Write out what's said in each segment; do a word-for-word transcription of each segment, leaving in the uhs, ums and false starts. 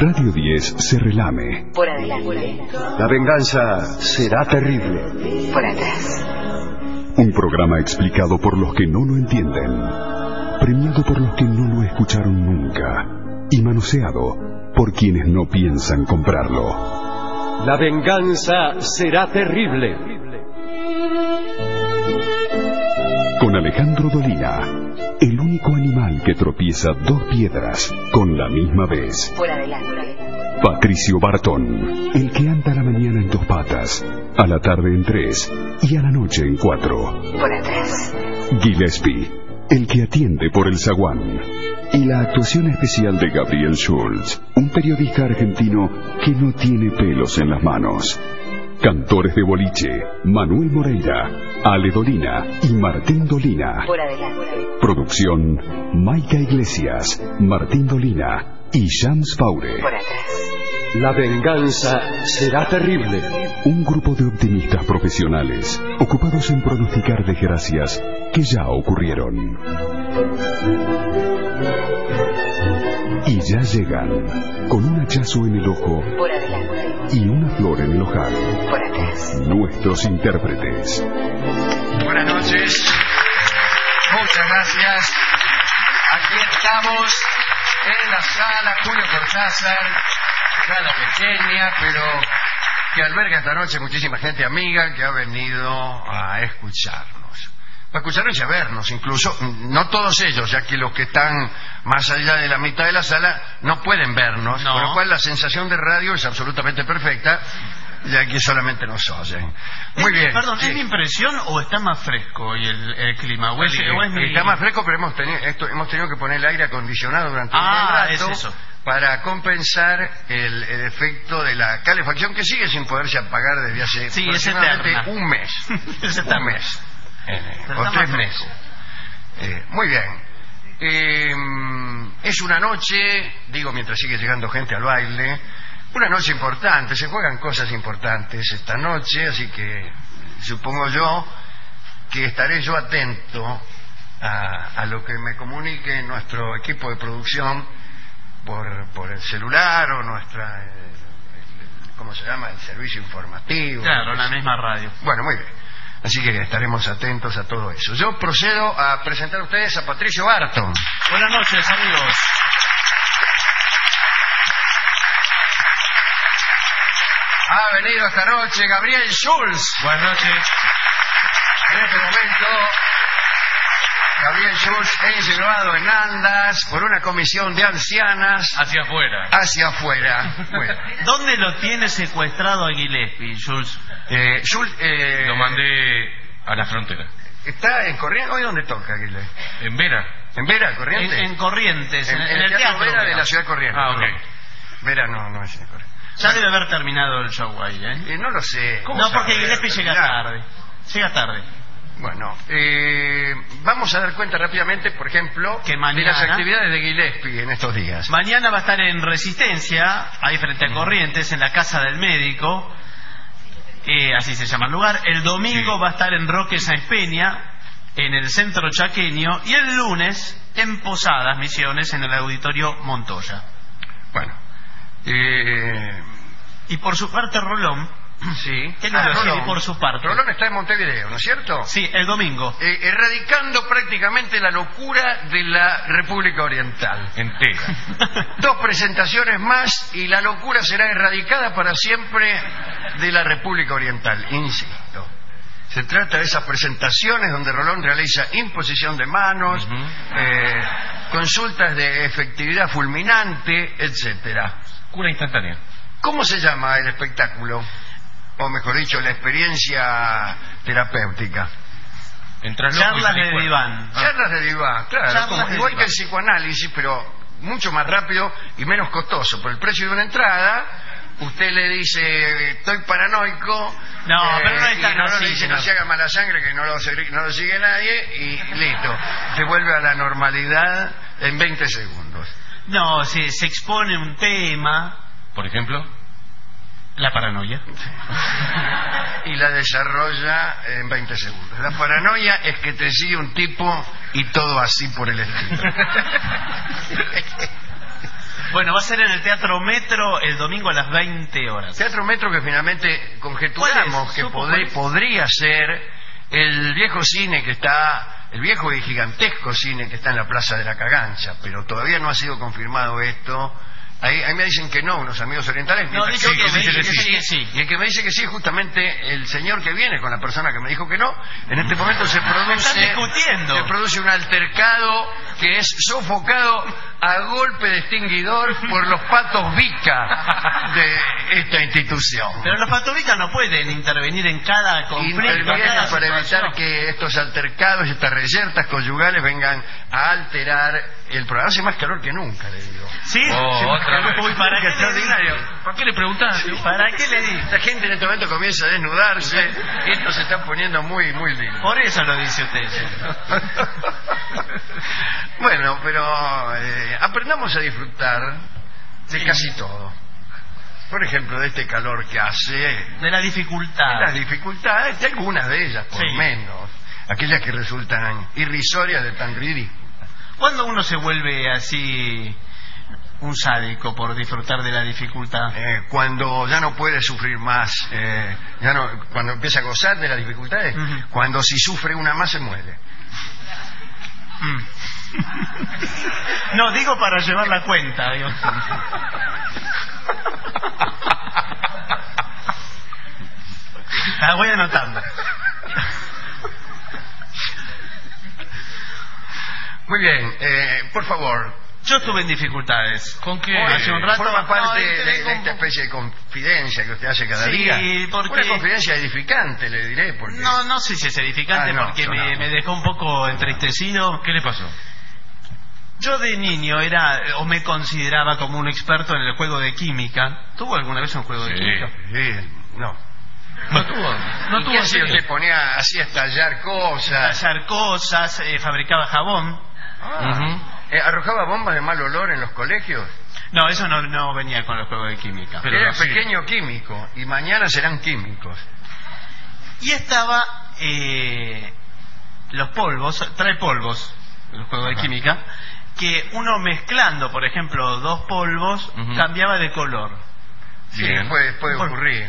Radio diez se relame. Por adelante. La venganza será terrible. Por atrás. Un programa explicado por los que no lo entienden, premiado por los que no lo escucharon nunca y manoseado por quienes no piensan comprarlo. La venganza será terrible. Con Alejandro Dolina, el único animal que tropieza dos piedras con la misma vez. Por adelante. Patricio Bartón, el que anda a la mañana en dos patas, a la tarde en tres y a la noche en cuatro. Por atrás. Gillespie, el que atiende por el zaguán. Y la actuación especial de Gabriel Schulz, un periodista argentino que no tiene pelos en las manos. Cantores de boliche, Manuel Moreira, Ale Dolina y Martín Dolina. Por adelante. Producción, Maica Iglesias, Martín Dolina y Shams Faure. Por atrás. La venganza será terrible. Un grupo de optimistas profesionales ocupados en pronosticar desgracias que ya ocurrieron. Y ya llegan, con un hachazo en el ojo Por adelante. y una flor en el ojal, Por atrás. nuestros intérpretes. Buenas noches, muchas gracias. Aquí estamos en la sala Julio Cortázar, sala pequeña, pero que alberga esta noche muchísima gente amiga que ha venido a escucharnos. A escucharnos y a vernos incluso, no todos ellos, ya que los que están más allá de la mitad de la sala no pueden vernos, no. Con lo cual la sensación de radio es absolutamente perfecta, ya que solamente nos oyen. Muy bien. Perdón, sí. ¿es mi impresión o está más fresco hoy el, el clima? ¿O es, Sí, o es mi... está más fresco, pero hemos tenido, esto, hemos tenido que poner el aire acondicionado durante Ah, un buen rato es eso. para compensar el, el efecto de la calefacción que sigue sin poderse apagar desde hace Sí, es aproximadamente eterna. un mes. Es un eterna. mes. Eh, Pero o está tres más meses. Eh, muy bien. Eh, es una noche, digo mientras sigue llegando gente al baile, una noche importante, se juegan cosas importantes esta noche, así que supongo yo que estaré yo atento a, a lo que me comunique nuestro equipo de producción por, por el celular o nuestra, eh, ¿cómo se llama? El servicio informativo. Claro, la misma radio. Bueno, muy bien. Así que estaremos atentos a todo eso. Yo procedo a presentar a ustedes a Patricio Bartón. Buenas noches, amigos. Ha venido esta noche Gabriel Schulz. Buenas noches. En este momento, Gabriel Schulz es llevado en andas por una comisión de ancianas Hacia afuera. hacia afuera. Bueno, ¿Dónde lo tiene secuestrado a Gillespie, Jules? eh, Schulz eh, Lo mandé a la frontera. está en Corrientes. ¿Hoy dónde toca, Aguilé? En Vera. ¿En Vera, En, Corrientes? en Corrientes, en, En- en en el teatro. Vera de la ciudad de Corrientes. Ah, ok. No. Vera no, no es en Corrientes. Ya debe haber terminado el show ahí, ¿eh? Eh, no lo sé. ¿Cómo No, porque sabe? Gillespie llega Terminar. tarde. Llega tarde. Bueno, eh, vamos a dar cuenta rápidamente, por ejemplo, Que de mañana- las actividades de Gillespie en estos días. Mañana va a estar en Resistencia, ahí frente a Corrientes, en la casa del médico. Eh, así se llama el lugar. El domingo Sí. va a estar en Roque Sáenz Peña, en el centro chaqueño. Y el lunes en Posadas, Misiones, en el auditorio Montoya. Bueno, eh, Y por su parte, Rolón. sí. ¿Qué le Ah, decir Rolón. por su parte? Rolón está en Montevideo, ¿no es cierto? Sí, el domingo. Eh, erradicando prácticamente la locura de la República Oriental. Entera. Dos presentaciones más y la locura será erradicada para siempre de la República Oriental, insisto. Se trata de esas presentaciones donde Rolón realiza imposición de manos, Ujú. eh, consultas de efectividad fulminante, etcétera. Cura instantánea. ¿Cómo se llama el espectáculo? O mejor dicho, la experiencia terapéutica. Entras loco y Charlas salís de fuera. diván. Charlas de diván, claro, Charlas como- de igual diván. que el psicoanálisis, pero mucho más rápido y menos costoso. Por el precio de una entrada, usted le dice, estoy paranoico. No, pero no es y tan Rolón así, le dice, no. no se haga mala sangre, que no lo, sigue- no lo sigue nadie, y listo. Se vuelve a la normalidad en veinte segundos. No, se, se expone un tema. Por ejemplo, La paranoia. Y la desarrolla en veinte segundos. La paranoia es que te sigue un tipo y todo así por el estilo. Bueno, va a ser en el Teatro Metro el domingo a las veinte horas. Teatro Metro, que finalmente conjeturamos ¿Cuál es? que ¿Supo podé- cuál es? podría ser el viejo cine que está, el viejo y gigantesco cine que está en la Plaza de la Cagancha, pero todavía no ha sido confirmado esto. Ahí, ahí me dicen que no, unos amigos orientales. No, mientras dice que que otros me sí, dicen que sí, que sí. Y el que me dice que sí, justamente el señor que viene con la persona que me dijo que no, en este momento se produce, Están discutiendo. se produce un altercado que es sofocado a golpe de extinguidor por los patos Vica de esta institución. Pero los patobicas no pueden intervenir en cada conflicto. Intervienen cada para evitar situación. que estos altercados y estas reyertas conyugales vengan a alterar el programa. Hace más calor que nunca, le digo. ¿Sí? Oh, Sí, otra porque- vez. Uy, ¿para qué le Extraordinario. dice? ¿Para qué le preguntaste? ¿Para qué le dice? La gente en este momento comienza a desnudarse y esto se está poniendo muy, muy lindo. Por eso lo dice usted. Bueno, pero eh, aprendamos a disfrutar de Sí. casi todo. Por ejemplo, de este calor que hace, De la dificultad. las dificultades, de algunas de ellas, por Sí. menos, aquellas que resultan irrisorias de tan ridículas. ¿Cuándo uno se vuelve así un sádico por disfrutar de la dificultad? Eh, cuando ya no puede sufrir más, eh, ya no, cuando empieza a gozar de las dificultades, Ujú. cuando si sufre una más se muere. Mm. No, digo para llevar la cuenta. Digo. La voy anotando. Muy bien, eh, por favor. Yo estuve en dificultades. ¿Con qué? Hace un rato. Forma parte no, de, tengo de un esta poco- especie de confidencia que usted hace cada Sí, día. porque- Una confidencia edificante, le diré, porque... No, no sé si es edificante Ah, no, porque yo me, no. me dejó un poco entristecido. ¿Qué le pasó? Yo de niño era, o me consideraba como un experto en el juego de química. ¿Tuvo alguna vez un juego de Sí. química? Sí, no. No tuvo. No ¿Y tuvo. qué en hacía serio? usted? Ponía, hacía estallar cosas, Tallar cosas, eh, fabricaba jabón. Ah. Ujú. eh, arrojaba bombas de mal olor en los colegios. No, eso no, no venía con el juego de química. Pero Era así. pequeño químico y mañana serán químicos. Y estaba eh, los polvos, trae polvos, el juego de Ajá. química, que uno mezclando, por ejemplo, dos polvos, Ujú. cambiaba de color. Sí, Bien. puede, puede Por- ocurrir.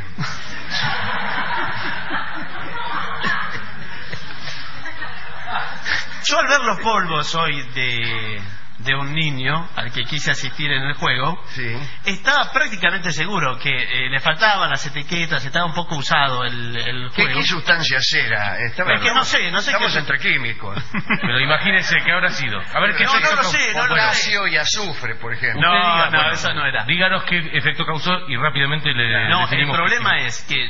Yo al ver los polvos hoy de, de un niño al que quise asistir en el juego, Sí. estaba prácticamente seguro que eh, le faltaban las etiquetas, estaba un poco usado el, el ¿Qué, juego. qué sustancias era? Estaba- Es que no sé, no sé Estamos qué- entre químicos. Pero imagínese qué habrá sido. A ver qué No, no efecto lo causó. sé, no lo Bueno, sé. Potasio y azufre, por ejemplo. No, usted diga, no, bueno, eso no era. Díganos qué efecto causó y rápidamente le No, el definimos. problema es que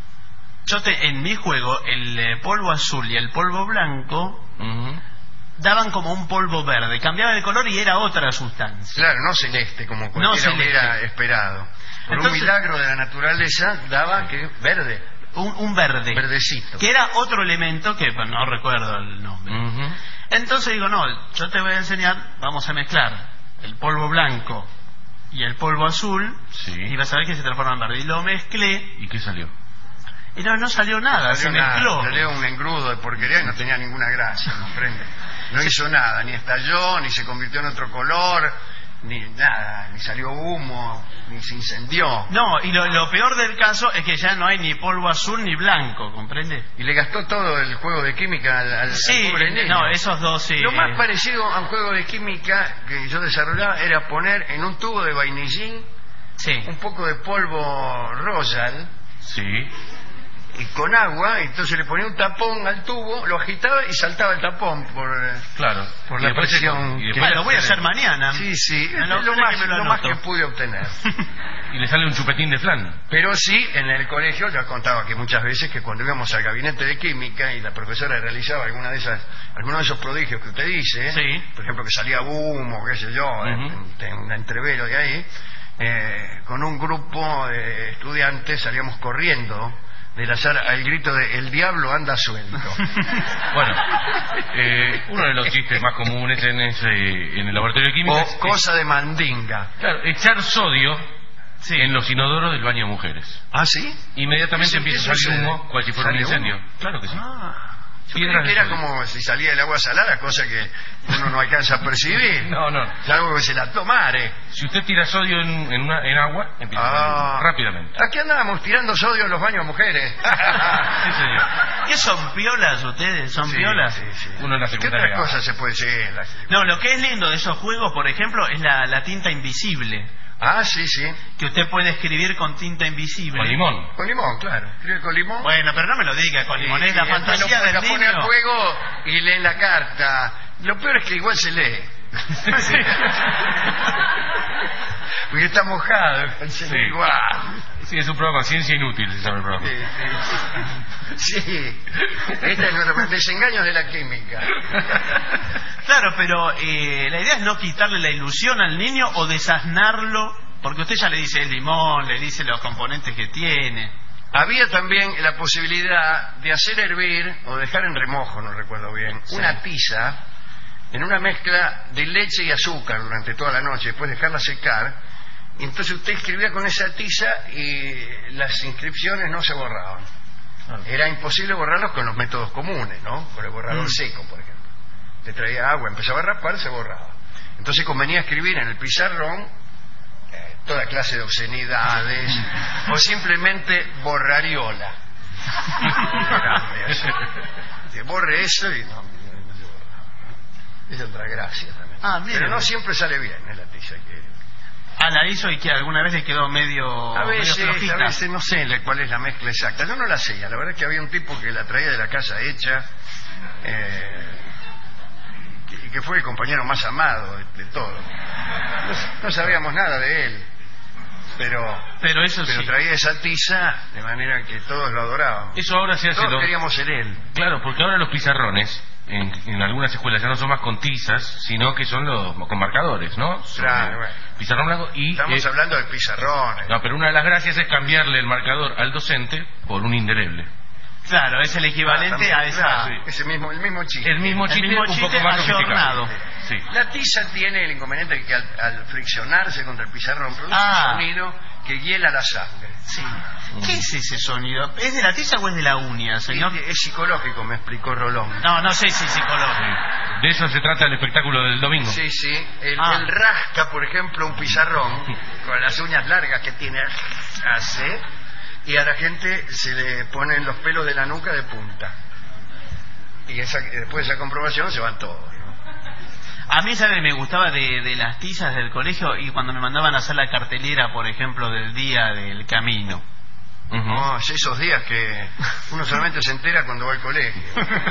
yo te, en mi juego el eh, polvo azul y el polvo blanco Ujú. daban como un polvo verde, cambiaba de color y era otra sustancia. Claro, no celeste, como cualquiera celeste. hubiera esperado. Por Entonces- un milagro de la naturaleza daba que verde, Un, un verde, verdecito. que era otro elemento que pues, no recuerdo el nombre. Ujú. Entonces digo, no, yo te voy a enseñar, vamos a mezclar el polvo blanco y el polvo azul Sí. y vas a ver que se transforma en verde. Y lo mezclé ¿Y qué salió? y no, no salió nada, se Salió una- mezcló. salió un engrudo de porquería y no tenía ninguna gracia, ¿comprende? No hizo nada, ni estalló, ni se convirtió en otro color, ni nada, ni salió humo, ni se incendió. No, y lo, lo peor del caso es que ya no hay ni polvo azul ni blanco, ¿comprende? Y le gastó todo el juego de química al, al- al Sí, pobre niño. no, esos dos sí. Lo más parecido a un juego de química que yo desarrollaba era poner en un tubo de vainillín Sí. un poco de polvo Royal Sí. y con agua, entonces le ponía un tapón al tubo, lo agitaba y saltaba el tapón por, eh, Claro. por Y la después se- presión. y que- después Bueno, lo voy a se- hacer mañana. Sí, sí, Me es lo- lo, espere más, que me lo lo más anoto. que pude obtener. Y le sale un chupetín de flan. Pero sí, en el colegio ya contaba que muchas veces que cuando íbamos al gabinete de química y la profesora realizaba alguna de esas, alguno de esos prodigios que usted dice, Sí. por ejemplo que salía humo, qué sé yo, Ujú. en, en un entrevero de ahí, eh, con un grupo de estudiantes salíamos corriendo de la sala al grito de "el diablo anda suelto". Bueno, eh, uno de los chistes más comunes en, ese, en el laboratorio de química es, O cosa de mandinga. claro, echar sodio Sí. en los inodoros del baño de mujeres. ¿Ah, sí? Inmediatamente Eso- empieza eso a salir sucede. humo, cual si fuera un ¿Sale incendio. humo? Claro que sí. Ah. Yo Piedras creí que de era sodio. como si salía del agua salada, cosa que uno no alcanza a percibir. No, no. Es algo que se la tomare. Si usted tira sodio en, en, una- en agua, empieza a Ah. salir rápidamente. Aquí andábamos tirando sodio en los baños mujeres. Sí, señor. ¿Qué son piolas ustedes? ¿Son Sí, piolas? sí, sí. Uno en la ¿Qué secundaria. otras cosas se puede decir? La- No, lo que es lindo de esos juegos, por ejemplo, es la, la tinta invisible. Ah, sí, sí. Que usted puede escribir con tinta invisible. Con limón. Con limón, claro. Escribe con limón. Bueno, pero no me lo diga, con limón. Es la Y después fantasía lo- del la pone al niño. fuego y lee la carta. Lo peor es que igual se lee. Porque está mojado. Se lee Sí. igual. Sí, es un programa Ciencia Inútil, se llama el programa. Sí, sí. Este es nuestro desengaños de la química. Claro, pero eh, la idea es no quitarle la ilusión al niño o desasnarlo, porque usted ya le dice el limón, le dice los componentes que tiene. Había también la posibilidad de hacer hervir o dejar en remojo, no recuerdo bien, Sí. una tiza en una mezcla de leche y azúcar durante toda la noche, después dejarla secar. Y entonces usted escribía con esa tiza y las inscripciones no se borraban. Era imposible borrarlos con los métodos comunes, ¿no? Con el borrador Mm. seco, por ejemplo. Te traía agua, empezaba a raspar, se borraba. Entonces convenía escribir en el pizarrón eh, toda clase de obscenidades o simplemente borrariola. Que borre eso y no, no se borra. Es otra gracia también. Ah, mire. Pero no siempre sale bien, ¿eh? La tiza que... Ah, la hizo y que alguna vez le quedó medio, A medio veces, flojita. a veces no sé la- cuál es la mezcla exacta. Yo no la sé. La verdad es que había un tipo que la traía de la casa hecha eh, y que, que fue el compañero más amado de, de todos. No, no sabíamos nada de él, pero, Pero eso pero sí. traía esa tiza de manera que todos lo adorábamos. Eso ahora se hace... Todos lo- queríamos ser él. Claro, porque ahora los pizarrones, en, en algunas escuelas ya no son más con tizas, sino que son los con marcadores, ¿no? Son Claro, bueno. Pizarrón blanco y... Estamos eh, hablando de pizarrones. No, pero una de las gracias es cambiarle el marcador al docente por un indeleble. Claro, es el equivalente Ah, a también, esa... claro, ese mismo, el mismo chiste. El mismo El chiste, mismo un chiste poco más ayornado. sofisticado. Sí. La tiza tiene el inconveniente que al, al friccionarse contra el pizarrón produce Ah. un sonido que hiela la sangre. Sí. ¿Qué es ese sonido? ¿Es de la tiza o es de la uña, señor? Es, es psicológico, me explicó Rolón. No, no sé si es psicológico. De eso se trata el espectáculo del domingo. Sí, sí. El, Ah. el rasca, por ejemplo, un pizarrón con las uñas largas que tiene, hace, y a la gente se le ponen los pelos de la nuca de punta. Y esa, después de esa comprobación se van todos, ¿no? A mí, ¿sabe? Me gustaba de, de las tizas del colegio y cuando me mandaban a hacer la cartelera, por ejemplo, del día del camino. Ujú. No, es esos días que uno solamente se entera cuando va al colegio.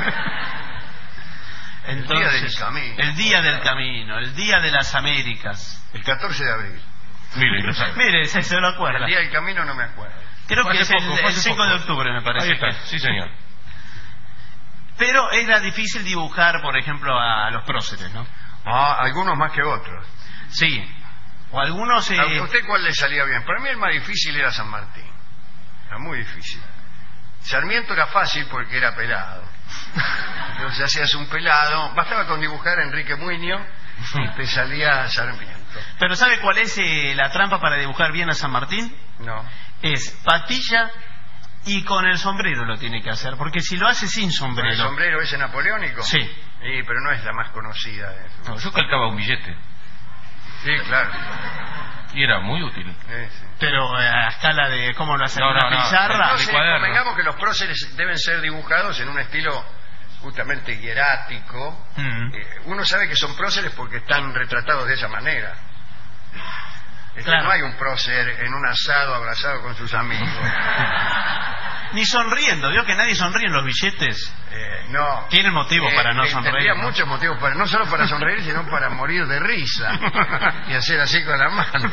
Entonces, día del camino. El día del camino, el día de las Américas. El catorce de abril. Mire, lo sabe. Mire, se, se lo acuerda. El día del camino no me acuerdo. Creo Fue que es hace el, poco, fue el hace cinco poco. de octubre, me parece. Ahí está, que- sí señor. Pero era difícil dibujar, por ejemplo, a los próceres, ¿no? Ah, algunos más que otros. Sí. O algunos... eh, ¿A usted cuál le salía bien? Para mí el más difícil era San Martín. Era muy difícil. Sarmiento era fácil porque era pelado. Entonces hacías un pelado, bastaba con dibujar a Enrique Muñoz y te salía Sarmiento. Pero ¿sabe cuál es eh, la trampa para dibujar bien a San Martín? No. Es patilla y con el sombrero lo tiene que hacer, porque si lo hace sin ¿Con sombrero... el sombrero ese napoleónico? Sí. Sí, pero no es la más conocida de eso. No, yo calcaba un billete Sí, claro. y era muy útil. Sí, sí. Pero eh, a escala de cómo lo hace No, en una no, no. pizarra... Entonces, de cuaderno. convengamos que los próceres deben ser dibujados en un estilo justamente hierático. Mm. Eh, uno sabe que son próceres porque están retratados de esa manera. Es que Claro. no hay un prócer en un asado abrazado con sus amigos. Ni sonriendo, vio que nadie sonríe en los billetes. Eh, no. Tiene motivo para no eh, sonreír, Tendría ¿no? muchos motivos para, no solo para sonreír, sino para morir de risa y hacer así con la mano.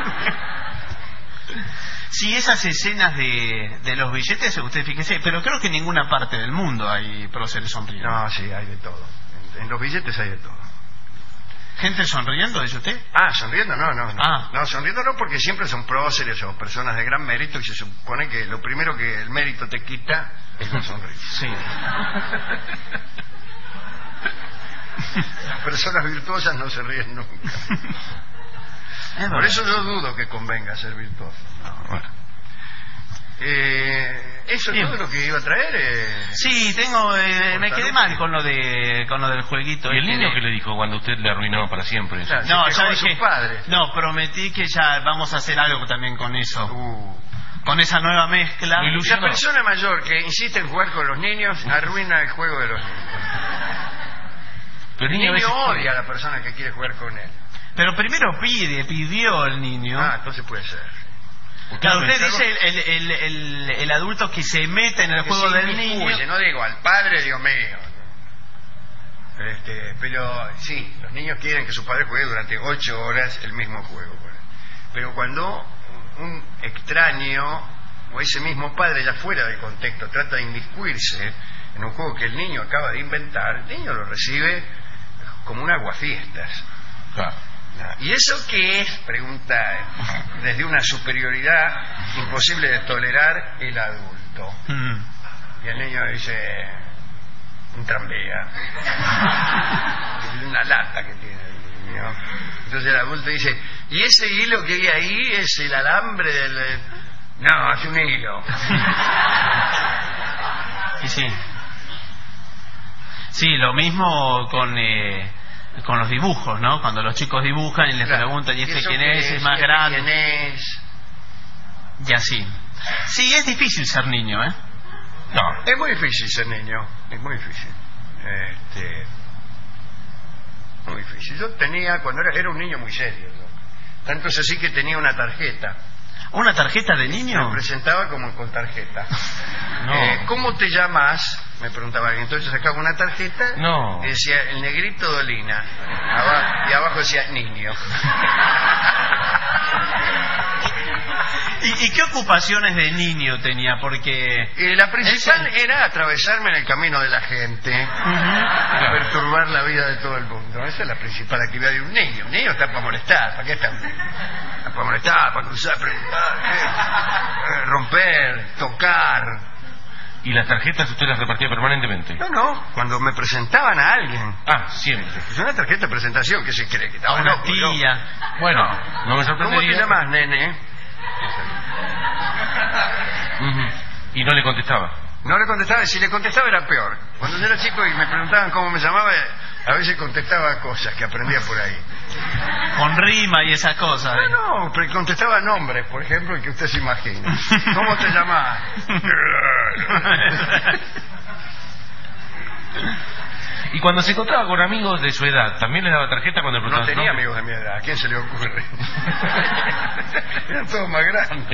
Sí, esas escenas de, de los billetes, usted fíjese, pero creo que en ninguna parte del mundo hay próceres sonriendo. No, sí, hay de todo. En, en los billetes hay de todo. ¿Gente sonriendo, dice usted? Ah, sonriendo no, no, no. Ah. No, sonriendo no, porque siempre son próceres o personas de gran mérito y se supone que lo primero que el mérito te quita es la sonrisa. Sí. Las personas virtuosas no se ríen nunca. Es Por verdad. eso yo dudo que convenga ser virtuoso. No, bueno. Eh, ¿Eso es Bien. todo lo que iba a traer? Eh... Sí, tengo, eh, me quedé mal con lo de con lo del jueguito. ¿Y el este niño de- qué le dijo cuando usted le arruinó para siempre? Claro. No, Se quejó ya de sus dije. padres. No, prometí que ya vamos a hacer algo también con eso. Uh. Con esa nueva mezcla. Lo La ilusionó. persona mayor que insiste en jugar con los niños arruina el juego de los niños. Pero El el niño, niño a veces- odia a la persona que quiere jugar con él. Pero primero pide, pidió el niño. Ah, entonces puede ser. Claro, usted pensaba- dice el, el, el, el, el adulto que se mete en el Que juego se del inmiscuye, niño. no digo al padre, Dios mío. Este, pero sí, los niños quieren que su padre juegue durante ocho horas el mismo juego. Bueno. Pero cuando un extraño o ese mismo padre ya fuera del contexto trata de inmiscuirse en un juego que el niño acaba de inventar, el niño lo recibe como un aguafiestas. Claro. ¿Y eso qué es? Pregunta desde una superioridad imposible de tolerar el adulto. Mm. Y el niño dice, un tranvía. Una lata que tiene el niño. Entonces el adulto dice, ¿y ese hilo que hay ahí es el alambre del...? No, es un hilo. Y sí. Sí, lo mismo con eh, con los dibujos, ¿no? Cuando los chicos dibujan y les Claro. preguntan, ¿y este eso quién qué es? Es más ¿Y este grande. ¿Quién es? Y así. Sí, es difícil ser niño, ¿eh? No. Es muy difícil ser niño, es muy difícil. Este, muy difícil. Yo tenía, cuando era, era un niño muy serio, yo. Tanto es así que tenía una tarjeta. ¿Una tarjeta de Me niño? presentaba como con tarjeta. No. Eh, ¿Cómo te llamas? Me preguntaba alguien. Entonces sacaba una tarjeta No. y decía el negrito Dolina. Aba- y abajo decía niño. ¿Y, y qué ocupaciones de niño tenía? Porque... Y la principal Ese- era atravesarme en el camino de la gente, Ujú. perturbar la vida de todo el mundo. Esa es la principal actividad de un niño. Un niño está para molestar. ¿Para qué está? Está para molestar, para cruzar, preguntar, ¿qué? Eh, romper, tocar. ¿Y las tarjetas usted las repartía permanentemente? No, no. Cuando me presentaban a alguien. Ah, siempre. Es una tarjeta de presentación que se cree que A estaba una loco, tía. Bueno, no me ¿no? ¿Cómo te sorprendería. llamas, nene? Ujú. Y no le contestaba. No le contestaba, si le contestaba era peor. Cuando yo era chico y me preguntaban cómo me llamaba, a veces contestaba cosas que aprendía por ahí. Con rima y esas cosas. No, no, pero contestaba nombres, por ejemplo, el que usted se imagina. ¿Cómo te llamas? Y cuando se encontraba con amigos de su edad, ¿también le daba tarjeta cuando le No preguntaban su tenía nombre? amigos de mi edad, ¿a quién se le ocurre? Eran todos más grandes.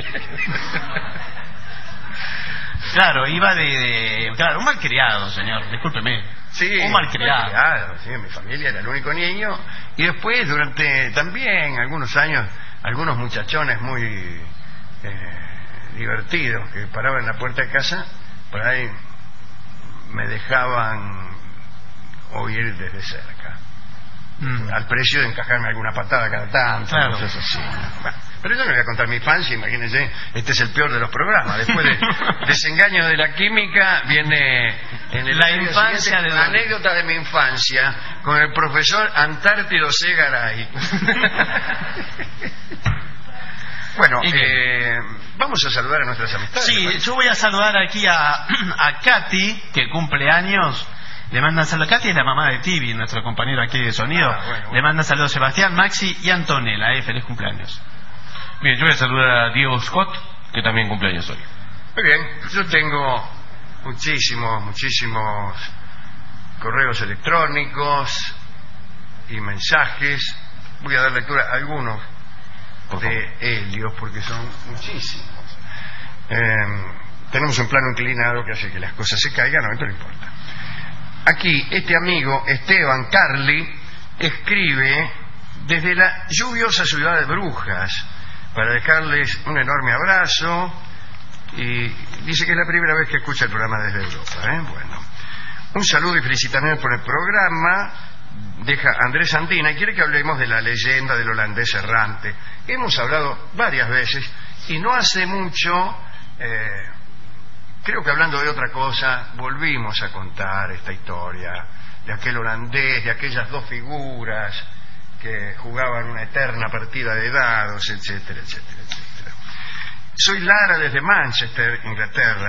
Claro, iba de, de... Claro, un malcriado, señor, discúlpeme. Sí, Un malcriado. Claro, sí, mi familia era el único niño. Y después, durante también algunos años, algunos muchachones muy eh, divertidos que paraban en la puerta de casa, por ahí me dejaban oír desde cerca. Mm. Al precio de encajarme alguna patada cada tanto, Claro. cosas así. Bueno, pero yo no voy a contar mi infancia, imagínense, este es el peor de los programas. Después de Desengaño de la Química, viene en el La año infancia siguiente, de la Don- anécdota de mi infancia con el profesor Antártido Segaray. Bueno, Y bien. eh, vamos a saludar a nuestras amistades. Sí, yo voy a saludar aquí a, a Katy, que cumple años. Le manda saludos. Katy es la mamá de Tibi, nuestro compañero aquí de sonido. Ah, bueno, bueno. Le manda saludos Sebastián, Maxi y Antonella. Eh, feliz cumpleaños. Bien, yo voy a saludar a Diego Scott, que también cumpleaños hoy. Muy bien, yo tengo muchísimos, muchísimos correos electrónicos y mensajes. Voy a dar lectura a algunos Por de Helios, porque son muchísimos. Eh, tenemos un plano inclinado que hace que las cosas se caigan, no, pero no importa. Aquí, este amigo Esteban Carli escribe desde la lluviosa ciudad de Brujas para dejarles un enorme abrazo y dice que es la primera vez que escucha el programa desde Europa. ¿eh? Bueno, un saludo y felicitaciones por el programa. Deja Andrés Andina y quiere que hablemos de la leyenda del holandés errante. Hemos hablado varias veces y no hace mucho, eh, creo que hablando de otra cosa, volvimos a contar esta historia de aquel holandés, de aquellas dos figuras que jugaban una eterna partida de dados, etcétera, etcétera, etcétera. Soy Lara desde Manchester, Inglaterra.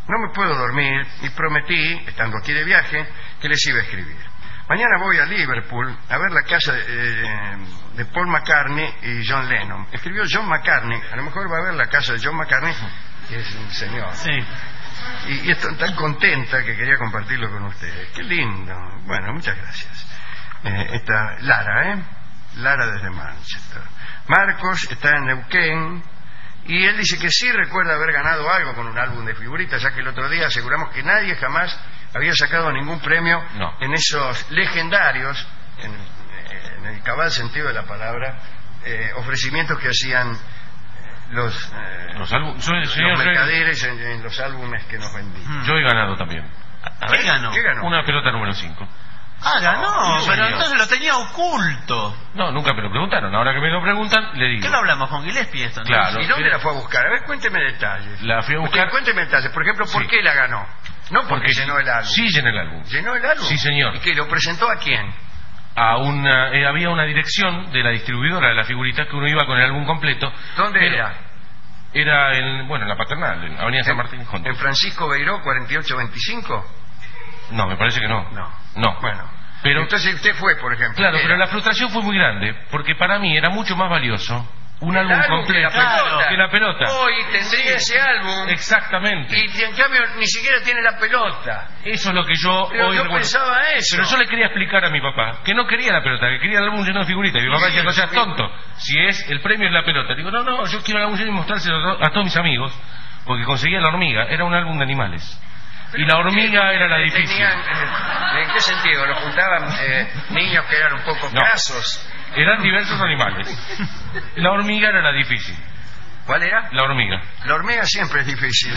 No me puedo dormir y prometí, estando aquí de viaje, que les iba a escribir. Mañana voy a Liverpool a ver la casa de, eh, de Paul McCartney y John Lennon. Escribió John McCartney, a lo mejor va a ver la casa de John McCartney, que es un señor. Sí. Y, y estoy tan contenta que quería compartirlo con ustedes. Qué lindo. Bueno, muchas gracias. Eh, está Lara, ¿eh? Lara desde Manchester. Marcos está en Neuquén y él dice que sí recuerda haber ganado algo con un álbum de figuritas, ya que el otro día aseguramos que nadie jamás había sacado ningún premio no. en esos legendarios, en, en el cabal sentido de la palabra, eh, ofrecimientos que hacían los, eh, los, álbum, soy, los señor, mercaderes en, en los álbumes que nos vendían. Yo he ganado también. ¿Qué ganó? ¿Qué ganó? Una pelota número cinco. Ah, ganó, No, pero señor. entonces lo tenía oculto. No, nunca me lo preguntaron. Ahora que me lo preguntan, le digo. ¿Qué lo hablamos con Gillespie esto? entonces? Claro. ¿Y dónde la fue a buscar? A ver, cuénteme detalles. La fui a buscar. Usted, cuénteme detalles. Por ejemplo, ¿por Sí. qué la ganó? No porque, Porque llenó el álbum. Sí, llené el álbum. ¿Llenó el álbum? Sí, señor. ¿Y qué? ¿Lo presentó a quién? A una, eh, había una dirección de la distribuidora de las figuritas que uno iba con el álbum completo. ¿Dónde pero era? Era en, bueno, en la Paternal, en Avenida San Martín. ¿En, Juntos. ¿En Francisco Beiró cuarenta y ocho veinticinco? No, me parece que no. No. No. Bueno. Pero, entonces usted fue, por ejemplo. claro, Era- pero la frustración fue muy grande, porque para mí era mucho más valioso un El álbum álbum completo que la pelota. que la pelota. Hoy tendría ese álbum Exactamente. y en cambio ni siquiera tiene la pelota. Eso es lo que yo Pero hoy yo recuerdo. pensaba eso. Pero yo le quería explicar a mi papá que no quería la pelota, que quería el álbum lleno de figuritas. Y mi papá Sí, decía, no seas sí. tonto, si es el premio es la pelota. Digo, no, no, yo quiero el álbum lleno y mostrárselo a to- a todos mis amigos, porque conseguía la hormiga, era un álbum de animales. Y la hormiga era la difícil. Tenían, eh, ¿en qué sentido? ¿Lo juntaban eh, niños que eran un poco No. grasos? Eran diversos animales. La hormiga era la difícil. ¿Cuál era? La hormiga. La hormiga siempre es difícil.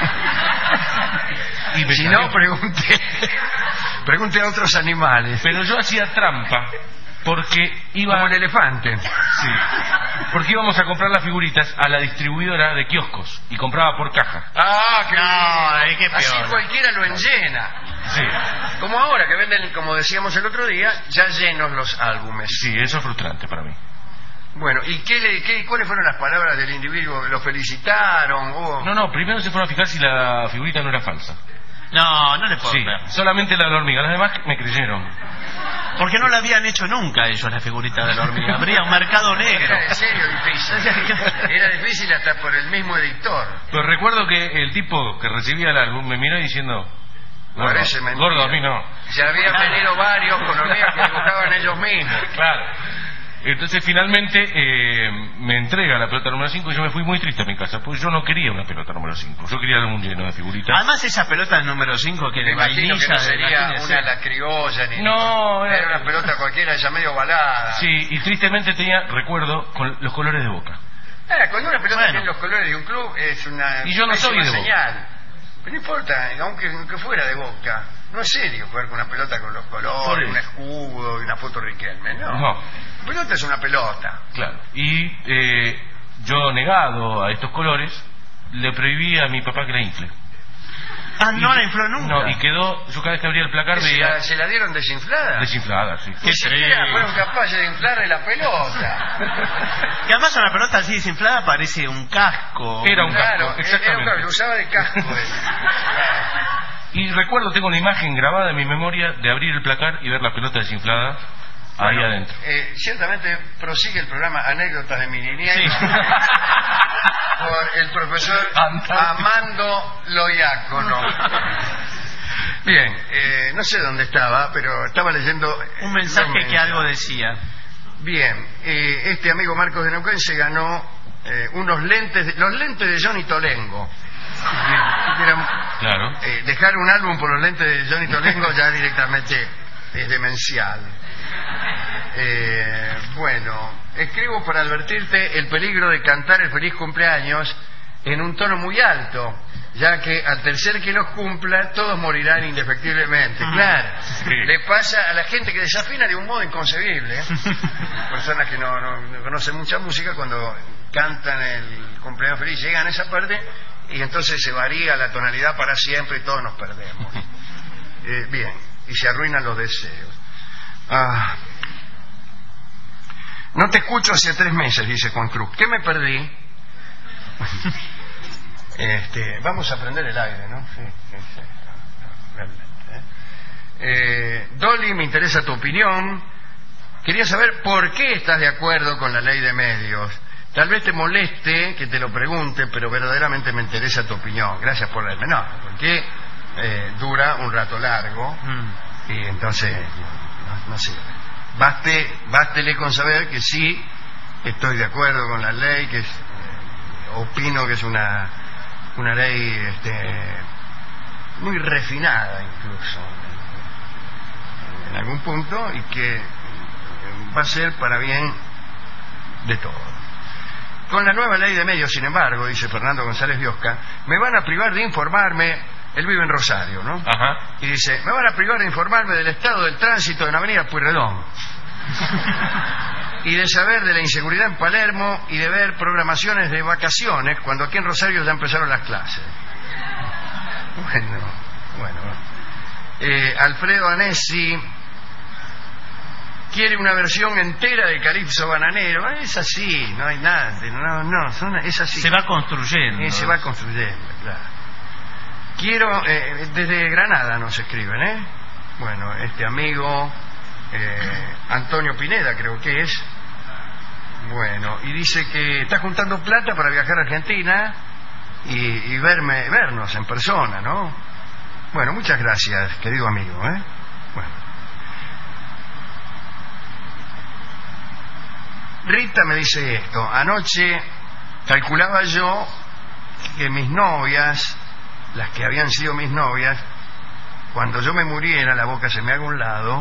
Y me Si salió. no, pregunte, pregunte a otros animales. Pero yo hacía trampa porque iba... Como el elefante. Sí. Porque íbamos a comprar las figuritas a la distribuidora de kioscos y compraba por caja. Ah, qué No, bien. ay, qué Así peor. cualquiera lo enllena. Sí. Como ahora que venden, como decíamos el otro día, ya llenos los álbumes. Sí, eso es frustrante para mí. Bueno, ¿y qué le, qué, cuáles fueron las palabras del individuo? ¿Lo felicitaron? Oh. No, no, primero se fueron a fijar si la figurita no era falsa. No, no le puedo Sí, creer. solamente la de la hormiga, las demás me creyeron. Porque no la habían hecho nunca ellos, la figurita de la hormiga. Habría un mercado negro. Era en serio difícil. Era difícil hasta por el mismo editor. Pero recuerdo que el tipo que recibía el álbum me miró diciendo, gordo, Parece mentira. gordo, a mí no. Ya habían venido varios con hormigas que dibujaban ellos mismos. Claro. Entonces finalmente eh, me entrega la pelota número cinco y yo me fui muy triste a mi casa, porque yo no quería una pelota número cinco, yo quería un lleno de figuritas. Además esa pelota número cinco que Me de imagino vainilla... que no de- sería imagínese. una la criolla ni No, era era- una pelota cualquiera ya medio balada. Sí, y tristemente tenía recuerdo con los colores de Boca. Ah, cuando una pelota Bueno. tiene los colores de un club es una Y yo no soy pésima de Boca. señal. Pero no importa, aunque, aunque fuera de Boca, no es serio jugar con una pelota con los Por colores, eso. un escudo y una foto Riquelme, no. No. La pelota es una pelota. Claro. Y eh, yo, negado a estos colores, le prohibí a mi papá que la infle. Ah, no Y- la infló nunca. No, y quedó, yo cada vez que abría el placar ¿Se veía la, se la dieron desinflada? desinflada, sí. Qué Ni siquiera triste. fueron capaces de inflarle la pelota. Que además una pelota así desinflada parece un casco. Era un Claro, casco, era exactamente. un casco, lo usaba de casco. Y recuerdo, tengo una imagen grabada en mi memoria de abrir el placar y ver la pelota desinflada ahí Bueno, adentro. eh, ciertamente prosigue el programa Anécdotas de mi niñez Sí. por el profesor Fantástico. Amando Loiácono. Bien, eh, no sé dónde estaba, pero estaba leyendo eh, Un mensaje los que mensajes. algo decía. Bien, eh, este amigo Marcos de Neuquén se ganó eh, unos lentes, de- los lentes de Johnny Tolengo. Eran- Claro. eh, dejar un álbum por los lentes de Johnny Tolengo ya directamente es demencial. Eh, bueno, escribo para advertirte el peligro de cantar el feliz cumpleaños en un tono muy alto, ya que al tercer que los cumpla todos morirán indefectiblemente. Claro, Sí. le pasa a la gente que desafina de un modo inconcebible, ¿eh? Personas que no, no- no conocen mucha música, cuando cantan el cumpleaños feliz llegan a esa parte y entonces se varía la tonalidad para siempre y todos nos perdemos. Eh, bien, y se arruinan los deseos. Ah. No te escucho hace tres meses, dice Juan Cruz. ¿Qué me perdí? Este, vamos a prender el aire, ¿no? Sí, sí, sí. Realmente, ¿eh? Eh, Dolly, me interesa tu opinión. Quería saber por qué estás de acuerdo con la ley de medios. Tal vez te moleste que te lo pregunte, pero verdaderamente me interesa tu opinión. Gracias por leerme. No, porque eh, dura un rato largo mm. y entonces no, no sirve. Baste, bástele con saber que sí estoy de acuerdo con la ley, que es, eh, opino que es una una ley este, muy refinada incluso en, en algún punto y que va a ser para bien de todos. Con la nueva ley de medios, sin embargo, dice Fernando González Biosca, me van a privar de informarme. Él vive en Rosario, ¿no? Ajá. Y dice, me van a privar de informarme del estado del tránsito en la avenida Pueyrredón y de saber de la inseguridad en Palermo y de ver programaciones de vacaciones cuando aquí en Rosario ya empezaron las clases. Bueno, bueno. Eh, Alfredo Anesi quiere una versión entera de Calipso Bananero. Es así, no hay nada, no, no, son, es así. Se va construyendo. Eh, se va construyendo, claro. Quiero, eh, desde Granada nos escriben, ¿eh? Bueno, este amigo eh, Antonio Pineda creo que es. Bueno, y dice que está juntando plata para viajar a Argentina y, y verme, vernos en persona, ¿no? Bueno, muchas gracias, querido amigo, ¿eh? Bueno. Rita me dice esto, anoche calculaba yo que mis novias, las que habían sido mis novias, cuando yo me muriera, la boca se me haga a un lado,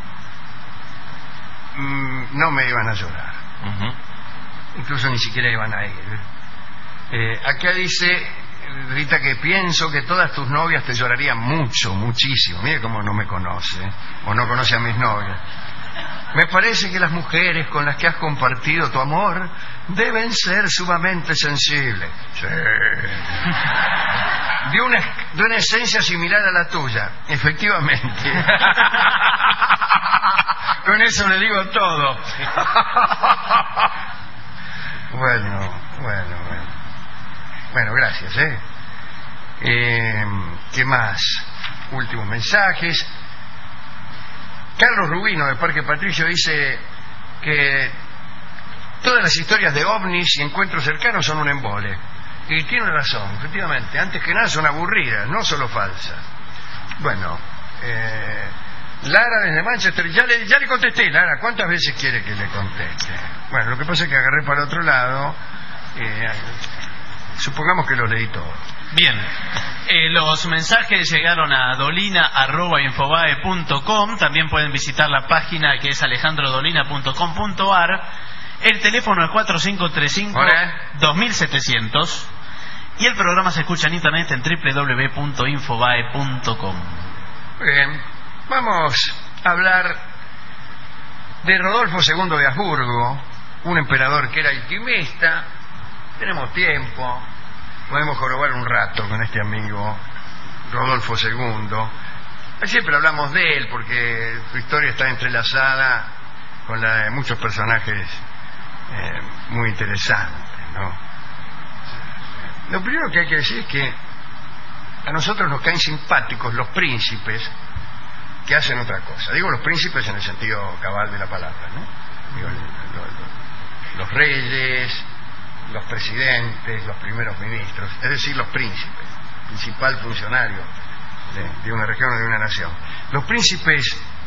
mmm, no me iban a llorar. Uh-huh. Incluso ni siquiera iban a ir. Eh, acá dice Rita que pienso que todas tus novias te llorarían mucho, muchísimo. Mire cómo no me conoce, o no conoce a mis novias. Me parece que las mujeres con las que has compartido tu amor deben ser sumamente sensibles. Sí. De una, de una esencia similar a la tuya, efectivamente. Con eso le digo todo. Bueno, bueno, bueno. Bueno, gracias, ¿eh? eh ¿Qué más? Últimos mensajes. Carlos Rubino de Parque Patricio dice que todas las historias de ovnis y encuentros cercanos son un embole. Y tiene razón, efectivamente. Antes que nada son aburridas, no solo falsas. Bueno, eh, Lara desde Manchester, ya le, ya le contesté. Lara, ¿cuántas veces quiere que le conteste? Bueno, lo que pasa es que agarré para otro lado. Eh, supongamos que los leí todos. Bien, eh, los mensajes llegaron a dolina arroba infobae punto com. También pueden visitar la página que es alejandro dolina punto com punto ar. El teléfono es cuatro cinco tres cinco dos mil setecientos. Y el programa se escucha en internet en doble u doble u doble u punto infobae punto com. Bien, vamos a hablar de Rodolfo segundo de Habsburgo, un emperador que era alquimista. Tenemos tiempo. Podemos jorobar un rato con este amigo Rodolfo segundo. Siempre hablamos de él porque su historia está entrelazada con la de muchos personajes eh, muy interesantes, ¿no? Lo primero que hay que decir es que a nosotros nos caen simpáticos los príncipes que hacen otra cosa. Digo los príncipes en el sentido cabal de la palabra, ¿no? Digo, los, los, los reyes, los presidentes, los primeros ministros, es decir, los príncipes, principal funcionario de, de una región o de una nación. Los príncipes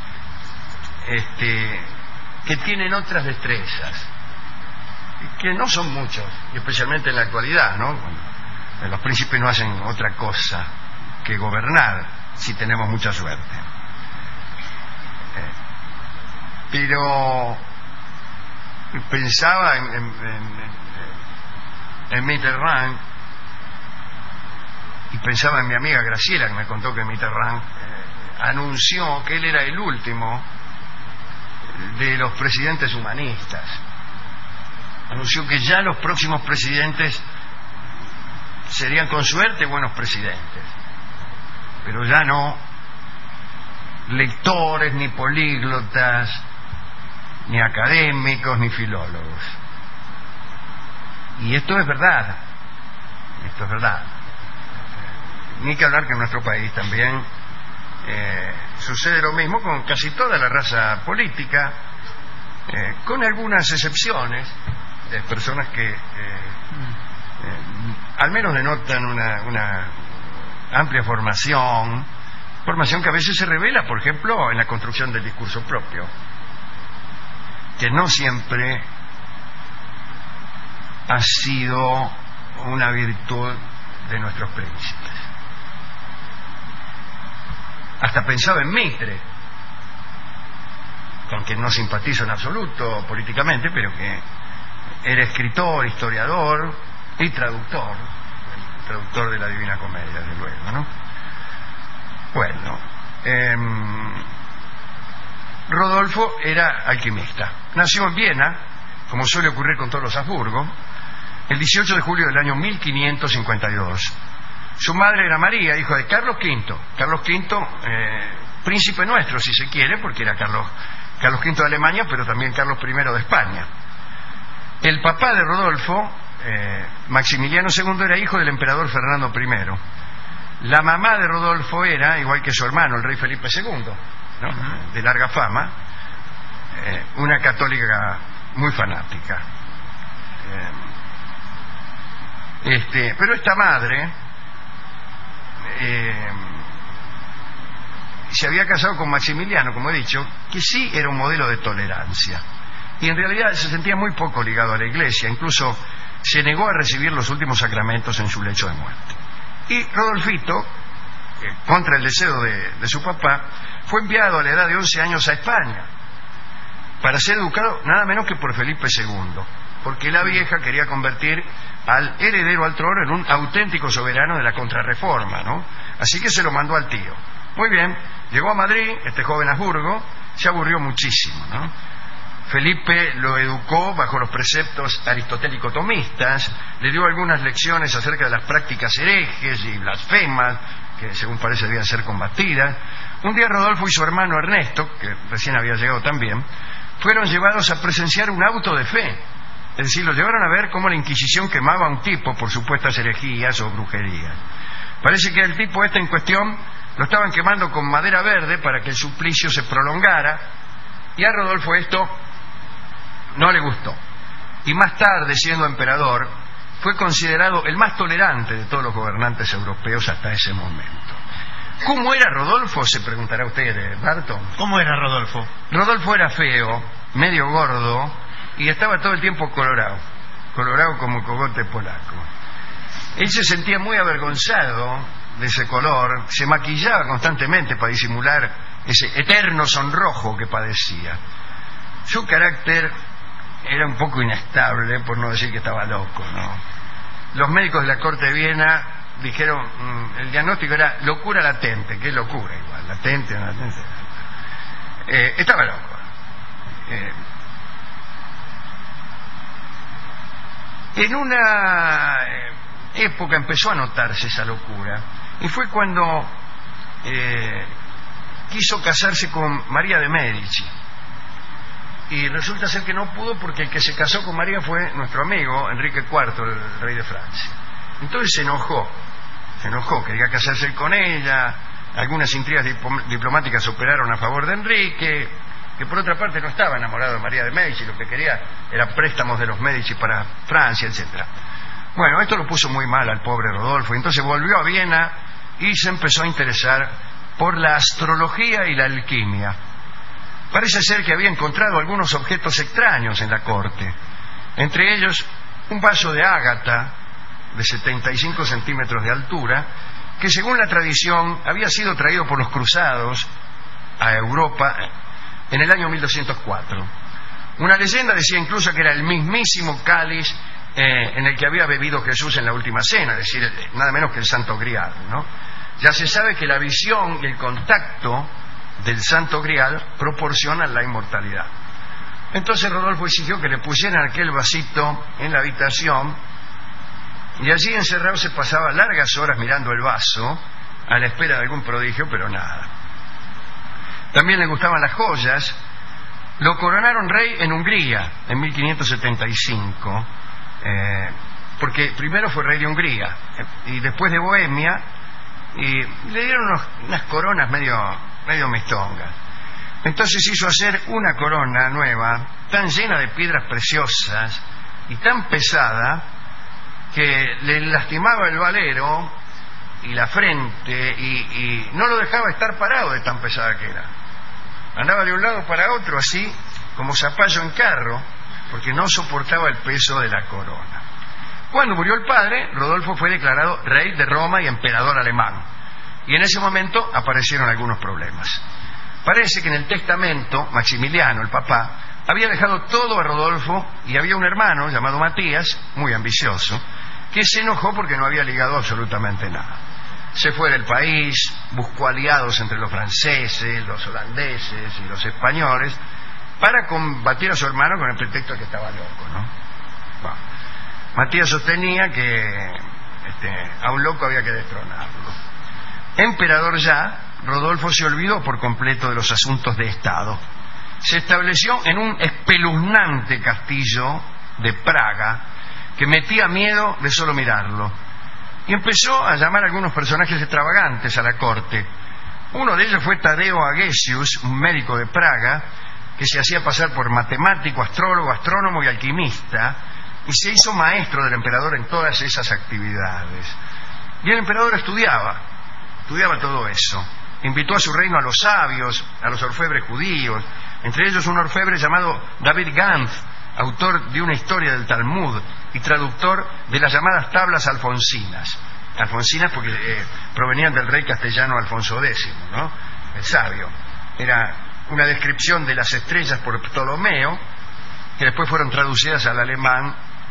este, que tienen otras destrezas, que no son muchos, y especialmente en la actualidad, ¿no? Bueno, los príncipes no hacen otra cosa que gobernar, si tenemos mucha suerte. Eh, pero pensaba en, en, en en Mitterrand y pensaba en mi amiga Graciela, que me contó que Mitterrand eh, anunció que él era el último de los presidentes humanistas. Anunció que ya los próximos presidentes serían con suerte buenos presidentes, pero ya no lectores, ni políglotas, ni académicos, ni filólogos. Y esto es verdad, esto es verdad. ni que hablar que en nuestro país también eh, sucede lo mismo con casi toda la raza política, eh, con algunas excepciones de personas que eh, eh, al menos denotan una, una amplia formación, formación que a veces se revela, por ejemplo, en la construcción del discurso propio, que no siempre ha sido una virtud de nuestros príncipes. Hasta pensaba en Mitre, con quien no simpatizo en absoluto políticamente, pero que era escritor, historiador y traductor, traductor de la Divina Comedia, desde luego, ¿no? Bueno, eh, Rodolfo era alquimista. Nació en Viena, como suele ocurrir con todos los Habsburgo, el dieciocho de julio del año mil quinientos cincuenta y dos. Su madre era María, hijo de Carlos quinto. Carlos quinto, eh, príncipe nuestro, si se quiere, porque era Carlos, Carlos quinto de Alemania, pero también Carlos primero de España. El papá de Rodolfo, eh, Maximiliano segundo, era hijo del emperador Fernando primero. La mamá de Rodolfo era, igual que su hermano, el rey Felipe segundo, ¿no? Uh-huh. De larga fama, eh, una católica muy fanática. Eh, este, pero esta madre eh, se había casado con Maximiliano, como he dicho, que sí era un modelo de tolerancia. Y en realidad se sentía muy poco ligado a la iglesia, incluso se negó a recibir los últimos sacramentos en su lecho de muerte. Y Rodolfito, eh, contra el deseo de, de su papá, fue enviado a la edad de once años a España para ser educado nada menos que por Felipe segundo, porque la vieja quería convertir al heredero al trono en un auténtico soberano de la Contrarreforma, ¿no? Así que se lo mandó al tío. Muy bien, llegó a Madrid, este joven Habsburgo, se aburrió muchísimo, ¿no? Felipe lo educó bajo los preceptos aristotélico-tomistas, le dio algunas lecciones acerca de las prácticas herejes y blasfemas, que según parece debían ser combatidas. Un día Rodolfo y su hermano Ernesto, que recién había llegado también, fueron llevados a presenciar un auto de fe. Es decir, lo llevaron a ver cómo la Inquisición quemaba a un tipo por supuestas herejías o brujerías. Parece que el tipo este en cuestión lo estaban quemando con madera verde para que el suplicio se prolongara, y a Rodolfo esto no le gustó. Y más tarde, siendo emperador, fue considerado el más tolerante de todos los gobernantes europeos hasta ese momento. ¿Cómo era Rodolfo? Se preguntará usted, Barton. ¿Cómo era Rodolfo? Rodolfo era feo, medio gordo, y estaba todo el tiempo colorado, colorado como cogote polaco. Él se sentía muy avergonzado de ese color, se maquillaba constantemente para disimular ese eterno sonrojo que padecía. Su carácter era un poco inestable, por no decir que estaba loco, ¿no? Los médicos de la corte de Viena dijeron, mmm, el diagnóstico era locura latente. ¿Qué locura igual? Latente o no latente. Eh, estaba loco. Eh, en una época empezó a notarse esa locura, y fue cuando eh, quiso casarse con María de Medici. Y resulta ser que no pudo, porque el que se casó con María fue nuestro amigo Enrique cuarto, el rey de Francia. Entonces se enojó, se enojó, quería casarse con ella. Algunas intrigas diplomáticas operaron a favor de Enrique, que por otra parte no estaba enamorado de María de Medici, lo que quería era préstamos de los Medici para Francia, etcétera. Bueno, esto lo puso muy mal al pobre Rodolfo, y entonces volvió a Viena y se empezó a interesar por la astrología y la alquimia. Parece ser que había encontrado algunos objetos extraños en la corte, entre ellos un vaso de ágata de setenta y cinco centímetros de altura, que según la tradición había sido traído por los cruzados a Europa en el año mil doscientos cuatro. Una leyenda decía incluso que era el mismísimo cáliz eh, en el que había bebido Jesús en la última cena, es decir, nada menos que el Santo Grial, ¿no? Ya se sabe que la visión y el contacto del Santo Grial proporcionan la inmortalidad. Entonces Rodolfo exigió que le pusieran aquel vasito en la habitación, y allí encerrado se pasaba largas horas mirando el vaso a la espera de algún prodigio, pero nada. También le gustaban las joyas. Lo coronaron rey en Hungría en mil quinientos setenta y cinco, eh, porque primero fue rey de Hungría y después de Bohemia, y le dieron unos, unas coronas medio, medio mistongas. Entonces hizo hacer una corona nueva, tan llena de piedras preciosas y tan pesada, que le lastimaba el valero y la frente y, y no lo dejaba estar parado de tan pesada que era. Andaba de un lado para otro así, como zapallo en carro, porque no soportaba el peso de la corona. Cuando murió el padre, Rodolfo fue declarado rey de Roma y emperador alemán. Y en ese momento aparecieron algunos problemas. Parece que en el testamento, Maximiliano, el papá, había dejado todo a Rodolfo y había un hermano llamado Matías, muy ambicioso, que se enojó porque no había ligado absolutamente nada. Se fue del país, buscó aliados entre los franceses, los holandeses y los españoles para combatir a su hermano con el pretexto de que estaba loco, ¿no? Bueno, Matías sostenía que este, a un loco había que destronarlo. Emperador ya, Rodolfo se olvidó por completo de los asuntos de Estado. Se estableció en un espeluznante castillo de Praga que metía miedo de solo mirarlo. Y empezó a llamar a algunos personajes extravagantes a la corte. Uno de ellos fue Tadeo Agesius, un médico de Praga, que se hacía pasar por matemático, astrólogo, astrónomo y alquimista, y se hizo maestro del emperador en todas esas actividades. Y el emperador estudiaba, estudiaba todo eso. Invitó a su reino a los sabios, a los orfebres judíos, entre ellos un orfebre llamado David Gantz, autor de una historia del Talmud y traductor de las llamadas tablas alfonsinas. Alfonsinas porque eh, provenían del rey castellano Alfonso X, ¿no? El sabio. Era una descripción de las estrellas por Ptolomeo, que después fueron traducidas al alemán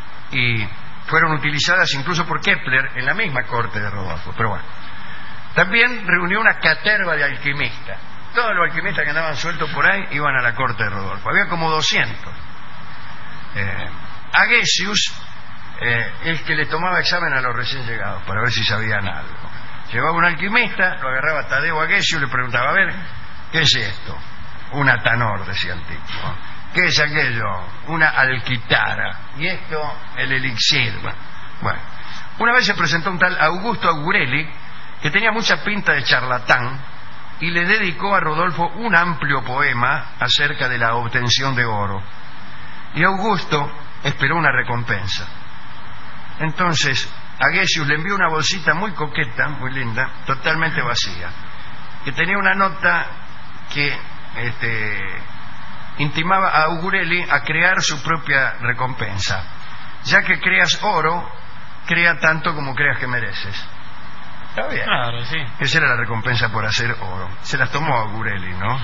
y fueron utilizadas incluso por Kepler en la misma corte de Rodolfo. Pero bueno, también reunió una caterva de alquimistas. Todos los alquimistas que andaban sueltos por ahí iban a la corte de Rodolfo. Había como doscientos. Eh, Agesius, eh, el que le tomaba examen a los recién llegados para ver si sabían algo. Llevaba un alquimista, lo agarraba a Tadeo Agesius y le preguntaba: a ver, ¿qué es esto? Un atanor, decía el tipo. ¿Qué es aquello? Una alquitara. Y esto, el elixir. Bueno, una vez se presentó un tal Augusto Augurelli, que tenía mucha pinta de charlatán, y le dedicó a Rodolfo un amplio poema acerca de la obtención de oro. Y Augusto esperó una recompensa. Entonces Agesius le envió una bolsita muy coqueta, muy linda, totalmente vacía, que tenía una nota que este, intimaba a Augurelli a crear su propia recompensa. Ya que creas oro, crea tanto como creas que mereces. Está bien. Claro, sí. Esa era la recompensa por hacer oro. Se las tomó Augurelli, ¿no?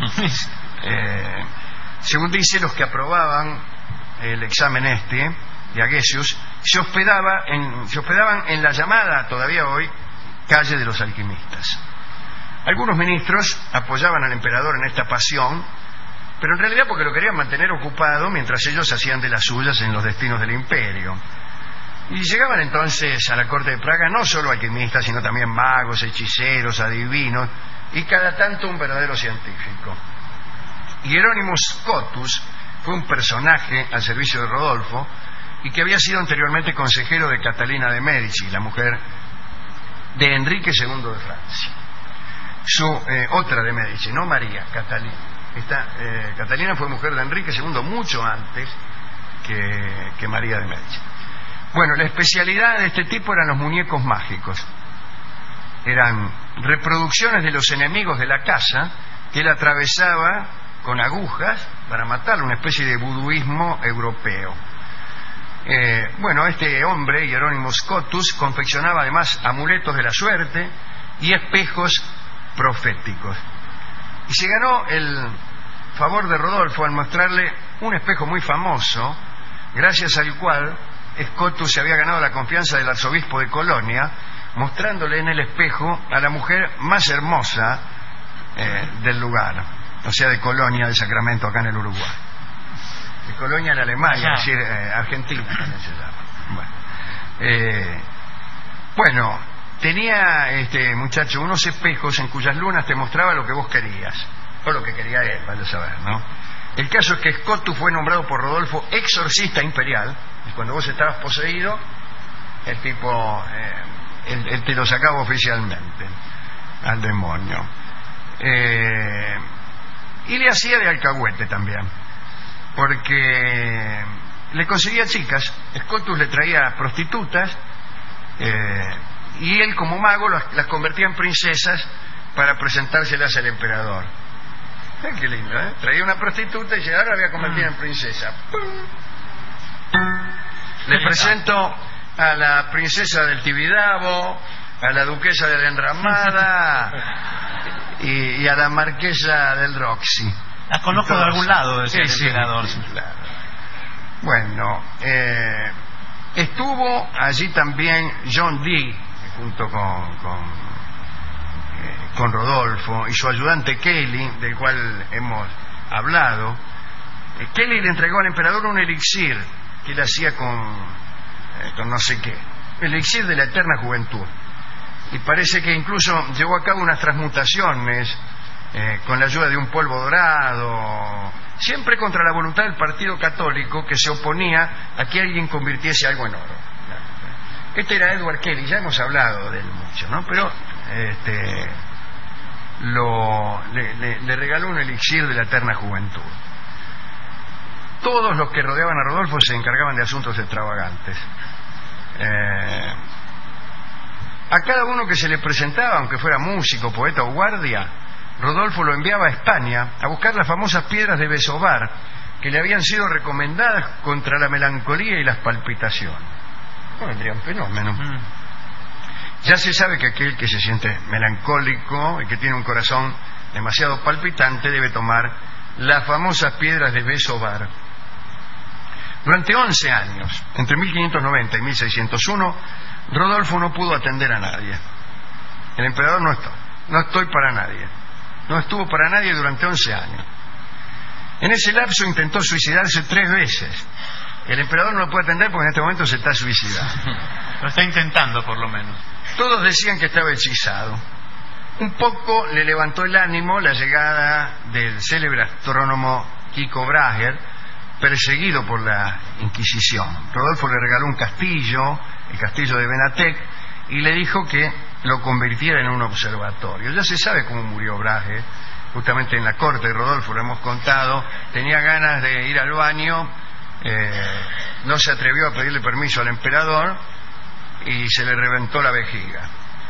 eh, según dice, los que aprobaban el examen este de Agesius se hospedaba en, se hospedaban en la llamada, todavía hoy, calle de los alquimistas. Algunos ministros apoyaban al emperador en esta pasión, pero en realidad porque lo querían mantener ocupado mientras ellos hacían de las suyas en los destinos del imperio. Y llegaban entonces a la corte de Praga no solo alquimistas, sino también magos, hechiceros, adivinos, y cada tanto un verdadero científico. Hierónimo Scotus fue un personaje al servicio de Rodolfo y que había sido anteriormente consejero de Catalina de Medici, la mujer de Enrique segundo de Francia. Su eh, otra de Medici, no María, Catalina. Esta, eh, Catalina fue mujer de Enrique segundo mucho antes que, que María de Medici. Bueno, la especialidad de este tipo eran los muñecos mágicos. Eran reproducciones de los enemigos de la casa que él atravesaba con agujas para matarlo, una especie de vuduismo europeo. Eh, bueno, este hombre, Hierónimo Scotus, confeccionaba además amuletos de la suerte y espejos proféticos. Y se ganó el favor de Rodolfo al mostrarle un espejo muy famoso, gracias al cual Scotus se había ganado la confianza del arzobispo de Colonia, mostrándole en el espejo a la mujer más hermosa eh, del lugar, o sea, de Colonia, de Sacramento, acá en el Uruguay. De Colonia en Alemania, es decir, eh, Argentina también se llama. Bueno, eh, bueno, tenía este muchacho unos espejos en cuyas lunas te mostraba lo que vos querías, o lo que quería él, vaya a saber, ¿no? El caso es que Scotus fue nombrado por Rodolfo exorcista imperial, y cuando vos estabas poseído, el tipo, eh, él, él te lo sacaba oficialmente. al demonio. Eh, y le hacía de alcahuete también, porque le conseguía chicas. Scotus le traía prostitutas, eh, y él como mago las, las convertía en princesas para presentárselas al emperador. Eh, qué lindo, ¿eh? Traía una prostituta y ahora la voy a convertir en princesa. ¡Pum! Le presento a la princesa del Tibidabo, a la duquesa de la Enramada y, y a la marquesa del Roxy. La conozco de algún lado, decía Sí, el sí, emperador. claro. Bueno, eh, estuvo allí también John Dee, junto con, con, eh, con Rodolfo, y su ayudante Kelly, del cual hemos hablado. Eh, Kelly le entregó al emperador un elixir que él hacía con, eh, con no sé qué, el elixir de la eterna juventud. Y parece que incluso llevó a cabo unas transmutaciones eh, con la ayuda de un polvo dorado, siempre contra la voluntad del partido católico, que se oponía a que alguien convirtiese algo en oro. Este era Edward Kelly, ya hemos hablado de él mucho, ¿no? Pero este, lo, le, le, le regaló un elixir de la eterna juventud. Todos los que rodeaban a Rodolfo se encargaban de asuntos extravagantes. Eh, a cada uno que se le presentaba, aunque fuera músico, poeta o guardia, Rodolfo lo enviaba a España a buscar las famosas piedras de Besobar, que le habían sido recomendadas contra la melancolía y las palpitaciones. No vendría un fenómeno. Mm. Ya se sabe que aquel que se siente melancólico y que tiene un corazón demasiado palpitante debe tomar las famosas piedras de Besobar. Durante once años, entre mil quinientos noventa y mil seiscientos uno, Rodolfo no pudo atender a nadie. El emperador no estoy, no estoy para nadie. No estuvo para nadie durante once años. En ese lapso intentó suicidarse tres veces. El emperador no lo puede atender porque en este momento se está suicidando. Lo está intentando, por lo menos. Todos decían que estaba hechizado. Un poco le levantó el ánimo la llegada del célebre astrónomo Tycho Brahe, perseguido por la Inquisición. Rodolfo le regaló un castillo, el castillo de Benatec, y le dijo que lo convirtiera en un observatorio. Ya se sabe cómo murió Brahe, justamente en la corte de Rodolfo, lo hemos contado. Tenía ganas de ir al baño, eh, no se atrevió a pedirle permiso al emperador y se le reventó la vejiga.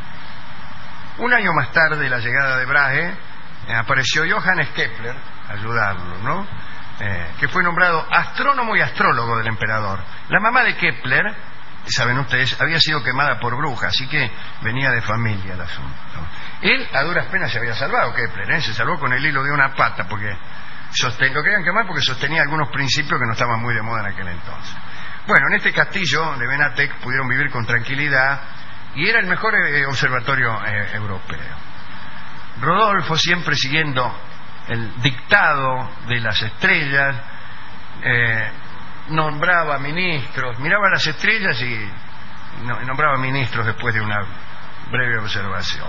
Un año más tarde de la llegada de Brahe, eh, apareció Johannes Kepler a ayudarlo, ¿no? Eh, que fue nombrado astrónomo y astrólogo del emperador. La mamá de Kepler, saben ustedes, había sido quemada por bruja, así que venía de familia el asunto. Él a duras penas se había salvado, Kepler, ¿eh? Se salvó con el hilo de una pata, porque sosten... lo querían quemar porque sostenía algunos principios que no estaban muy de moda en aquel entonces. Bueno, en este castillo de Benatec pudieron vivir con tranquilidad y era el mejor eh, observatorio eh, europeo. Rodolfo, siempre siguiendo el dictado de las estrellas, eh, nombraba ministros, miraba las estrellas y nombraba ministros después de una breve observación.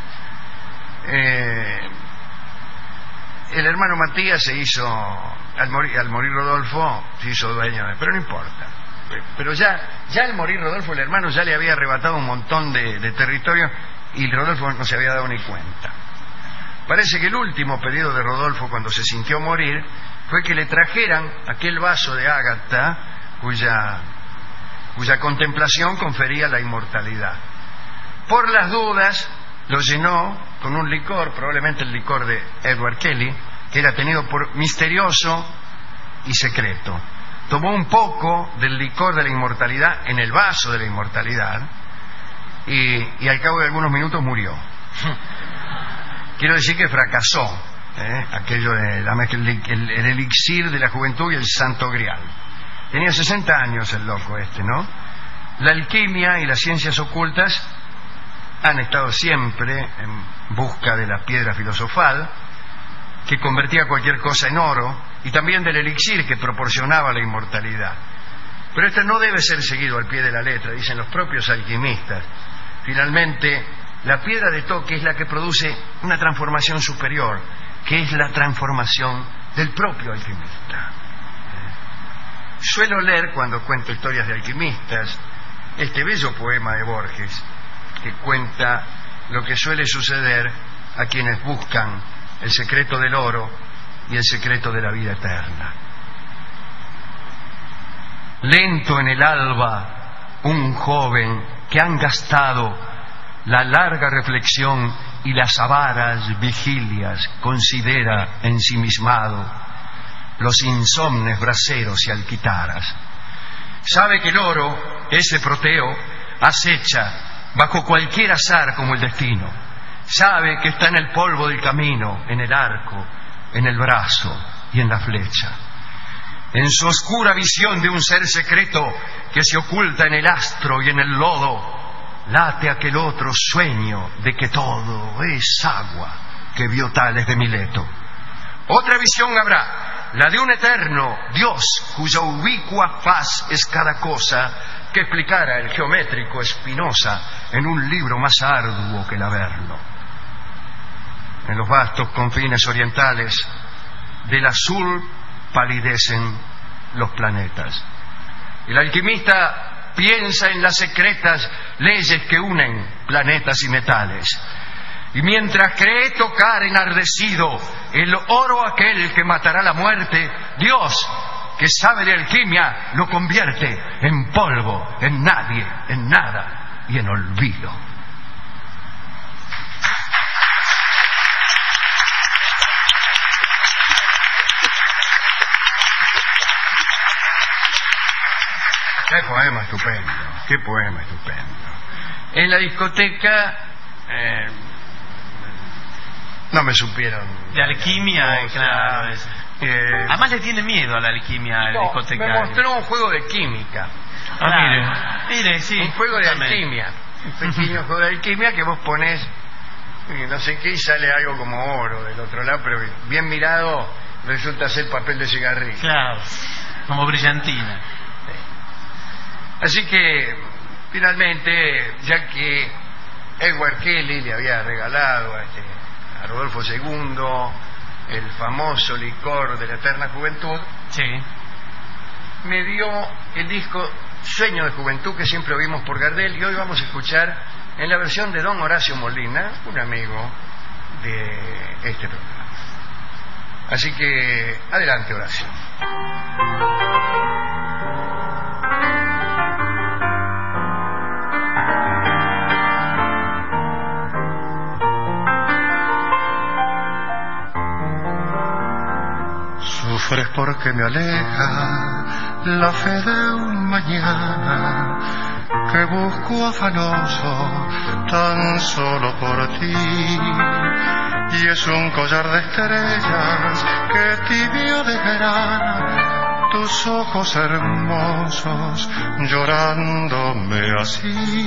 Eh, el hermano Matías se hizo, al morir, al morir Rodolfo, se hizo dueño de, pero no importa. Pero ya, ya al morir Rodolfo, el hermano ya le había arrebatado un montón de, de territorio y Rodolfo no se había dado ni cuenta. Parece que el último pedido de Rodolfo cuando se sintió morir fue que le trajeran aquel vaso de ágata cuya, cuya contemplación confería la inmortalidad. Por las dudas lo llenó con un licor, probablemente el licor de Edward Kelly, que era tenido por misterioso y secreto. Tomó un poco del licor de la inmortalidad en el vaso de la inmortalidad y, y al cabo de algunos minutos murió. Quiero decir que fracasó, ¿eh? aquello de la, el, el, el elixir de la juventud y el santo grial. Tenía sesenta años el loco este, ¿no? La alquimia y las ciencias ocultas han estado siempre en busca de la piedra filosofal que convertía cualquier cosa en oro y también del elixir que proporcionaba la inmortalidad. Pero esto no debe ser seguido al pie de la letra, dicen los propios alquimistas. Finalmente, la piedra de toque es la que produce una transformación superior, que es la transformación del propio alquimista. Suelo leer, cuando cuento historias de alquimistas, este bello poema de Borges, que cuenta lo que suele suceder a quienes buscan el secreto del oro y el secreto de la vida eterna. Lento en el alba, un joven que han gastado la larga reflexión y las avaras vigilias considera ensimismado los insomnes braseros y alquitaras. Sabe que el oro, ese Proteo, acecha bajo cualquier azar como el destino. Sabe que está en el polvo del camino, en el arco, en el brazo y en la flecha. En su oscura visión de un ser secreto que se oculta en el astro y en el lodo, late aquel otro sueño de que todo es agua que vio Tales de Mileto. Otra visión habrá, la de un eterno Dios cuya ubicua faz es cada cosa que explicara el geométrico Spinoza en un libro más arduo que el Averno. En los vastos confines orientales del azul palidecen los planetas. El alquimista piensa en las secretas leyes que unen planetas y metales. Y mientras cree tocar enardecido el oro aquel que matará la muerte, Dios, que sabe de alquimia, lo convierte en polvo, en nadie, en nada y en olvido. Qué poema estupendo, qué poema estupendo. En la discoteca eh, no me supieron. De alquimia, o sea, claro. Es. Eh, Además le tiene miedo a la alquimia al no, discotecario. me mostró un juego de química. Ah, claro. mire. Mire, sí. Un juego de también. alquimia. Un pequeño juego de alquimia que vos pones y no sé qué y sale algo como oro del otro lado, pero bien mirado resulta ser papel de cigarrillo. Claro, como brillantina. Así que, finalmente, ya que Edward Kelly le había regalado a, este, a Rodolfo segundo el famoso licor de la eterna juventud, Sí. me dio el disco Sueño de Juventud, que siempre oímos por Gardel, y hoy vamos a escuchar en la versión de don Horacio Molina, un amigo de este programa. Así que, adelante, Horacio. Sufres porque me aleja la fe de un mañana que busco afanoso tan solo por ti. Y es un collar de estrellas que tibio dejará tus ojos hermosos llorándome así.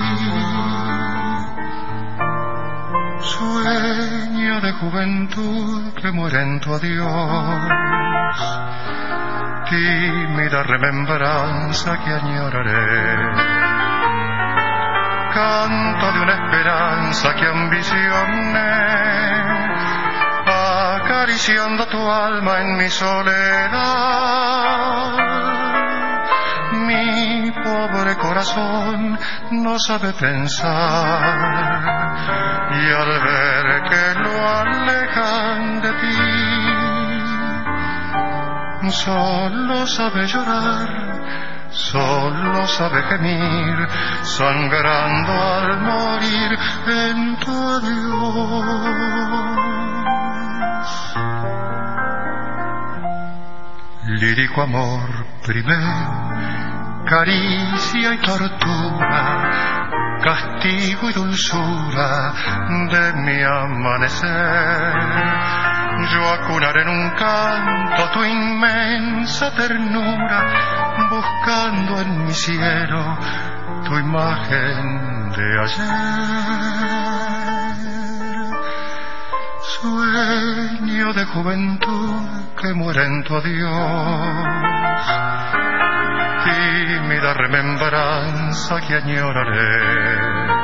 Sueño de juventud que muere en tu adiós, tímida remembranza que añoraré, canto de una esperanza que ambicioné, acariciando tu alma en mi soledad. Mi pobre corazón no sabe pensar, y al ver que lo alejan de ti, solo sabe llorar, solo sabe gemir, sangrando al morir en tu adiós. Lírico amor primero, caricia y tortura, castigo y dulzura de mi amanecer. Yo acunaré en un canto tu inmensa ternura, buscando en mi cielo tu imagen de ayer. Sueño de juventud que muere en tu adiós, tímida remembranza que añoraré,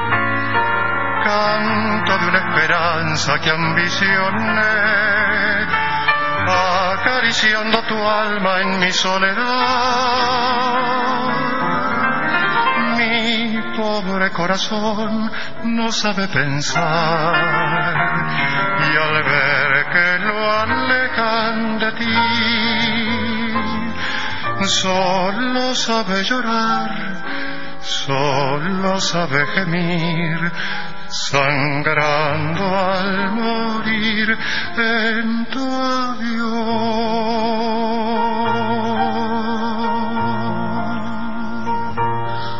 canto de una esperanza que ambicioné, acariciando tu alma en mi soledad. Mi pobre corazón no sabe pensar, y al ver que lo alejan de ti, solo sabe llorar, solo sabe gemir, sangrando al morir en tu adiós.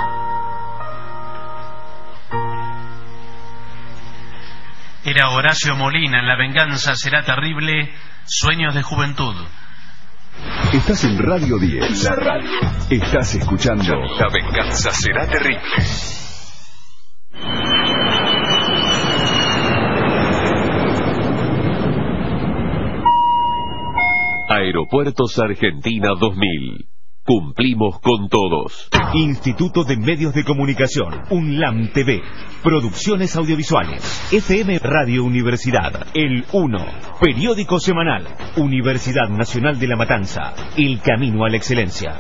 Era Horacio Molina en La venganza será terrible, Sueños de juventud. Estás en Radio diez. La radio. Estás escuchando La venganza será terrible. Aeropuertos Argentina dos mil. Cumplimos con todos. Instituto de Medios de Comunicación, UNLAM T V, Producciones Audiovisuales, F M Radio Universidad, El uno, Periódico Semanal, Universidad Nacional de La Matanza, El Camino a la Excelencia.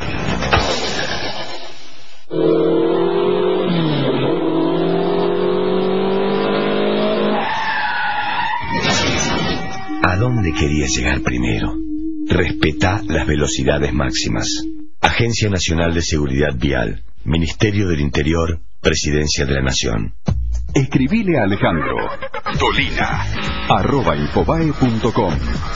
¿A dónde querías llegar primero? Respeta las velocidades máximas. Agencia Nacional de Seguridad Vial, Ministerio del Interior, Presidencia de la Nación. Escribile a Alejandro Dolina arroba infobae punto com.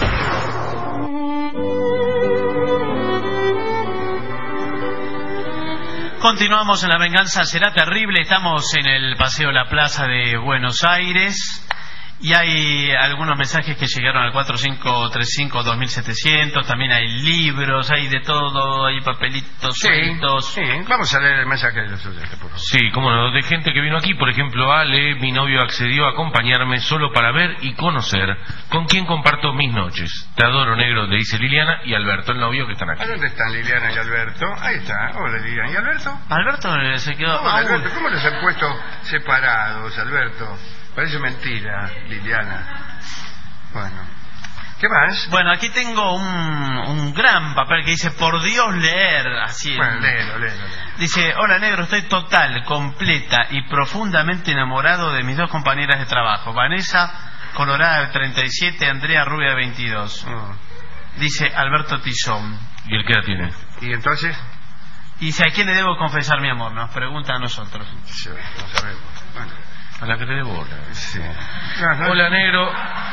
Continuamos en La venganza será terrible. Estamos en el Paseo La Plaza de Buenos Aires y hay algunos mensajes que llegaron al cuatro cinco tres cinco dos mil setecientos. También hay libros, hay de todo, hay papelitos Sí, sueltos. sí, vamos a leer el mensaje de los oyentes, por favor. Sí, cómo no, de gente que vino aquí, por ejemplo, Ale, mi novio accedió a acompañarme solo para ver y conocer con quién comparto mis noches. Te adoro, negro, le dice Liliana y Alberto, el novio, que están aquí. ¿A dónde están Liliana y Alberto? Ahí está. Hola, Liliana. ¿Y Alberto? Alberto eh, se quedó. Hola, Ah, Alberto. ¿Cómo los han puesto separados, Alberto? Parece mentira, Liliana. Bueno. ¿Qué más? Bueno, aquí tengo un, un gran papel que dice por Dios leer, así. Bueno, léelo, léelo, léelo. Dice, hola negro, estoy total, completa y profundamente enamorado de mis dos compañeras de trabajo, Vanessa, colorada de treinta y siete, Andrea, rubia de veintidós. Mm. Dice Alberto Tizón. ¿Y el qué edad tiene? ¿Y entonces? Y dice, ¿a quién le debo confesar mi amor? Nos pregunta a nosotros. Sí, no sabemos. Bueno. A la que le debo. Sí. Hola, negro.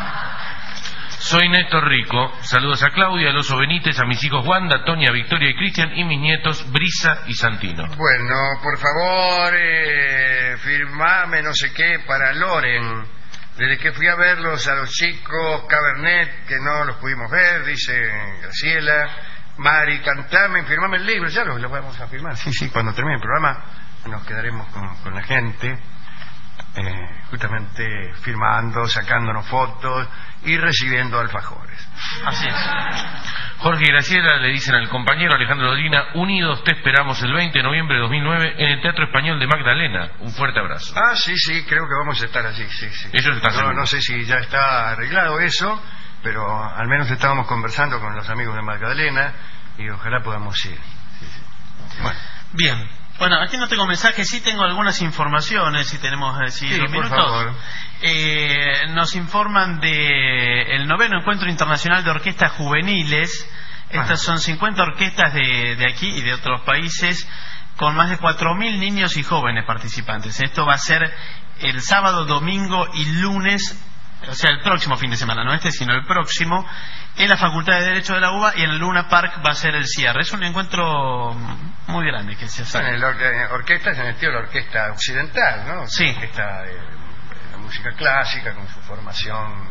Soy Néstor Rico. Saludos a Claudia, al oso Benítez, a mis hijos Wanda, Tonia, Victoria y Cristian y mis nietos Brisa y Santino. Bueno, por favor, eh, firmame no sé qué para Loren. Desde que fui a verlos a los chicos Cabernet, que no los pudimos ver, dice Graciela. Mari, cantame, firmame el libro. Ya lo, lo vamos a firmar. Sí, sí, cuando termine el programa nos quedaremos con, con la gente. Eh, justamente firmando, sacándonos fotos y recibiendo alfajores. Así es. Jorge y Graciela le dicen al compañero Alejandro Dolina, unidos te esperamos el veinte de noviembre de dos mil nueve en el Teatro Español de Magdalena. Un fuerte abrazo. Ah, sí, sí, creo que vamos a estar allí, sí, sí. Ellos están no, seguros. no sé si ya está arreglado eso, pero al menos estábamos conversando con los amigos de Magdalena y ojalá podamos ir. Sí, sí. Bueno. Bien. Bueno, aquí no tengo mensajes, sí tengo algunas informaciones, si tenemos eh, si Sí, dos por minutos. favor. Eh, nos informan de el noveno Encuentro Internacional de Orquestas Juveniles. Estas Ah. son cincuenta orquestas de, de aquí y de otros países, con más de cuatro mil niños y jóvenes participantes. Esto va a ser el sábado, domingo y lunes, o sea, el próximo fin de semana, no este, sino el próximo, en la Facultad de Derecho de la U B A, y en el Luna Park va a ser el cierre. Es un encuentro muy grande que se hace. Bueno, la or- orquesta es en el estilo de la orquesta occidental, ¿no? Sí. La orquesta de, de la música clásica, con su formación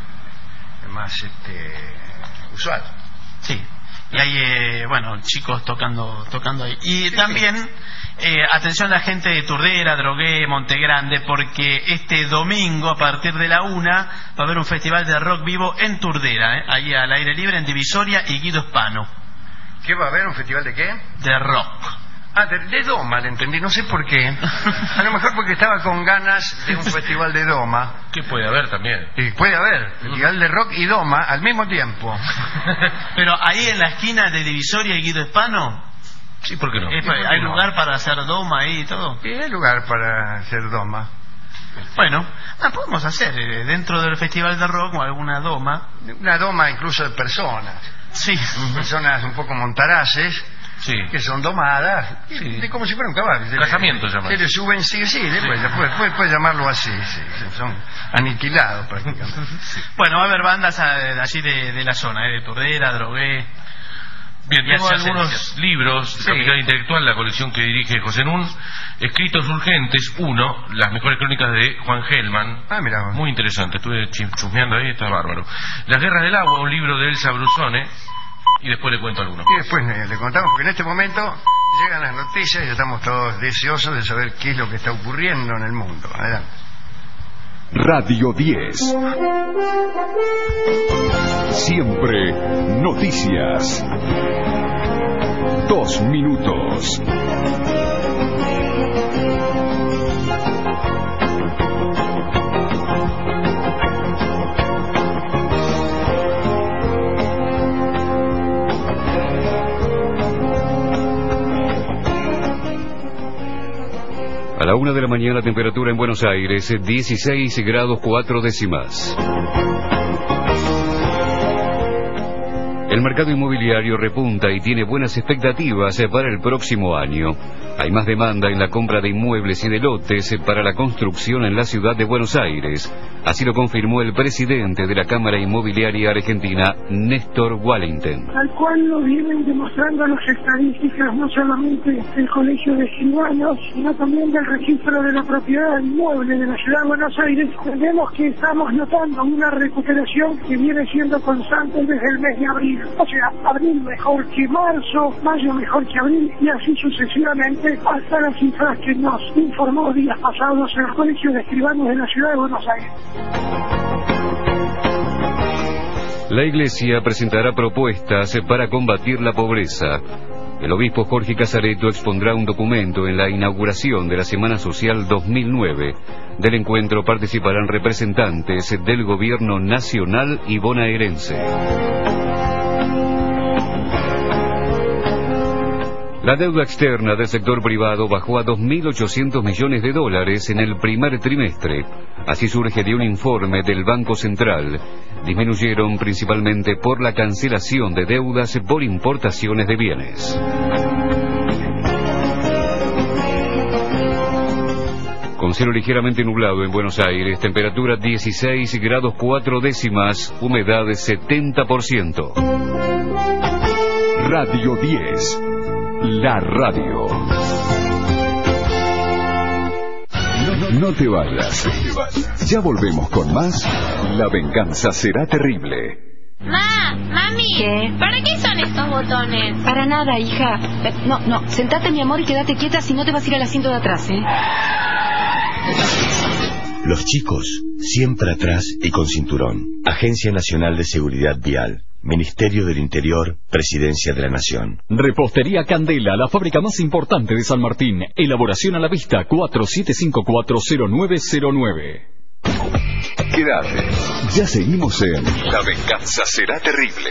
más este, usual. Sí, y hay, eh, bueno, chicos tocando tocando ahí. Y Sí, también, eh, atención a la gente de Turdera, Drogué, Montegrande, porque este domingo, a partir de la una, va a haber un festival de rock vivo en Turdera, eh, ahí al aire libre, en Divisoria y Guido Hispano, ¿Qué va a haber? ¿Un festival de qué? de rock. Ah, de, de Doma, le entendí, no sé por qué. A lo mejor porque estaba con ganas de un festival de Doma. ¿Qué puede haber también? Y puede haber, festival de rock y Doma al mismo tiempo. Pero ahí en la esquina de Divisoria y Guido Hispano, Sí, ¿por qué no? Eh, ¿Hay lugar para hacer doma ahí y todo? Sí, hay lugar para hacer doma. Bueno, ah, podemos hacer eh, dentro del Festival de Rock alguna doma. Una doma incluso de personas. Sí. Personas un poco montaraces. Sí. Que son domadas, Sí. de como si fuera un caballo. Se Casamiento le, llaman. Se le suben, sí, sí, después, después, puede, puede llamarlo así, sí, sí, son aniquilados prácticamente. Bueno, va a haber bandas a- allí de, de la zona, eh, de Turdera, Drogué. Bien, Y tengo así algunos hacen, libros, Sí. Capital Intelectual, la colección que dirige José Nun, escritos urgentes. Uno, las mejores crónicas de Juan Gelman. Ah, mira. Muy interesante, estuve chim- chusmeando ahí, está bárbaro. Las guerras del agua, un libro de Elsa Brusone, y después le cuento algunos. Y después eh, le contamos, porque en este momento llegan las noticias y estamos todos deseosos de saber qué es lo que está ocurriendo en el mundo. Adelante. Radio diez. Siempre noticias. Dos minutos. A la una de la mañana, temperatura en Buenos Aires, dieciséis grados cuatro décimas. El mercado inmobiliario repunta y tiene buenas expectativas para el próximo año. Hay más demanda en la compra de inmuebles y de lotes para la construcción en la ciudad de Buenos Aires. Así lo confirmó el presidente de la Cámara Inmobiliaria Argentina, Néstor Wallington. Tal cual lo vienen demostrando las estadísticas, no solamente del Colegio de Escribanos, sino también del registro de la propiedad inmueble de la ciudad de Buenos Aires. Vemos que estamos notando una recuperación que viene siendo constante desde el mes de abril. O sea, abril mejor que marzo, mayo mejor que abril, y así sucesivamente hasta las cifras que nos informó días pasados el Colegio de Escribanos de la ciudad de Buenos Aires. La Iglesia presentará propuestas para combatir la pobreza. El obispo Jorge Casareto expondrá un documento en la inauguración de la Semana Social dos mil nueve. Del encuentro participarán representantes del gobierno nacional y bonaerense. La deuda externa del sector privado bajó a dos mil ochocientos millones de dólares en el primer trimestre. Así surge de un informe del Banco Central. Disminuyeron principalmente por la cancelación de deudas por importaciones de bienes. Con cielo ligeramente nublado en Buenos Aires, temperatura dieciséis grados cuatro décimas, humedad setenta por ciento. Radio diez. La radio. No, no te vayas. Ya volvemos con más. La venganza será terrible. Ma, mami, ¿Qué? ¿para qué son estos botones? Para nada, hija. Eh, No, no, sentate, mi amor, y quédate quieta, si no te vas a ir al asiento de atrás, ¿eh? Los chicos, siempre atrás y con cinturón. Agencia Nacional de Seguridad Vial. Ministerio del Interior, Presidencia de la Nación. Repostería Candela, la fábrica más importante de San Martín. Elaboración a la vista, cuatro siete cinco cuatro cero nueve cero nueve. Quédate. Ya seguimos en La venganza será terrible.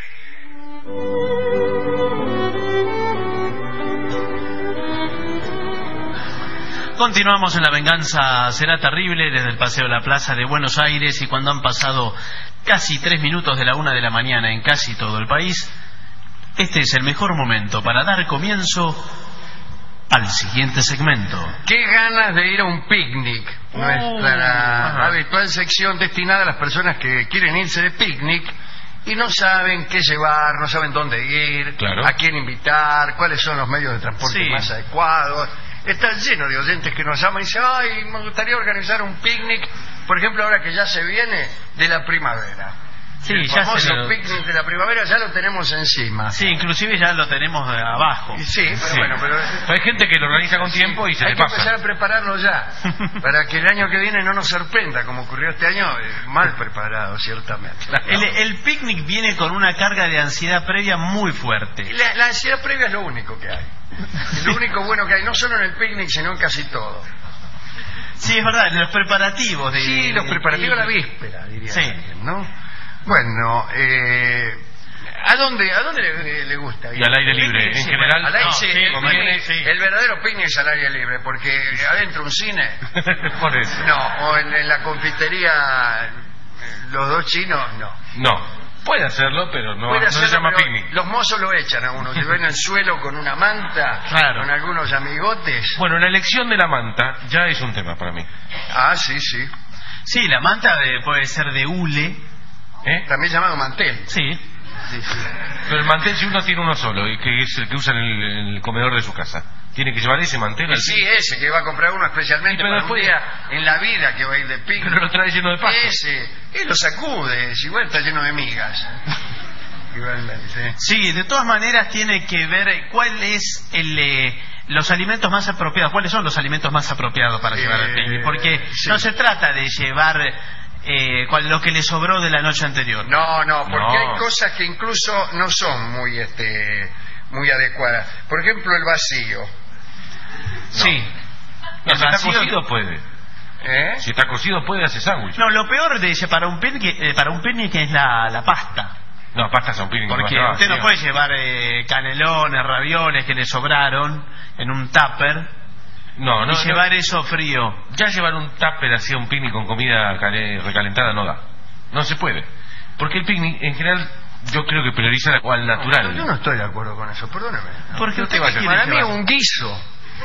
Continuamos en La venganza será terrible desde el Paseo de la Plaza de Buenos Aires, y cuando han pasado casi tres minutos de la una de la mañana en casi todo el país, este es el mejor momento para dar comienzo al siguiente segmento. Qué ganas de ir a un picnic. Nuestra Ajá. habitual sección destinada a las personas que quieren irse de picnic y no saben qué llevar, no saben dónde ir, Claro. a quién invitar, cuáles son los medios de transporte Sí. más adecuados. Está lleno de oyentes que nos llaman y dicen, ay, me gustaría organizar un picnic, por ejemplo, ahora que ya se viene de la primavera. Sí, el ya famoso se lo- picnic de la primavera ya lo tenemos encima. Sí, inclusive ya lo tenemos de abajo. Y sí, pero Sí. bueno, pero... Hay gente que lo organiza con tiempo y se Hay le que pasa. empezar a prepararlo ya, para que el año que viene no nos sorprenda, como ocurrió este año, eh, mal preparado, ciertamente. El, el picnic viene con una carga de ansiedad previa muy fuerte. La, la ansiedad previa es lo único que hay. Es lo único bueno que hay, no solo en el picnic, sino en casi todo. Sí, es verdad, en los preparativos de... Sí, los de- preparativos de- a la víspera, diría Sí. alguien, ¿no? Bueno, eh, ¿A dónde, a dónde le, le gusta? Y al aire libre, en Sí, general. al aire, No, sí, sí, el, conviene, picnic- sí. el verdadero picnic es al aire libre, porque adentro un cine, Por eso. no, o en, en la confitería, los dos chinos, no. No, puede hacerlo, pero no, Puede no se hacerlo, llama pero picnic. los mozos lo echan a uno, se ven en el suelo con una manta, Claro. con algunos amigotes. Bueno, la elección de la manta ya es un tema para mí. Ah, sí, sí. Sí, la manta de- puede ser de hule. ¿Eh? También llamado mantel. Sí. Sí, sí. Pero el mantel, si uno tiene uno solo, y que es el que usa en el, en el comedor de su casa, tiene que llevar ese mantel. Y al sí, picnic. ese que va a comprar uno especialmente Sí, pero para después- un día en la vida que va a ir de picnic. Pero lo trae lleno de pasto. Ese, él lo sacude, si igual está lleno de migas. Igualmente. Sí, de todas maneras tiene que ver cuál es el... eh, los alimentos más apropiados, ¿cuáles son los alimentos más apropiados para Eh, llevar al picnic? Porque sí. no se trata de llevar eh, cual- lo que le sobró de la noche anterior. No, no, porque No. hay cosas que incluso no son muy, este, muy adecuadas. Por ejemplo, el vacío. Sí. No, El si está vacío- cocido puede. ¿Eh? Si está cocido puede hacer sándwich. No, lo peor de ese para un picnic, eh, para un picnic es la, la pasta. No, pastas a un picnic. Porque no va a usted no llevar. puede llevar eh, canelones, ravioles que le sobraron en un tupper No, no, y no. llevar eso frío. Ya llevar un tupper hacia un picnic con comida cale- recalentada no da. No se puede. Porque el picnic, en general, yo creo que prioriza al natural. Yo no estoy de acuerdo con eso, perdóneme. Porque usted va a qué llevar? quiere Para mí llevar? un guiso.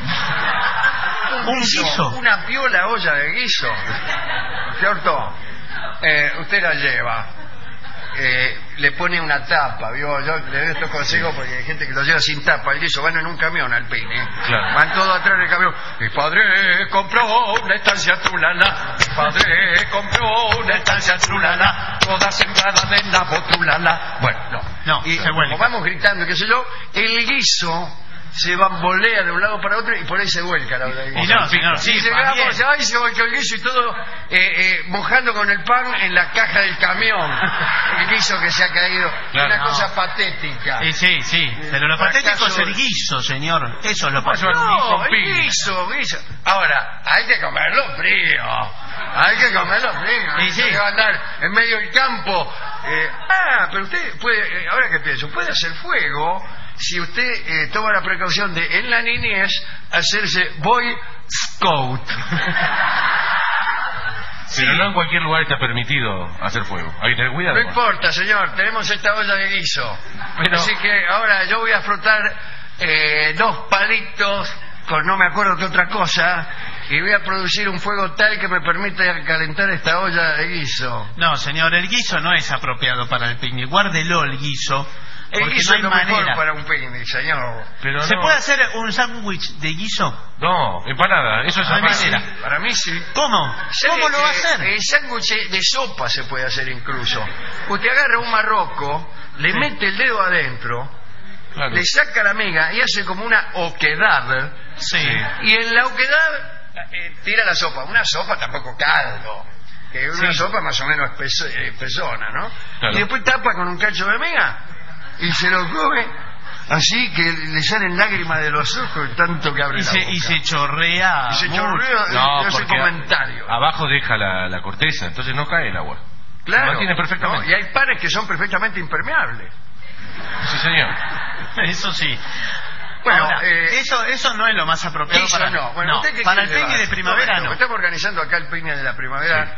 ¿Un guiso? Una piola olla de guiso. ¿Cierto? Eh, usted la lleva. Eh, le pone una tapa, ¿vio? Yo le doy estos consejos porque hay gente que lo lleva sin tapa. El guiso van en un camión al picnic. Claro. Van todos atrás del camión. Mi padre compró una estancia trulala. Mi padre compró una estancia trulala. Toda sembrada de nabo trulala. Bueno, no. No, y se vuelca. como vamos gritando, qué sé yo, el guiso se bambolea de un lado para otro y por ahí se vuelca la olla de Y guiso. no, señor, sí, y va llegamos, bien. ay, se volcó el guiso y todo eh, eh, mojando con el pan en la caja del camión. El guiso que se ha caído. Claro. Una No. cosa patética. Sí, sí, sí. Pero lo Fracaso patético es el de- guiso, señor. Eso es lo Puede llevar patético. un guiso No, el picnic. guiso, guiso. Ahora, hay que comerlo frío. Hay que comerlo frío. Sí, No sí. se va a andar en medio del campo. Eh, ah, pero usted puede, eh, ahora que pienso, puede hacer fuego si usted eh, toma la precaución de, en la niñez, hacerse Boy Scout. Pero no en cualquier lugar está permitido hacer fuego. Hay que tener cuidado. No importa, señor, tenemos esta olla de guiso. Pero- Así que ahora yo voy a frotar eh, dos palitos con no me acuerdo qué otra cosa y voy a producir un fuego tal que me permita calentar esta olla de guiso. No, señor, el guiso no es apropiado para el picnic. Guárdelo el guiso. El Porque guiso no es hay lo mejor manera. para un picnic, señor. Pero ¿Se no, puede hacer un sándwich de guiso? No, empanada. Eso es No hay aparte. manera. Para mí sí. ¿Cómo? ¿Cómo lo va a Eh, hacer? El sándwich de sopa se puede hacer incluso. Usted agarra un marroco, le Sí. mete el dedo adentro, Claro. le saca la miga y hace como una oquedad. Sí. Y en la oquedad eh, tira la sopa. Una sopa tampoco caldo. Que es una Sí. sopa más o menos espeso- eh, espesona, ¿no? Claro. Y después tapa con un cacho de miga y se lo come así que le salen lágrimas de los ojos tanto que abre Y la se, boca. y se chorrea. Y se mucho. chorrea No, y hace porque comentario. abajo deja la, la corteza, entonces no cae el agua. Claro. Lo mantiene perfectamente. ¿no? Y hay panes que son perfectamente impermeables. Sí, señor. Eso sí. Bueno, Ahora, eh, eso, eso no es lo más apropiado Eso para no. Bueno, no, ¿usted qué para el quiere picnic de llevar? primavera Momento, no. Estamos organizando acá el picnic de la primavera.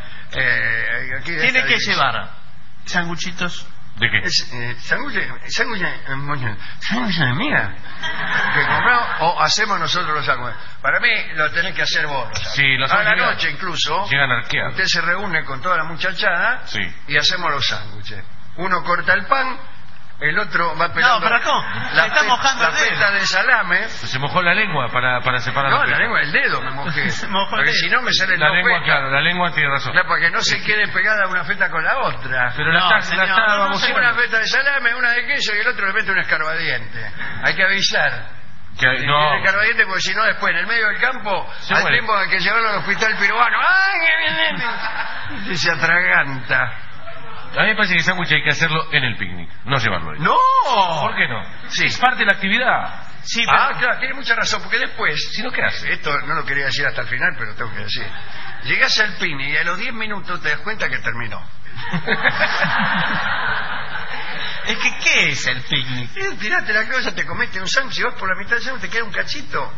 Eh, aquí de Tiene esta que división. llevar sanguchitos. ¿De qué? Es, eh, sándwiches, sándwiches, eh, moño, sándwiches de miga. Que compramos o hacemos nosotros los sándwiches. Para mí lo tenés que hacer vos. Los sándwiches. Sí, los a la sándwiches noche incluso. Llegan arqueados. Usted se reúne con toda la muchachada Sí. y hacemos los sándwiches. Uno corta el pan, el otro va pelando pero ¿cómo? Se está fe- mojando la el dedo. feta de salame. Se mojó la lengua para, para separar No, los la pelos. lengua del dedo me mojé. Se mojó el Porque dedo. si no me salen La dos lengua, fetas. claro, la lengua tiene razón. Claro, para que no se quede pegada una feta con la otra. Pero la No, está, señor, la está no, no, baboseando. Una feta de salame, una de queso y el otro le mete un escarbadiente. Hay que avisar. Que- Y no, tiene escarbadiente porque si no después en el medio del campo Se al muere. tiempo de que llevarlo al hospital peruano ¡ay, qué bien! Y se atraganta. a mí me parece que el sándwich hay que hacerlo en el picnic, no llevarlo ahí. ¡No! ¿Por qué no? Sí. Es parte de la actividad. Sí, pero Ah, claro, tiene mucha razón, porque después, Si no, ¿qué hace? esto no lo quería decir hasta el final, pero tengo que decir. Llegás al picnic y a los diez minutos te das cuenta que terminó. Es que, ¿qué es el picnic? Eh, tirate la cosa, te comete un sándwich y vas por la mitad del sándwich, te queda un cachito.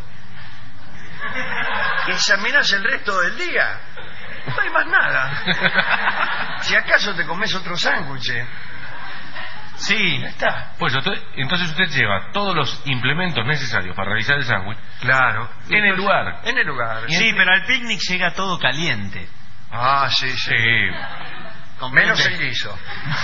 Y examinás el resto del día. No hay más nada. Si acaso te comes otro sándwich. Sí. Ya está. Pues usted, entonces usted lleva todos los implementos necesarios para realizar el sándwich. Claro. En el lugar. En el lugar. Sí, pero al picnic llega todo caliente. Ah, sí, sí. Con Menos gente- el guiso.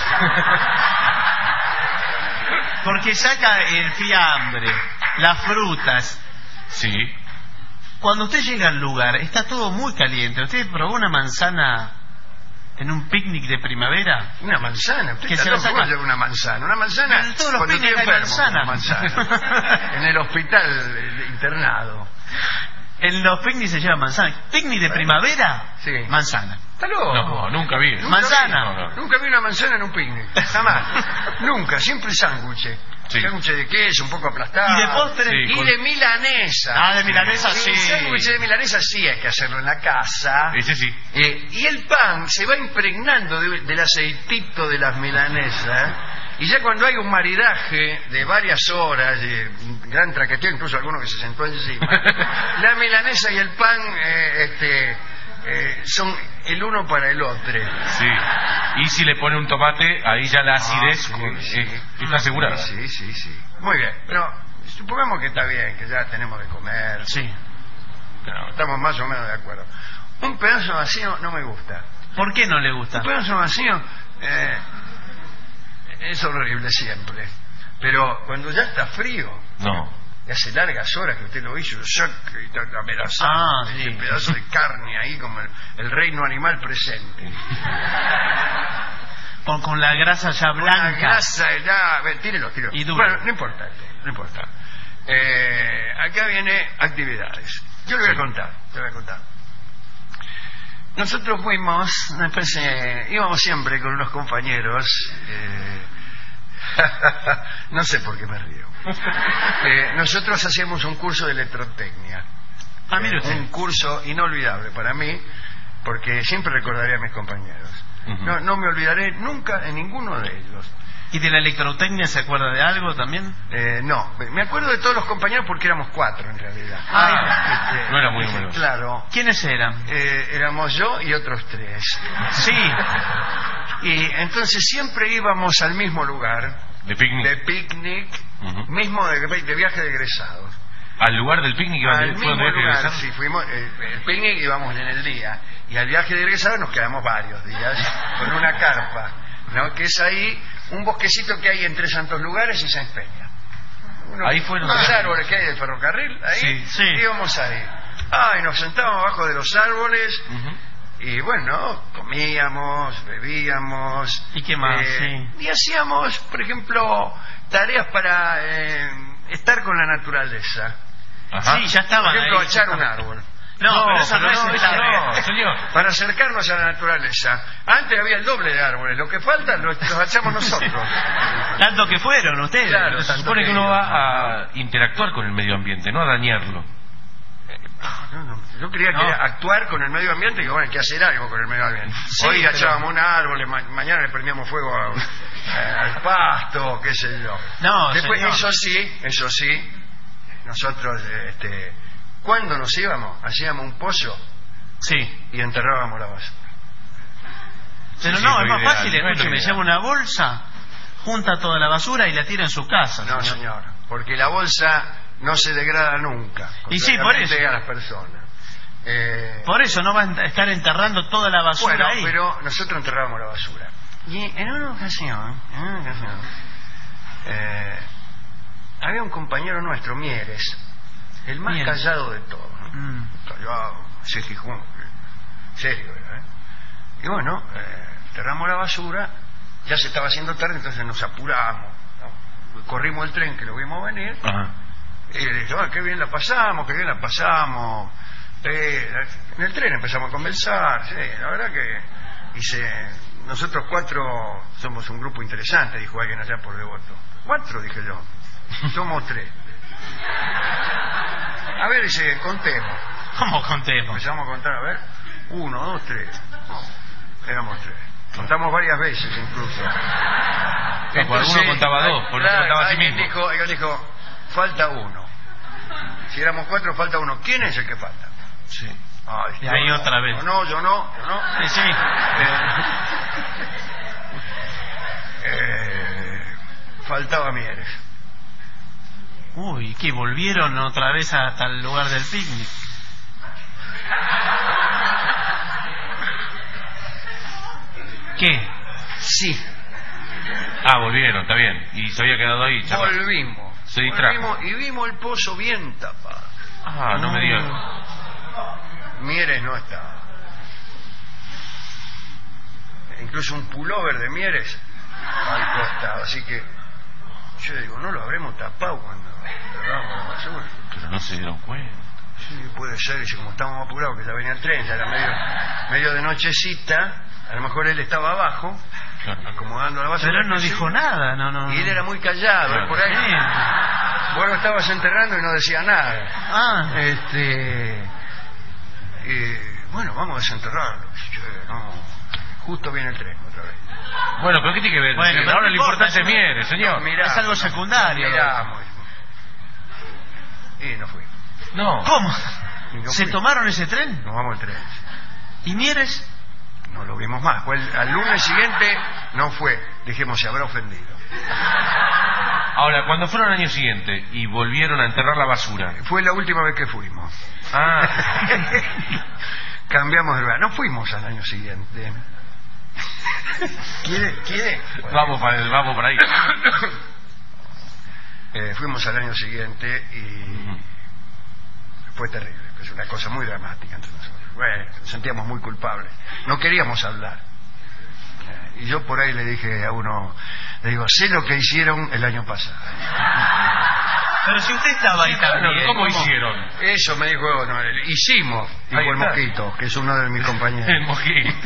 Porque saca el fiambre, las frutas. Sí. Cuando usted llega al lugar, está todo muy caliente. ¿Usted probó una manzana en un picnic de primavera? Una manzana. Usted Que está se la loco, saca- ¿cómo lleva una manzana. Una manzana. En todos los cuando picnics estoy hay enfermo, manzana. una manzana. En el hospital eh, internado. En los picnics se lleva manzana. ¿Picnic de primavera? Sí. Manzana. Está loco. No, nunca vi. Nunca Manzana. vi- No, no. Nunca vi una manzana en un picnic. Jamás. Nunca. Siempre sándwich. Sí. Sándwich de queso, un poco aplastado. ¿Y de postre? Sí, Y con- de milanesa. Ah, de milanesa, sí. El sándwich de milanesa sí hay que hacerlo en la casa. Ese sí. Eh, y el pan se va impregnando de- del aceitito de las milanesas. Y ya cuando hay un maridaje de varias horas, de un gran traqueteo, incluso alguno que se sentó encima, la milanesa y el pan eh, este, eh, son el uno para el otro. Sí. Y si le pone un tomate, ahí ya la acidez Ah, sí, con- sí. eh, está asegurada. Sí, sí, sí. Muy bien. Pero supongamos que está bien, que ya tenemos de comer. Sí. Pero estamos más o menos de acuerdo. Un pedazo vacío no me gusta. ¿Por qué no le gusta? Un pedazo vacío eh, es horrible siempre. Pero cuando ya está frío, No. y hace largas horas que usted lo hizo, lo saca y está amenazado, Ah, ese sí. pedazo de carne ahí como el, el reino animal presente. Con, con la grasa ya Una blanca. grasa, ya, a ver, tírelo, tírelo. Y dura. Bueno, no importa, no importa. Eh, acá viene actividades. Yo le voy a contar, le voy a contar. Nosotros fuimos, una especie, íbamos siempre con unos compañeros, eh, no sé por qué me río. Eh, nosotros hacíamos un curso de electrotecnia. Ah, mire usted. Un curso inolvidable para mí, porque siempre recordaré a mis compañeros. Ujú. No, no me olvidaré nunca de ninguno de ellos. ¿Y de la electrotecnia se acuerda de algo también? Eh, no, me acuerdo de todos los compañeros porque éramos cuatro en realidad. Ah, Este, no era muy numeroso. Claro. ¿Quiénes eran? Eh, éramos yo y otros tres. Sí. Y entonces siempre íbamos al mismo lugar, De picnic. de picnic, Ujú. mismo de, de viaje de egresados. Al lugar del picnic iban Al de- mismo fueron de viaje lugar, egresados. sí, fuimos, eh, el picnic íbamos en el día, y al viaje de egresados nos quedamos varios días con una carpa, ¿no? Que es ahí un bosquecito que hay entre Santos Lugares y San Peña. Unos, Ahí fueron unos los- árboles que hay del ferrocarril, ahí Sí, sí. íbamos ahí. Ah, y nos sentábamos abajo de los árboles, Ujú. y bueno, comíamos, bebíamos. ¿Y qué más? eh, Sí. Y hacíamos, por ejemplo, tareas para eh, estar con la naturaleza. Ajá. Sí, ya estaban Por ejemplo, ahí. echar un árbol. No, pero eso no, es eso estar- no. Señor. Para acercarnos a la naturaleza. Antes había el doble de árboles. Lo que falta los, los echamos nosotros. Tanto que fueron ustedes. Claro. Se supone que uno va a interactuar con el medio ambiente, no a dañarlo. No, no, yo creía que No. era actuar con el medio ambiente y que bueno, hay que hacer algo con el medio ambiente. Sí, Hoy pero- echábamos un árbol, ma- mañana le prendíamos fuego a- a- al pasto, qué sé yo. No, Después, señor. eso sí, eso sí, nosotros, eh, este, cuando nos íbamos, hacíamos un pozo Sí. y enterrábamos la basura. Pero Sí, no, sí, es lo más ideal, fácil, no es lo escúcheme, ideal. lleva una bolsa, junta toda la basura y la tira en su casa. No, señor, porque la bolsa no se degrada nunca. Y sí, por eso. contrariamente a las personas. Eh, Por eso no van a estar enterrando toda la basura bueno, ahí. pero nosotros enterrábamos la basura. Y en una ocasión, en una ocasión, eh, había un compañero nuestro, Mieres, el más Mieres. callado de todos. ¿no? Mm. Callado, se Gijón, serio, ¿eh? Y bueno, eh, enterramos la basura, ya se estaba haciendo tarde, entonces nos apuramos, ¿no? Corrimos el tren que lo vimos venir. Ajá. Y le dije, ah, qué bien la pasamos, qué bien la pasamos. Eh, en el tren empezamos a conversar, sí, la verdad que hice, nosotros cuatro somos un grupo interesante, dijo alguien allá por Devoto. Cuatro, dije yo. Somos tres. A ver, dice, contemos. ¿Cómo contemos? Empezamos a contar, a ver. Uno, dos, tres. No, éramos tres. Contamos varias veces incluso. No, por alguno contaba dos, por otro contaba a sí mismo. Dijo, alguien dijo, falta uno. Si éramos cuatro, falta uno. ¿Quién es el que falta? Sí. Ay, y ahí no, otra vez. Yo no, yo no, yo no. Sí, sí. Eh, eh, faltaba Mieres. Uy, ¿qué? ¿Volvieron otra vez hasta el lugar del picnic? ¿Qué? Sí. Ah, volvieron, está bien. Y se había quedado ahí, chaval. Volvimos. Se distrajo. Volvimos y vimos el pozo bien tapado. Ah, no me digas. Mieres no estaba. Incluso un pullover de Mieres al costado. Así que yo digo, no lo habremos tapado cuando cerramos la basura. Pero no se dieron cuenta. Sí, puede ser. Dice, como estábamos apurados, que ya venía el tren, ya era medio, medio de nochecita. A lo mejor él estaba abajo, claro, acomodando la basura. Pero él no dijo nada, no, no. Y él era muy callado, claro, por ahí. Sí. Vos lo estabas enterrando y no decía nada. Ah. Este. Eh, bueno, vamos a desenterrarlo. No, justo viene el tren otra vez. Bueno, pero ¿qué tiene que ver? Bueno, pero ahora lo importante es Mieres, señor. No, mirá, es algo secundario. Miramos. Y no fui. No. ¿Cómo? No ¿Se fui. tomaron ese tren? Nos vamos al tren. ¿Y Mieres? No lo vimos más. Fue el, al lunes siguiente no fue. Dijimos, se habrá ofendido. Ahora, cuando fueron al año siguiente y volvieron a enterrar la basura. Fue la última vez que fuimos. Ah. Cambiamos de lugar. No fuimos al año siguiente. ¿Quiere? ¿Quiere? Bueno. Vamos para el, vamos para ahí. eh, fuimos al año siguiente y fue terrible. Es una cosa muy dramática entre nosotros. Bueno, nos sentíamos muy culpables. No queríamos hablar. Y yo por ahí le dije a uno, le digo, sé lo que hicieron el año pasado. Pero si usted estaba ahí también. ¿Cómo, ¿Cómo hicieron? Eso me dijo, no, hicimos, dijo el Mosquito, que es uno de mis compañeros. El Mosquito.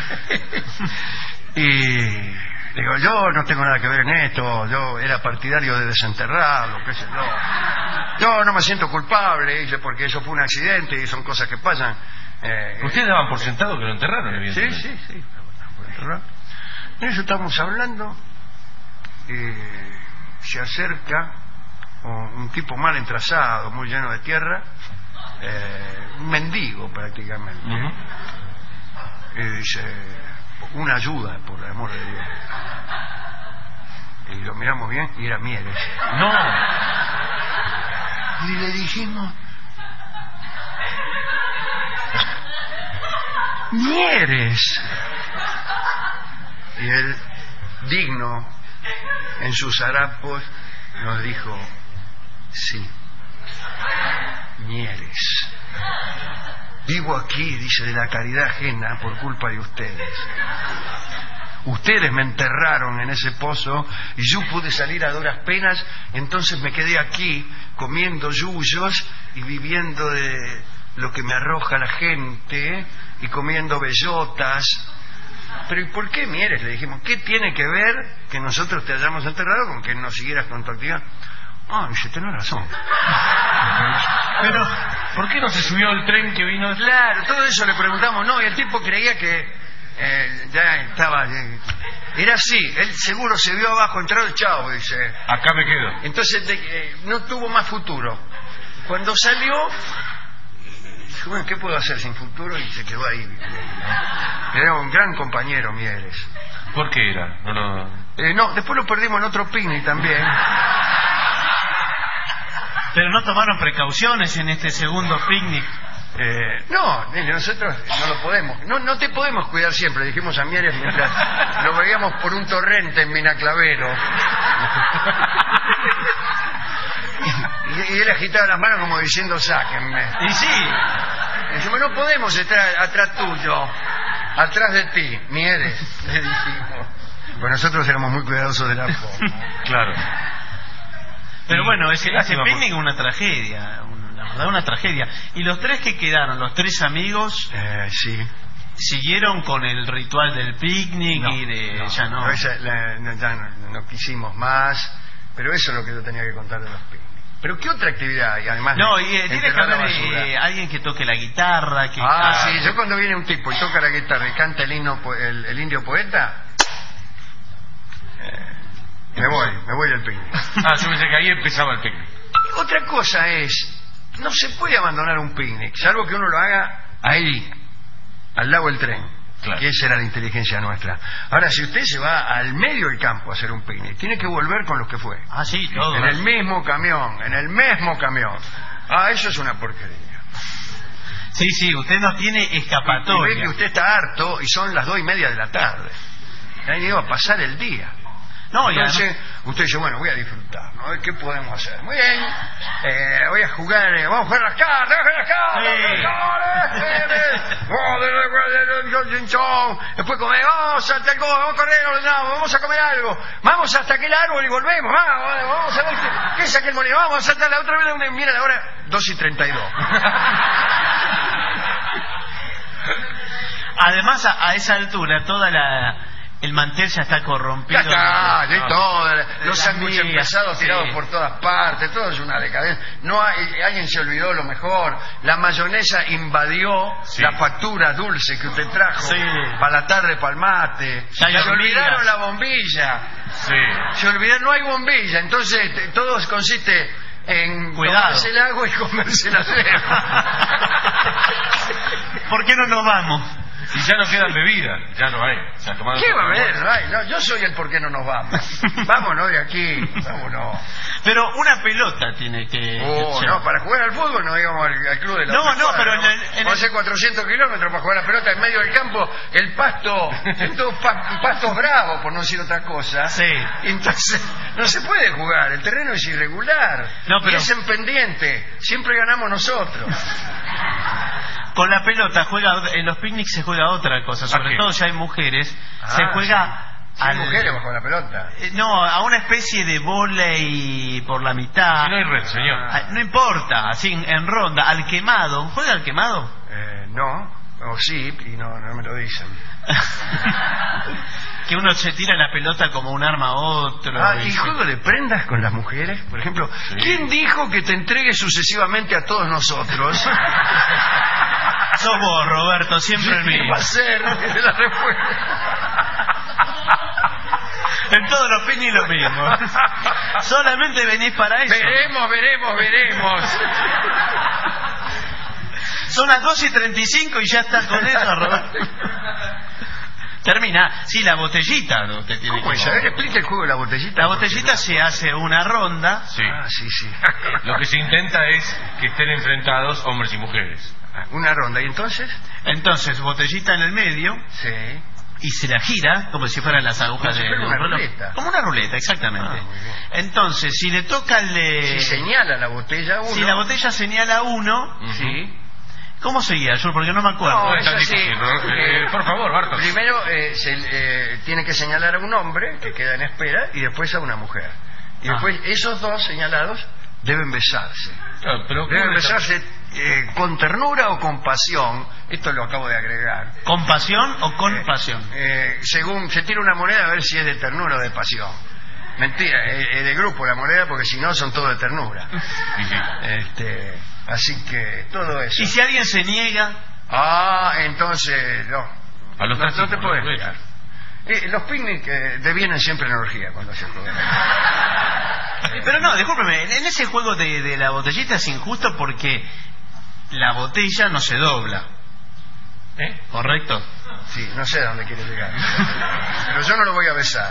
Y digo, yo no tengo nada que ver en esto, yo era partidario de desenterrarlo, qué sé yo. Yo no me siento culpable, dice, porque eso fue un accidente y son cosas que pasan. Eh, ¿Ustedes daban por sentado que lo enterraron, sí, evidentemente? sí, sí, por enterrar. En eso estamos hablando, eh, se acerca un tipo mal entrazado, muy lleno de tierra, eh, un mendigo prácticamente. Uh-huh. Y dice, una ayuda, por el amor de Dios. Y lo miramos bien y era Mieres. No. Y le dijimos, Mieres. Y él, digno en sus harapos, nos dijo, sí, Mieres. Vivo aquí, dice, de la caridad ajena por culpa de ustedes. Ustedes me enterraron en ese pozo y yo pude salir a duras penas, entonces me quedé aquí comiendo yuyos y viviendo de lo que me arroja la gente y comiendo bellotas. Pero ¿y por qué Mieres? Le dijimos, ¿qué tiene que ver que nosotros te hayamos enterrado con que no siguieras con tu actividad? Ah, dice, tenés razón. Pero, ¿por qué no se subió al tren que vino? Claro, todo eso le preguntamos, no, y el tipo creía que eh, ya estaba... Eh, era así, él seguro se vio abajo, entró el chavo, dice. Acá me quedo. Entonces de, eh, no tuvo más futuro. Cuando salió, dijo, bueno, ¿qué puedo hacer sin futuro? Y se quedó ahí. Era un gran compañero, Mieres. ¿Por qué era? No, no... Eh, no, después lo perdimos en otro picnic también. Pero no tomaron precauciones en este segundo picnic. Eh, no, nosotros no lo podemos. No, no te podemos cuidar siempre, dijimos a Mieres mientras lo veíamos por un torrente en Minaclavero. Y, y él agitaba las manos como diciendo, sáquenme. Y sí. Y dijimos, no podemos estar atrás tuyo, atrás de ti, Mieres, le dijimos. Pues nosotros éramos muy cuidadosos de la forma. Claro. Pero bueno, ese, ese Lástima, picnic es una tragedia, una, la verdad, una tragedia. Y los tres que quedaron, los tres amigos, eh, sí, siguieron con el ritual del picnic no, y de no, ya no. no, esa, la, no, ya no, no quisimos más, pero eso es lo que yo tenía que contar de los picnics. Pero ¿qué otra actividad hay? Además No, de y eh, tiene que enterrar la haber basura? eh, alguien que toque la guitarra, que Ah, cante. sí, yo cuando viene un tipo y toca la guitarra y canta el, himno, po- el, el indio poeta, eh, me voy, me voy del picnic. Ah, yo pensé que ahí empezaba el picnic. Otra cosa es, no se puede abandonar un picnic, salvo que uno lo haga ahí, al lado del tren. Claro. Que esa era la inteligencia nuestra. Ahora, si usted se va al medio del campo a hacer un picnic, tiene que volver con los que fue. Ah, sí, todo. En el mismo camión, en el mismo camión. Ah, eso es una porquería. Sí, sí, usted no tiene Y ve escapatoria. que usted está harto y son las dos y media de la tarde. Y ahí iba a pasar el día. No, y Entonces, además- usted dice, bueno, voy a disfrutar, ¿no? ¿Qué podemos hacer? Muy bien, eh, voy a jugar, eh, vamos a jugar las cartas, vamos a jugar las cartas, las cartas, después comer, vamos a tal cosa, vamos a correr, ordenamos, vamos a comer algo, vamos hasta aquel árbol y volvemos, vamos, vamos a ver qué, qué es aquel molino, vamos a saltar la otra vez, donde mira la hora, dos y treinta y dos. Además, a, a esa altura, toda la... El mantel ya está corrompido. Ya está, ya No. todo, los Las sándwiches migas, pesados sí. tirados por todas partes, todo es una decadencia. No hay, alguien se olvidó lo mejor, la mayonesa invadió Sí. la factura dulce que usted trajo Sí. para la tarde para el mate. Ya hay Se hormigas. olvidaron la bombilla, Sí. se olvidaron, no hay bombilla, entonces t- todo consiste en Cuidado. tomarse el agua y comerse la cera. ¿Por qué no nos vamos? Y ya no quedan bebidas, ya no hay. Se han tomado ¿Qué va a todo. haber? No hay, no, yo soy el por qué no nos vamos. Vámonos de aquí, vámonos. Pero una pelota tiene que... Oh, que no, ser. para jugar al fútbol no íbamos al, al club de la No, otra no, cuadra, pero en el- en Vamos a el- hacer cuatrocientos kilómetros para jugar la pelota en medio del campo, el pasto, son todos pa- pastos bravos, por no decir otra cosa. Sí. Entonces, no se puede jugar, el terreno es irregular. No, pero- Y es en pendiente, siempre ganamos nosotros. Con la pelota juega, en los picnics se juega otra cosa, sobre qué? todo si hay mujeres, Ah, se juega Si hay al- mujeres bajo la pelota. eh, no, a una especie de vóley por la mitad. Si no hay red, señor. Ah, no importa, así en, en ronda, al quemado. ¿Juega al quemado? Eh, no, o sí, y no, no me lo dicen. Que uno se tira la pelota como un arma a otro. Ah, y ¿y se- juego de prendas con las mujeres? Por ejemplo, Sí. ¿quién dijo que te entregues sucesivamente a todos nosotros? Sos vos, Roberto, siempre el ¿Qué mismo. va a ser? Esa es la respuesta. En todos los picnics lo mismo. Solamente venís para eso. Veremos, veremos, veremos. Son las dos y treinta y cinco y ya estás con eso, Roberto. Termina. Sí, la botellita. ¿No? Usted tiene ¿Cómo que... es? A ver, explica el juego de la botellita. La botellita se hace una ronda. Sí. Ah, sí, sí. Lo que se intenta es que estén enfrentados hombres y mujeres. Una ronda, ¿y entonces? Entonces, botellita en el medio Sí. y se la gira como si fueran las agujas Como si de fuera de una un reloj. ruleta. Como una ruleta, exactamente. Ah, muy bien. Entonces, si le toca el de... Si señala la botella uno. Si la botella señala uno, Sí. ¿cómo seguía, yo? Porque no me acuerdo. No, No es es tan así. difícil, ¿no? Eh, Eh, por favor, Bartos. Primero eh, se eh, tiene que señalar a un hombre que queda en espera y después a una mujer. Y Ah. después esos dos señalados deben besarse. Claro, pero Deben ¿cómo está? besarse eh, con ternura o con pasión. Esto lo acabo de agregar. ¿Con pasión o con Eh, pasión? eh, según se tira una moneda a ver si es de ternura o de pasión. Mentira, es es de grupo la moneda porque si no son todos de ternura. Sí, sí. Este, así que todo eso. Y si alguien se niega, Ah, entonces no. A los no, tres no te hijos, puedes ¿no? negar. Eh, los picnics eh, devienen siempre energía cuando se juegan. pero no, discúlpeme, en en ese juego de, de la botellita es injusto porque la botella no se dobla. ¿Eh? ¿Correcto? Sí, no sé a dónde quiere llegar. Pero yo no lo voy a besar.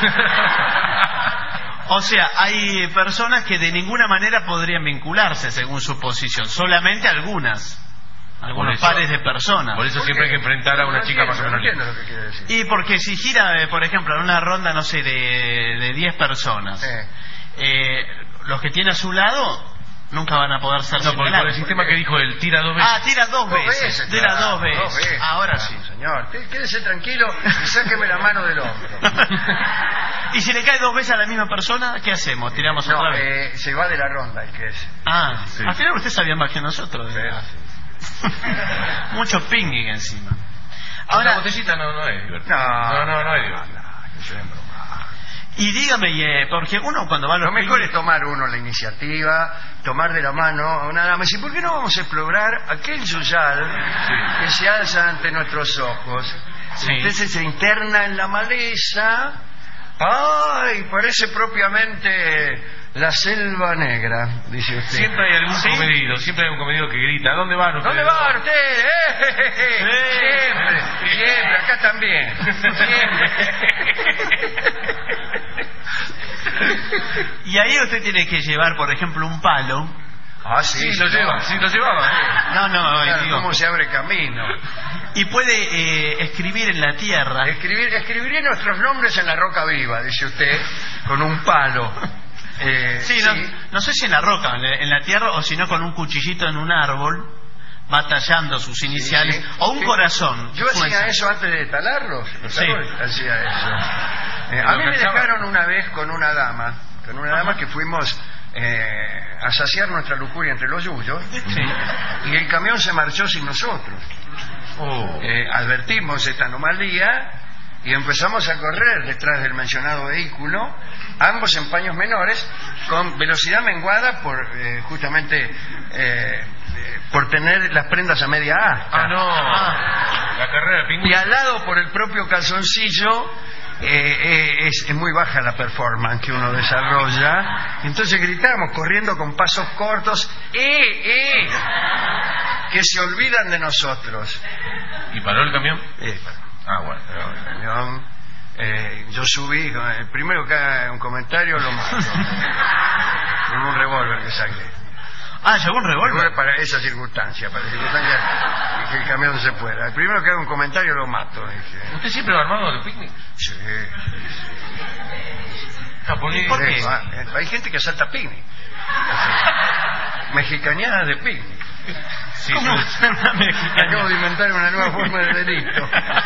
O sea, hay personas que de ninguna manera podrían vincularse según su posición, solamente algunas. Algunos Por eso- pares de personas. Por eso siempre hay que enfrentar a una No chica más o entiendo, menos no entiendo linda. lo que quiere decir. Y porque si gira, eh, por ejemplo, en una ronda, no sé, de, de diez personas, Eh, eh, los que tiene a su lado nunca van a poder ser No, porque por el señalados. sistema que dijo él, tira dos veces. Ah, tira dos, dos veces. veces, Tira claro, dos veces. Ahora sí. Señor, Té- quédese tranquilo y sáqueme la mano del hombro. Y si le cae dos veces a la misma persona, ¿qué hacemos? ¿Tiramos No, otra vez? eh, se va de la ronda el que es. Ah, Sí. al final usted sabía más que nosotros. de verdad. Mucho pinging encima. Ahora, Ahora, la botellita no, no es divertido. No, no, no, no es divertido. no, que se den bromas. Y dígame, eh, porque uno cuando va a los Lo mejor picnic- es tomar uno la iniciativa, tomar de la mano a una dama y decir, ¿por qué no vamos a explorar aquel yuyal que se alza ante nuestros ojos? Sí. Entonces se interna en la maleza. ¡Ay! Parece propiamente la selva negra, dice usted. Siempre hay algún ¿Sí? comedido, siempre hay un comedido que grita, ¿dónde van ustedes? ¿Dónde van ustedes? ¡Eh! Siempre, siempre, acá también. Siempre. Y ahí usted tiene que llevar, por ejemplo, un palo. Ah, sí, Sí, lo lleva, sí, lo llevaba. ¿eh? No, no, Claro, digo, ¿cómo se abre camino? y puede eh, escribir en la tierra. Escribir, escribiré nuestros nombres en la roca viva, dice usted, con un palo. Eh, Sí, no, no sé si en la roca, en la, en la tierra, o si no con un cuchillito en un árbol, va tallando sus iniciales, sí, o un sí. corazón. Yo Puede hacía ser. eso antes de talarlos. ¿Los Sí. árboles? Hacía eso. Eh, a Lo mí me cachaba. dejaron una vez con una dama, con una dama que fuimos eh, a saciar nuestra lujuria entre los yuyos, Sí. y el camión se marchó sin nosotros. Oh. Eh, advertimos esta anomalía y empezamos a correr detrás del mencionado vehículo, ambos en paños menores, con velocidad menguada por eh, justamente eh, eh, por tener las prendas a media asta. Ah, no. La carrera de Y pingüino. alado por el propio calzoncillo. Eh, eh, es, es muy baja la performance que uno desarrolla. Entonces gritamos corriendo con pasos cortos, ¡eh, eh! Que se olvidan de nosotros. ¿Y paró el camión? Eh, Ah, bueno. pero el camión, eh, yo subí, el primero que haga un comentario lo mato. Con un revólver que saqué. Ah, llegó un revólver. Revólver para esa circunstancia, para la circunstancia que el camión se fuera. El primero que haga un comentario lo mato, dije. ¿Usted siempre va armado de picnic? Sí. Japonés. ¿Por qué? Eh, Hay gente que asalta picnic. Mexicañadas de picnic. Sí, ¿Cómo sí. ser una mexicana? Acabo de inventar una nueva forma de delito.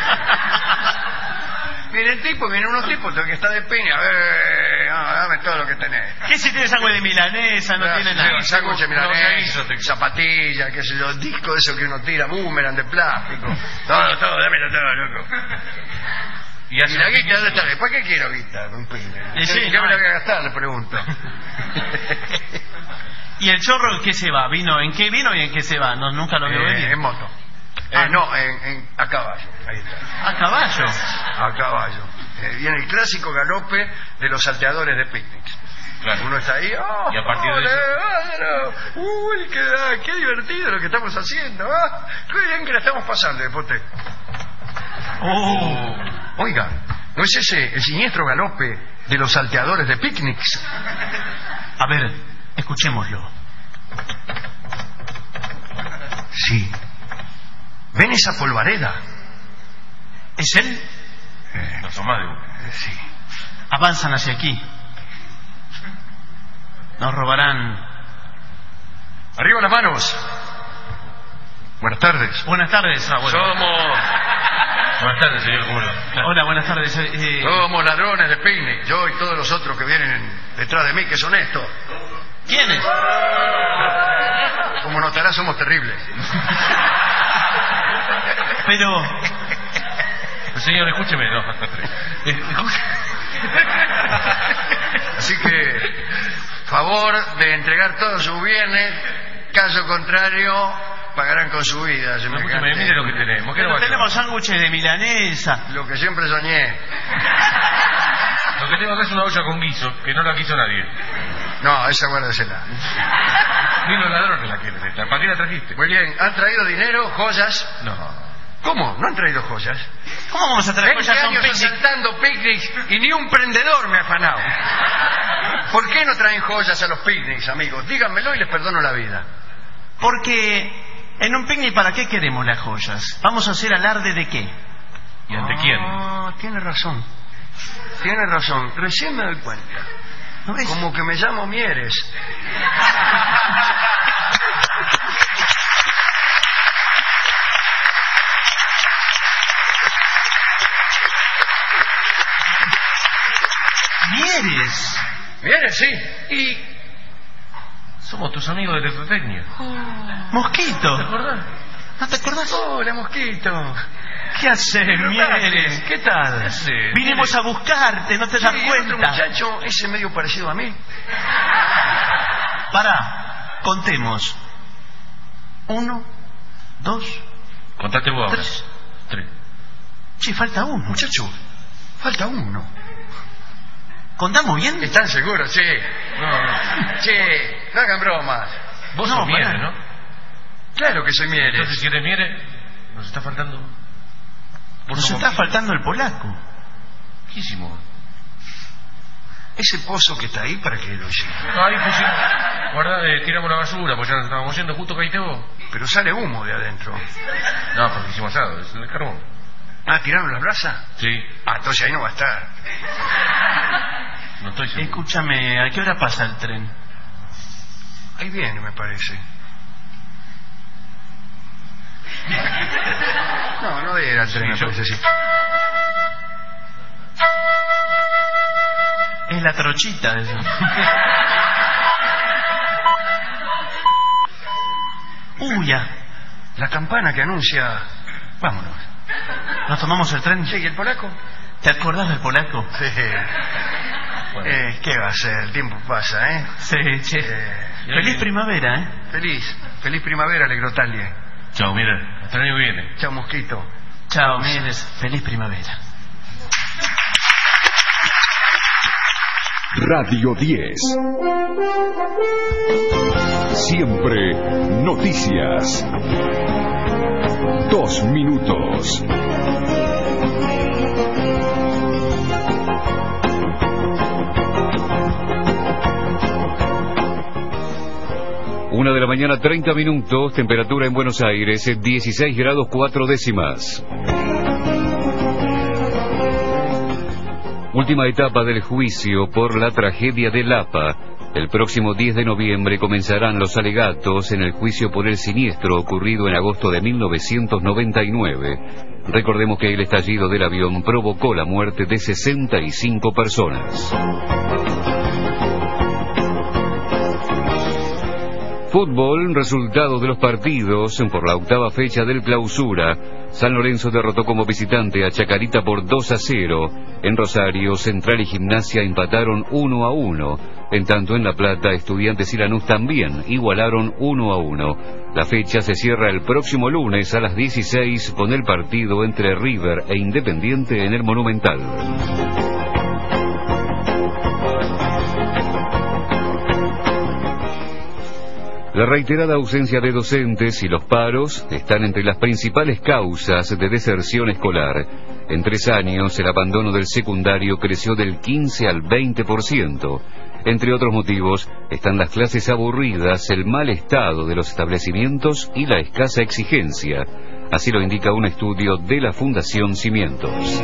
Viene el tipo, vienen unos tipos que está de picnic. A ver, no, dame todo lo que tenés. ¿Qué si tiene sándwich de milanesa? No tiene nada. Sí, sándwich de No, milanesa, no, no, zapatillas, qué sé yo, disco de eso que uno tira, boomerang de plástico. Todo, todo, dámelo todo, loco. Y ¿Y hace la un guita dónde picnic. está? ¿Para qué quiero guita? Un picnic. Y sí, ¿Qué no. me la voy a gastar? Le pregunto. ¿Y el chorro en qué se va? ¿Vino en qué vino y en qué se va? No, nunca lo vio Eh, venir. en moto. Eh, Ah. no, en, en- a caballo. Ahí está. A caballo. A caballo. Eh, y en el clásico galope de los salteadores de picnics. Claro. Uno está ahí, ¡oh! Y a partir de ¡ole, eso- bárbaro! ¡Uy, qué, ah, qué divertido lo que estamos haciendo! ¡Ah! ¡Qué bien que la estamos pasando, despote! Oh. Oiga, ¿no es ese el siniestro galope de los salteadores de picnics? A ver, escuchémoslo. Sí. ¿Ven esa polvareda? ¿Es él? Eh, Los tomados. eh, sí. Avanzan hacia aquí. Nos robarán. ¡Arriba las manos! Buenas tardes. Buenas tardes, abuelo. Somos, Buenas tardes, señor. ¿Cómo le va? Hola, buenas tardes. eh, eh, somos ladrones de picnic. Yo y todos los otros que vienen detrás de mí, que son estos. ¿Quiénes? Como notarás, somos terribles. Pero, Señor, escúcheme. No, hasta tres. Eh, escuche- Así que, favor de entregar todos sus bienes. Caso contrario, pagarán con su vida. Escúcheme, semejante. mire lo que tenemos. ¿Qué pero no va a tenemos llevar? sándwiches de milanesa. Lo que siempre soñé. Lo que tengo acá es una olla con guiso, que no la quiso nadie. No, esa guárdasela. Ni los ladrones la quieren esta. ¿Para qué la trajiste? Muy bien, ¿han traído dinero, joyas? No. ¿Cómo? ¿No han traído joyas? ¿Cómo vamos a traer veinte cosas a un años picnic? asaltando picnics y ni un prendedor me ha afanado. ¿Por qué no traen joyas a los picnics, amigos? Díganmelo y les perdono la vida. Porque en un picnic, ¿para qué queremos las joyas? ¿Vamos a hacer alarde de qué? ¿Y ante quién? Ah, tiene razón. Tiene razón. Recién me doy cuenta. ¿No ves? Como que me llamo Mieres. ¿Mieres? Mieres, sí. Y... Somos tus amigos de Electrotecnia. Mosquito. ¿Te acordás? ¿No te acordás? Hola, mosquito. ¿Qué haces, Mieres? ¿Qué tal? ¿Qué haces? Vinimos a buscarte, ¿no te das Sí, cuenta? otro muchacho, ese medio parecido a mí. Pará, contemos. Uno, dos, Contate vos ahora. tres. Tres. Sí, falta uno. Muchacho, falta uno. ¿Contamos bien? ¿Están seguros? Sí. No, no. Che, no hagan bromas. Vos No, sos Mieres, pará. ¿no? Claro que soy Mieres. Entonces, si eres Mieres, nos está faltando... Vos Nos sos está Mieres. faltando el polaco. ¿Qué hicimos? Ese pozo que está ahí, ¿para qué lo hicimos? Ahí pusimos... Guarda, eh, tiramos la basura, pues ya nos estábamos yendo, justo caíste vos. Pero sale humo de adentro. No, porque hicimos asado, es el carbón. Ah, ¿tiraron las brasas? Sí, Ah, entonces ahí no va a estar. no estoy seguro. Escúchame, ¿a qué hora pasa el tren? Ahí viene, me parece. No, no era el tren, Sí, me yo- parece así. Es la trochita eso. Uy, ya. La campana que anuncia... Vámonos. ¿Nos tomamos el tren? Sí, ¿y el polaco? ¿Te acordás del polaco? Sí. Eh, ¿Qué va a ser? El tiempo pasa, ¿eh? Sí, che. Eh, Feliz primavera, ¿eh? Feliz. Feliz primavera, Alegrotalie. Chao, mira, hasta el año que viene. Chao, mosquito. Chao, Mieres. Feliz primavera. Radio diez. Siempre noticias. Dos minutos. Una de la mañana, treinta minutos, temperatura en Buenos Aires, dieciséis grados cuatro décimas. Última etapa del juicio por la tragedia de Lapa. El próximo diez de noviembre comenzarán los alegatos en el juicio por el siniestro ocurrido en agosto de mil novecientos noventa y nueve. Recordemos que el estallido del avión provocó la muerte de sesenta y cinco personas. Fútbol, resultado de los partidos por la octava fecha del clausura. San Lorenzo derrotó como visitante a Chacarita por dos a cero. En Rosario, Central y Gimnasia empataron uno a uno. En tanto, en La Plata, Estudiantes y Lanús también igualaron uno a uno. La fecha se cierra el próximo lunes a las dieciséis con el partido entre River e Independiente en el Monumental. La reiterada ausencia de docentes y los paros están entre las principales causas de deserción escolar. En tres años, el abandono del secundario creció del quince al veinte por ciento. Entre otros motivos, están las clases aburridas, el mal estado de los establecimientos y la escasa exigencia. Así lo indica un estudio de la Fundación Cimientos.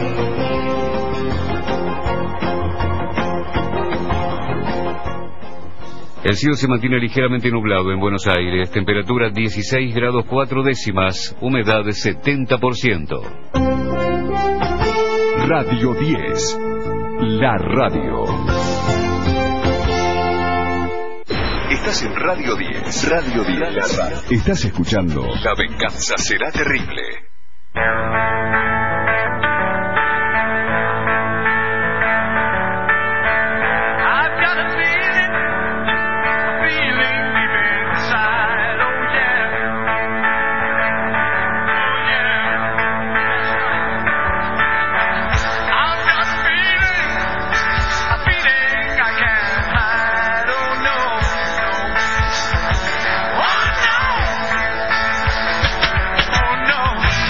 El cielo se mantiene ligeramente nublado en Buenos Aires, temperatura dieciséis grados cuatro décimas, humedad setenta por ciento. Radio diez, la radio. Estás en Radio diez, Radio diez, la radio. Estás escuchando La venganza será terrible. Oh no!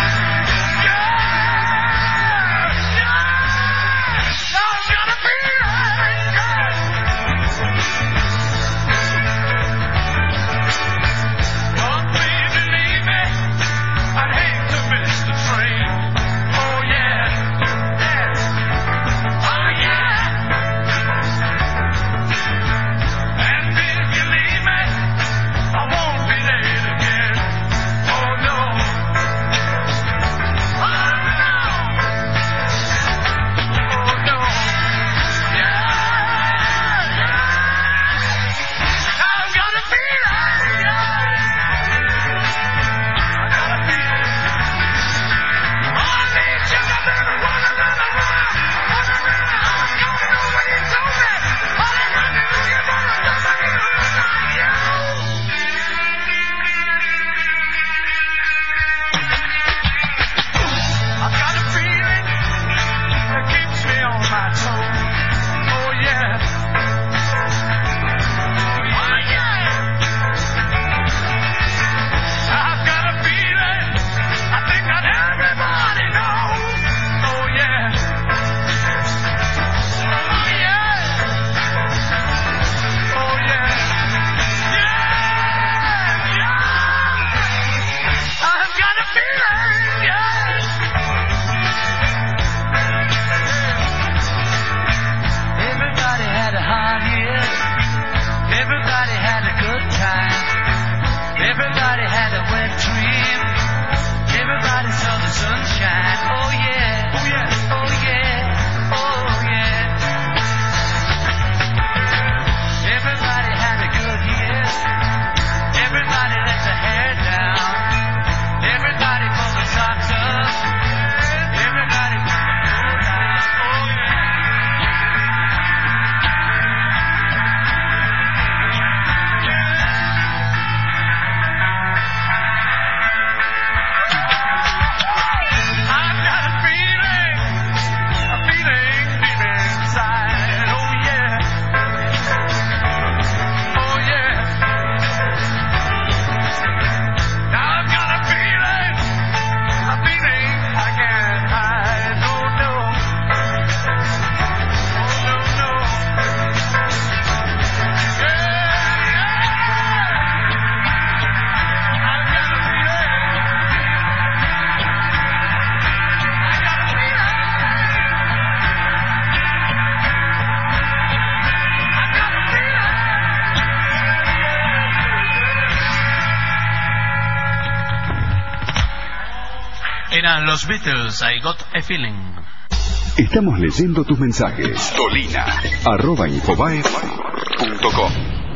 Suenan los Beatles, I Got a Feeling. Estamos leyendo tus mensajes. Dolina, arroba infobae punto com.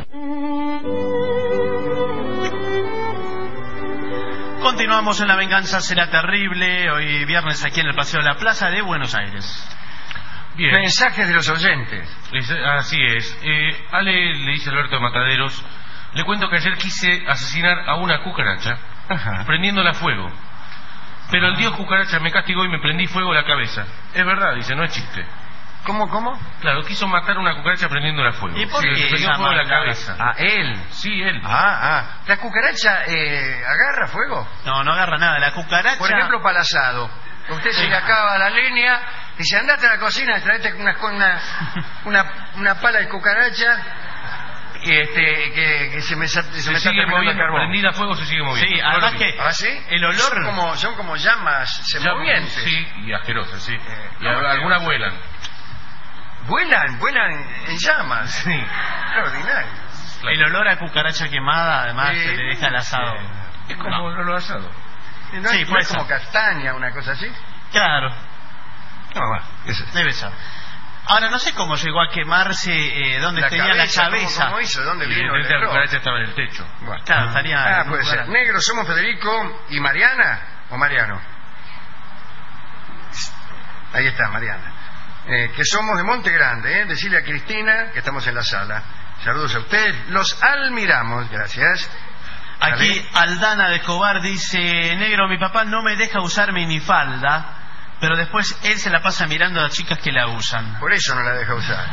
Continuamos en La Venganza Será Terrible, hoy viernes aquí en el Paseo de la Plaza de Buenos Aires. Bien. Mensajes de los oyentes. Es, así es. Eh, Ale, le dice Alberto de Mataderos, le cuento que ayer quise asesinar a una cucaracha, Ajá. prendiéndola a fuego. Pero el dios cucaracha me castigó y me prendí fuego a la cabeza. Es verdad, dice, no es chiste. ¿Cómo, cómo? Claro, quiso matar a una cucaracha prendiéndola a fuego. ¿Y por sí, qué le prendió esa fuego a la maldad? cabeza. ¿A él? Sí, él. Ah, ah. ¿La cucaracha eh, agarra fuego? No, no agarra nada, la cucaracha... Por ejemplo, para el asado. Usted se Sí. le acaba la leña, dice, andate a la cocina y traete una, una, una, una pala de cucaracha y este, que, que se me, sa- se Se me está sigue terminando el moviendo, carbón. prendida a fuego se sigue moviendo. Sí, Yo además lo vi. que ¿Ah, sí? el olor... Son como, son como llamas Ya, semovientes. sí, y asquerosas, sí. Eh, y ¿cómo a- algunas asquerosas? vuelan. Vuelan, vuelan en llamas. Sí. Extraordinario. El olor a cucaracha quemada, además, Sí. se le deja el asado. Es como No. el olor asado. ¿No Sí, es, no puede es como ser. castaña, una cosa así? Claro, No, va, eso es. debe ser. Ahora, no sé cómo llegó a quemarse, eh, dónde La tenía cabeza, la cabeza. ¿cómo, cómo hizo? ¿Dónde Y vino el evidentemente la error? cucaracha estaba en el techo. Bueno. Claro, estaría... Ah, en un puede lugar- ser. Negro, somos Federico y Mariana. ¿O Mariano? Ahí está, Mariana. Eh, que somos de Monte Grande, ¿eh? Decirle a Cristina que estamos en la sala. Saludos a ustedes. Los admiramos, gracias. Aquí Dale. Aldana de Escobar dice, negro, mi papá no me deja usar minifalda, pero después él se la pasa mirando a las chicas que la usan. Por eso no la deja usar.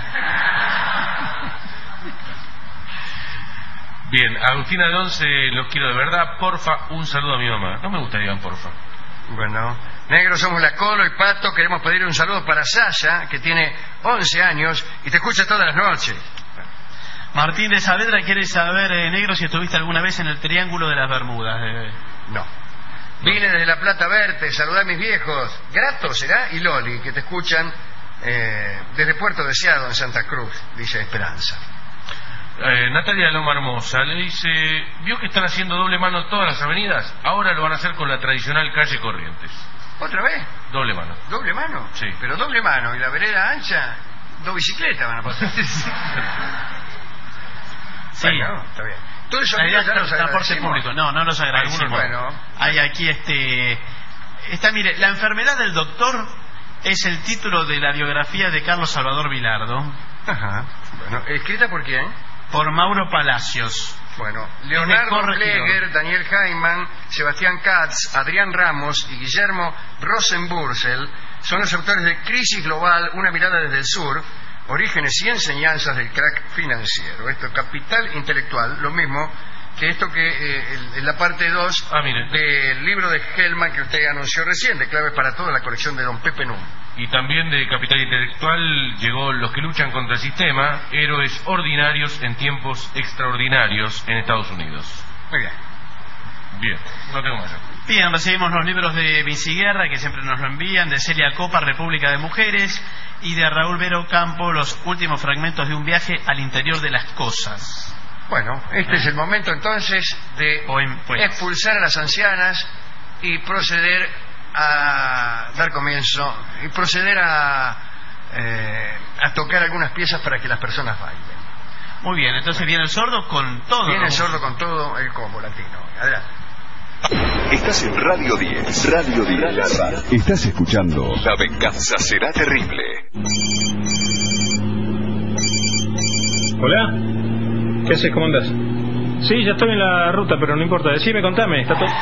Bien, Agustina de Once, los quiero de verdad. Porfa, un saludo a mi mamá. No me gusta que digan porfa. Bueno, Negro, somos la Colo y Pato. Queremos pedir un saludo para Sasha, que tiene once años y te escucha todas las noches. Martín de Saavedra quiere saber, eh, negro, si estuviste alguna vez en el Triángulo de las Bermudas. Eh, No. Vine desde La Plata a verte, saludá a mis viejos. Grato será y Loli, que te escuchan eh, desde Puerto Deseado en Santa Cruz, dice Esperanza. Eh, Natalia Loma Hermosa le dice, ¿vio que están haciendo doble mano todas las avenidas? Ahora lo van a hacer con la tradicional calle Corrientes. ¿Otra vez? Doble mano. ¿Doble mano? Sí. Pero doble mano y la vereda ancha, dos bicicletas van a pasar. Sí. Bueno, está bien. Todo eso la idea ya es los transporte agradecimos. público. No, no los agradecemos. Algunos, bueno. Hay aquí este... Está, mire, La enfermedad del doctor es el título de la biografía de Carlos Salvador Vilardo. Ajá. Bueno, ¿escrita por quién? Por Mauro Palacios. Bueno, Leonardo corregidor. Pleger, Daniel Jaiman, Sebastián Katz, Adrián Ramos y Guillermo Rosenbursel son los autores de Crisis Global, una mirada desde el sur, orígenes y enseñanzas del crack financiero. Esto es Capital Intelectual, lo mismo que esto que eh, el- en la parte dos Ah, mire. del libro de Hellman que usted anunció recién, de Claves para Todo, la colección de Don Pepe Num. Y también de Capital Intelectual llegó Los que luchan contra el sistema, héroes ordinarios en tiempos extraordinarios en Estados Unidos. Muy bien. Bien, no tengo más. Bien, recibimos los libros de Viciguerra, que siempre nos lo envían, de Celia Copa, República de Mujeres, y de Raúl Vero Campo, los últimos fragmentos de un viaje al interior de las cosas. Bueno, este es el momento entonces de Buen, pues. expulsar a las ancianas y proceder a dar comienzo y proceder a, eh, a tocar algunas piezas para que las personas bailen. Muy bien, entonces viene el sordo con todo. Viene ¿no? el sordo con todo el combo latino. Adelante. Estás en Radio diez. Radio diez. Estás escuchando La Venganza Será Terrible. Hola, ¿qué haces? ¿Cómo andás? Sí, ya estoy en la ruta, pero no importa. Decime, contame, está todo...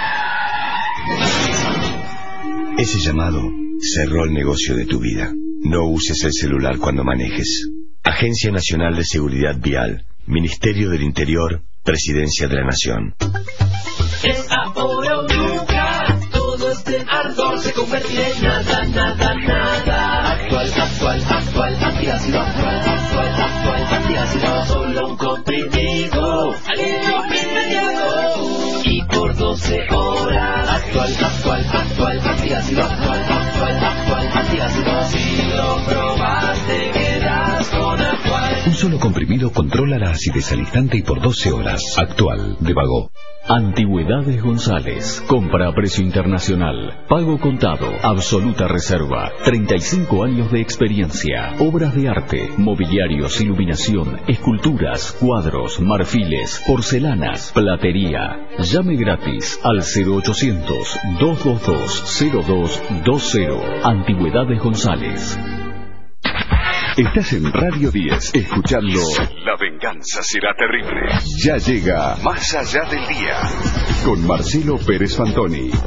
Ese llamado cerró el negocio de tu vida. No uses el celular cuando manejes. Agencia Nacional de Seguridad Vial, Ministerio del Interior, Presidencia de la Nación. Es ahora o nunca, todo este ardor se convertirá en nada, nada, nada. Actual, actual, actual, antiácido, actual, actual, actual, antiácido. Solo un comprimido, alivio inmediato. Y por doce horas. Actual, actual, actual, antiácido, actual, actual, actual, antiácido. Si lo probaste, quedas con actual. Un solo comprimido controla la acidez al instante y por doce horas. Actual, de Vago. Antigüedades González. Compra a precio internacional. Pago contado. Absoluta reserva. treinta y cinco años de experiencia. Obras de arte, mobiliarios, iluminación, esculturas, cuadros, marfiles, porcelanas, platería. Llame gratis al cero ochocientos, doscientos veintidós, cero dos veinte. Antigüedades González. Estás en Radio diez, escuchando La venganza será terrible. Ya llega Más allá del día, con Marcelo Pérez Fantoni. Y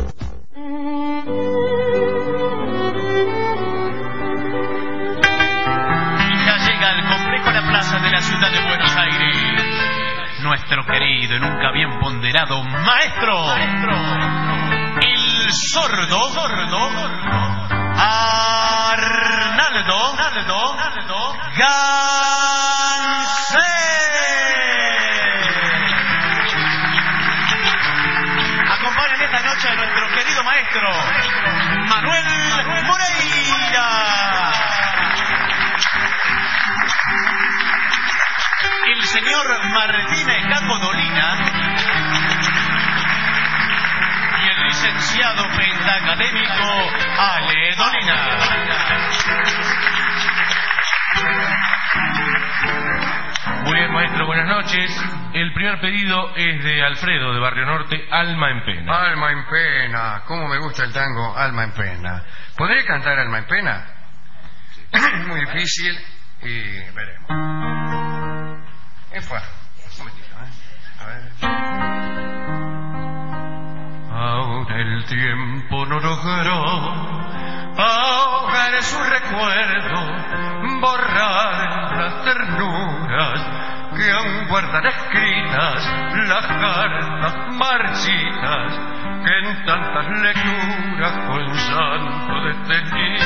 ya llega al complejo La Plaza de la ciudad de Buenos Aires, nuestro querido y nunca bien ponderado maestro, maestro el sordo, sordo, Arnaldo, Arnaldo, Arnaldo Gansé. Acompañan esta noche a nuestro querido maestro Manuel Moreira, el señor Martín Caco Dolina y el licenciado pentacadémico Ale Dolina. Muy bien, maestro, buenas noches. El primer pedido es de Alfredo, de Barrio Norte, Alma en Pena. Alma en Pena, cómo me gusta el tango Alma en Pena. ¿Podré cantar Alma en Pena? Es muy difícil y veremos. Es fácil. Un momentito, ¿eh? A ver. Ahora el tiempo no logró ahogar su recuerdo, borrar las ternuras que aún guardan escritas las cartas marchitas que en tantas lecturas con santo desteñí.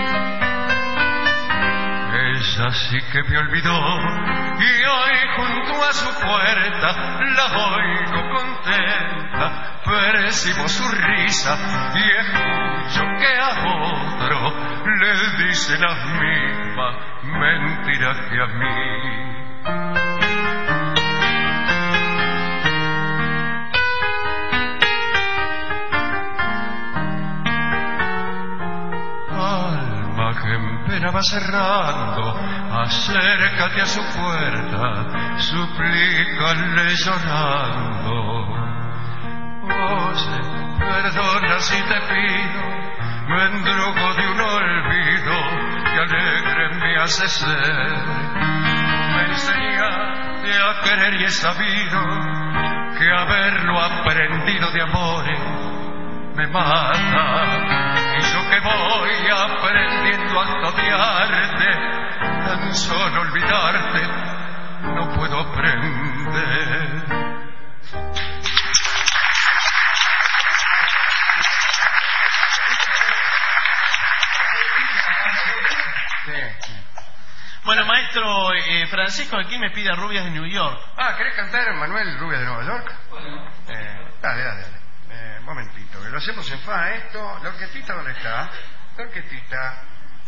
Ella sí que me olvidó y hoy junto a su puerta la oigo contenta, percibo su risa y escucho que a otro le dice las mismas mentiras que a mí. Que en pena va cerrando, acércate a su puerta, suplícale llorando. Oye, perdona si te pido, me endrugo de un olvido que alegre me hace ser. Me enseñaste a querer y he sabido que haberlo aprendido de amores me mata. Y yo que voy aprendiendo a odiarte, tan solo olvidarte no puedo aprender. Bueno, maestro, eh, Francisco aquí me pide Rubias de New York. Ah, ¿querés cantar, Manuel, Rubias de Nueva York? Eh, dale, dale, dale. Eh, un momentito, que lo hacemos en fa esto. ¿La orquestita dónde está? La orquestita.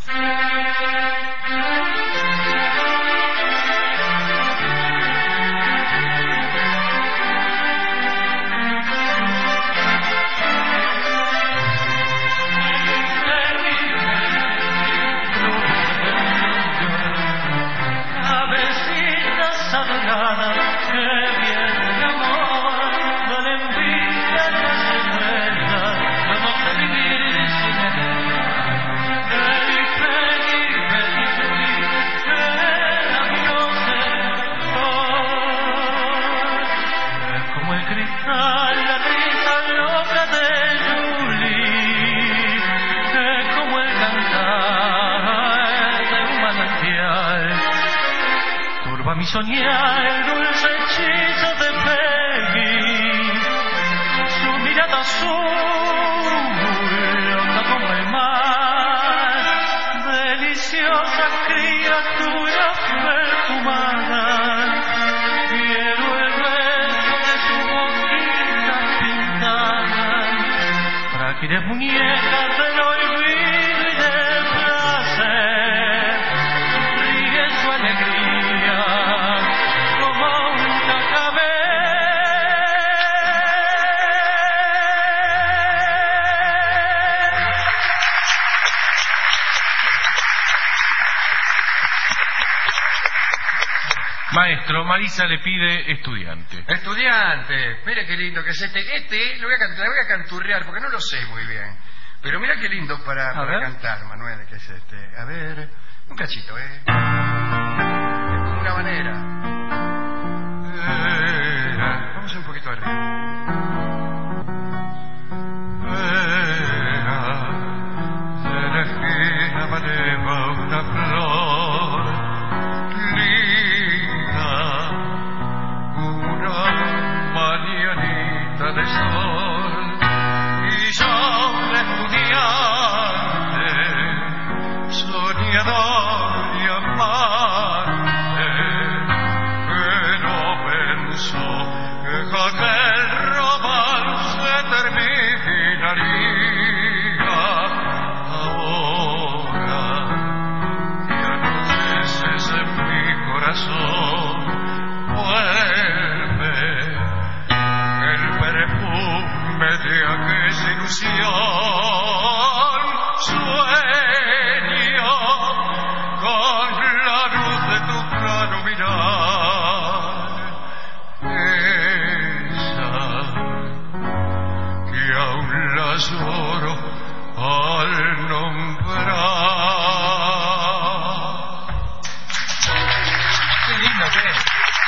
Avecinas adoradas que viene de amor, no le envidia no se cuenta, vamos a vivir sin él. Vení, vení, vení, vení, ven a mi noche, es como el cristal, la risa loca de Julie, es como el cantar de un manantial. Turba mi soñar el dulce hechizo de Peggy, su mirada azul, honda como el mar, deliciosa criatura perfumada. Quiero el beso de su boquita pintada, frágiles muñecas del olvido y del placer, ríe su alegría como un cascabel. Maestro, Marisa le pide estudiante. Estudiante, mire qué lindo que es este. Este lo voy a, can- la voy a canturrear porque no lo sé muy bien. Pero mira qué lindo para, A para ver. cantar, Manuel, que es este. A ver, un cachito, ¿eh? Es como una manera. Vamos un poquito arriba. De la esquina valeva una flor linda, una mañanita de sol, y yo un estudiante, soñador y amante, que no pensó que aquel romance terminaría. En mi corazón vuelve el perfume de aquella ilusión. Sueño con la luz de tu claro mirar, esa que aún la lloro al nombrar. Qué lindo que es.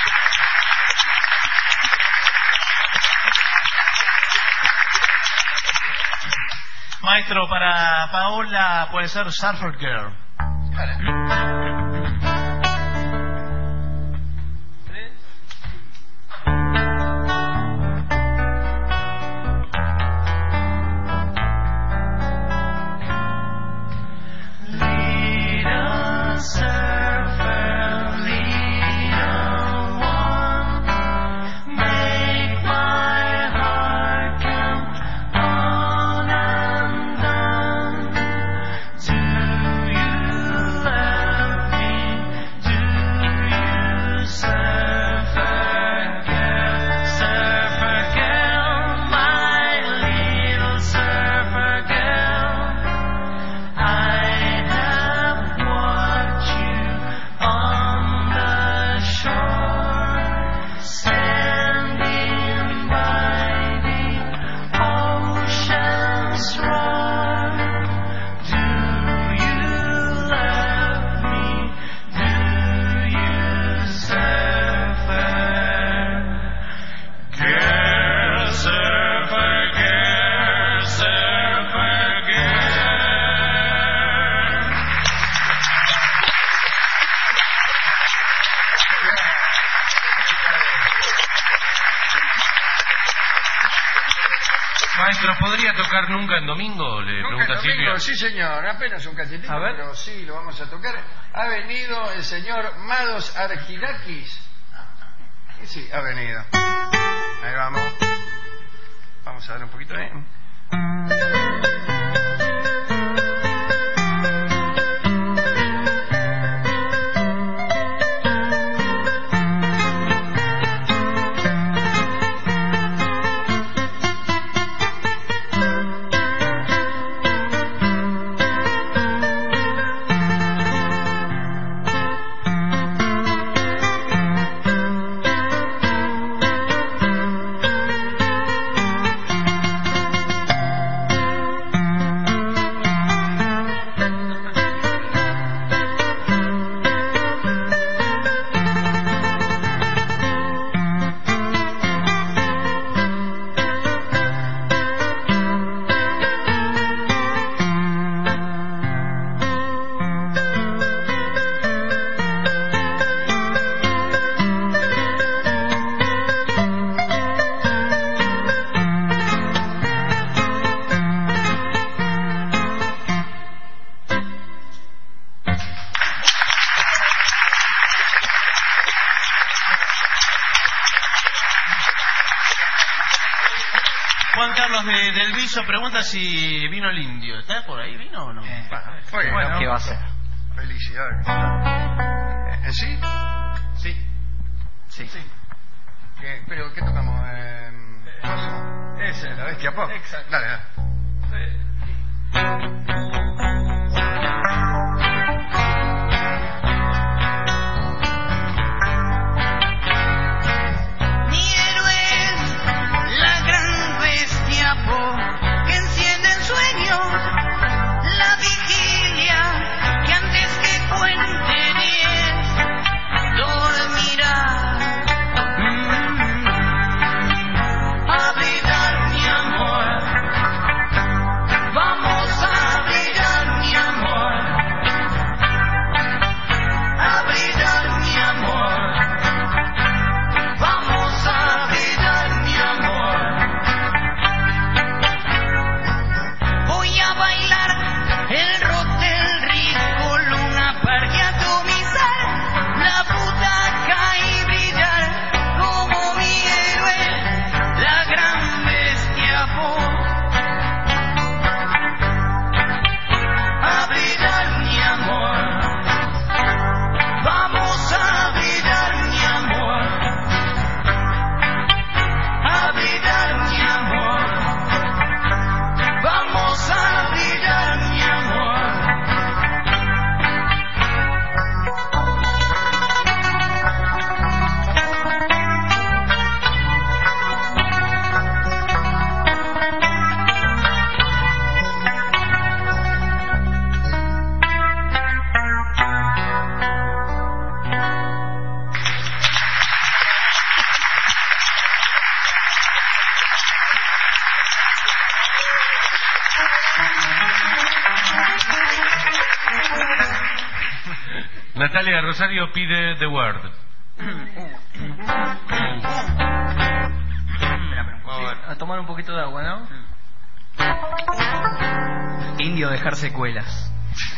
Maestro, para Paola puede ser Surfer Girl. Little surfer, little one, make my heart come on undone. Do you love me? Do you, surfer girl, surfer girl, my little surfer girl? I have watched you on the shore, standing by the ocean's roar. Do you love me? Do you, surfer? Girl, surfer, girl, surfer, girl. Maestro, ¿podría tocar nunca en domingo? Le Nunca pregunta el domingo, Silvia. sí señor, apenas un cachetito, A ver. pero sí, lo vamos a tocar. Ha venido el señor Mados Argidakis. Y sí, ha venido. Ahí vamos. Vamos a darle un poquito, ¿eh? Juan Carlos de, del Viso pregunta si vino el indio. ¿Está por ahí? ¿Vino o no? Eh, Bueno, Bueno, ¿qué va a ser? Felicidades. ¿Eh, ¿Sí? Sí. Sí. sí. ¿Qué, pero, ¿qué tocamos? Eh, Ese, la bestia pop. Exacto. Dale, dale. Natalia Rosario pide The Word. A tomar un poquito de agua, ¿no? Indio, dejar secuelas.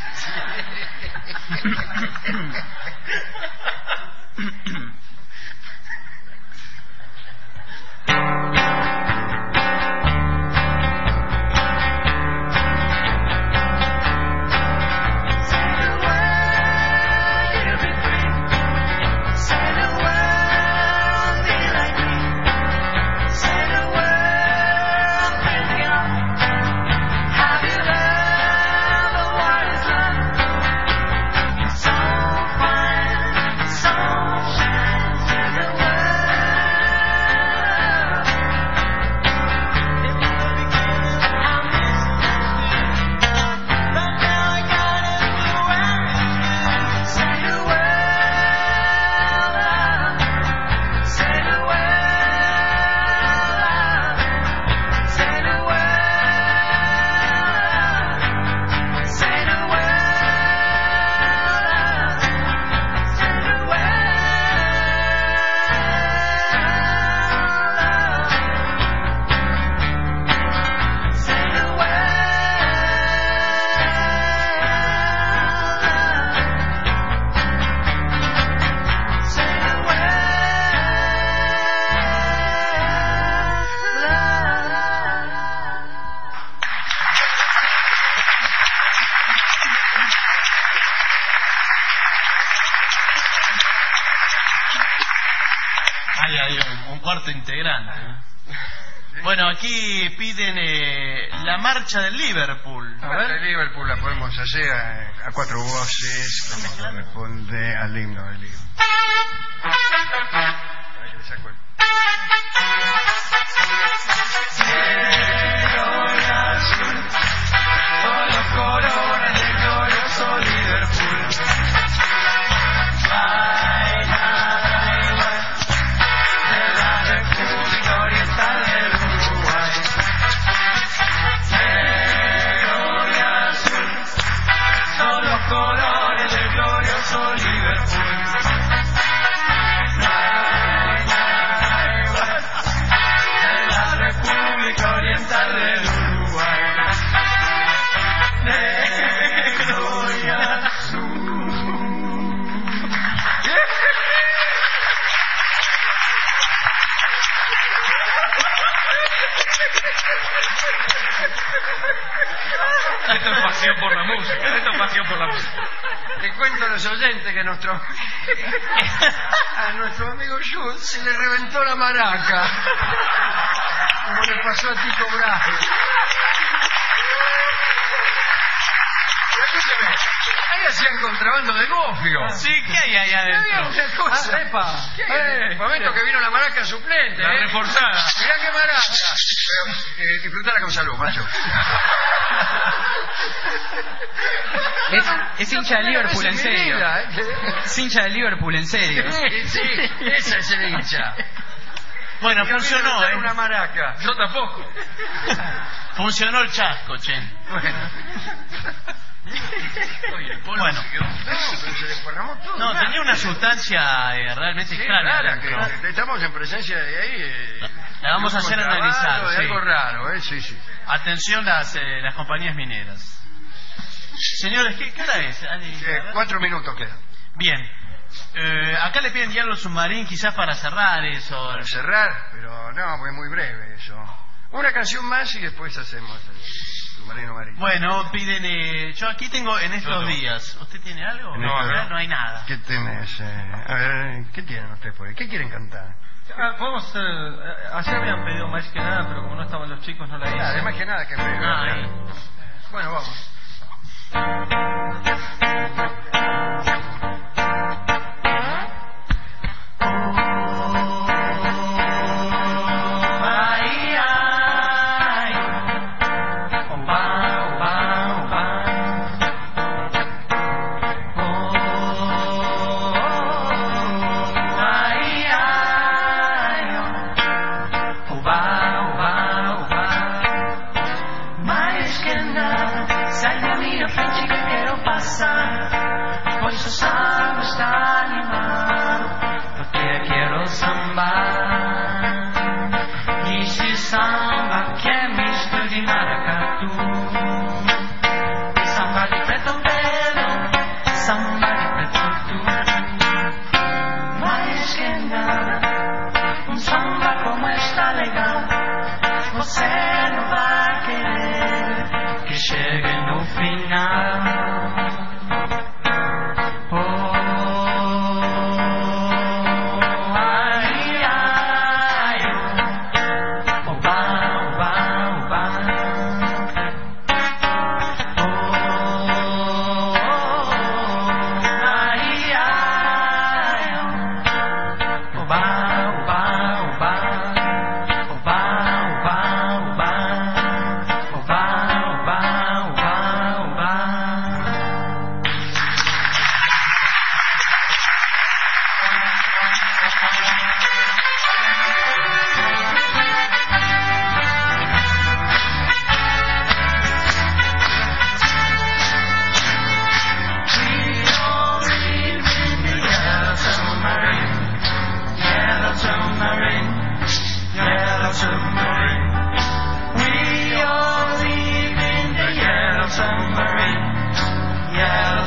Integrante. Bueno, aquí piden eh, la marcha del Liverpool. La marcha del Liverpool la podemos hacer a, a cuatro voces, como corresponde al himno del Liverpool. Ahí le saco el... Negro y azul, todos los colores del glorioso Liverpool. Colores del glorioso Liverpool. De la República Oriental del Uruguay. Negro y azul. Esto es pasión por la música. Esto es pasión por la música. Le cuento a los oyentes que nuestro a nuestro amigo Schultz se le reventó la maraca, como le pasó a Tito Brahe. Ahí hacían contrabando de gofio. Sí, ¿qué hay ahí adentro? Había una cosa. Ah, epa. ¿Qué hay? En el momento que vino la maraca suplente. La ¿eh? reforzada. Mirá qué maraca. Pero, eh, disfrutala con salud, macho. Es, es hincha de Liverpool, en serio. Vida, ¿eh? Es hincha de Liverpool, en serio. Sí, sí, esa es el hincha. Bueno, Yo funcionó, quiero ¿eh? una maraca. Yo tampoco. Funcionó el chasco, che. Bueno. Oye, el polvo Bueno. se quedó. No, pero se desparramó todo. No, tenía una sustancia eh, realmente Sí, extraña. rara, adentro. que estamos en presencia de ahí. Eh, La vamos a hacer analizar. de Sí. algo raro, ¿eh? Sí, sí. Atención las, eh, las compañías mineras. Señores, ¿qué, qué hora es? Ali? Eh, cuatro minutos quedan. Bien. Eh, acá le piden Diablo Submarín quizás para cerrar eso. Para cerrar, pero no, porque es muy breve eso. Una canción más y después hacemos el submarino marino. Bueno, piden... Eh, yo aquí tengo en estos No, no. días. ¿Usted tiene algo? En No, estos- acá no hay nada. ¿Qué tenés? Eh? A ver, ¿qué tienen ustedes por ahí? ¿Qué quieren cantar? Ah, podemos hacer. eh, ayer habían pedido más que nada, pero como no estaban los chicos, no la hice. Nada, más que nada que breve. Ah, ahí. Bueno, vamos. Ay, ay, oh, va, oh, va, oh, va. Oh, ay, ay, oh, va, oh, va, oh, va. Mais que nada, sai da minha frente que eu quero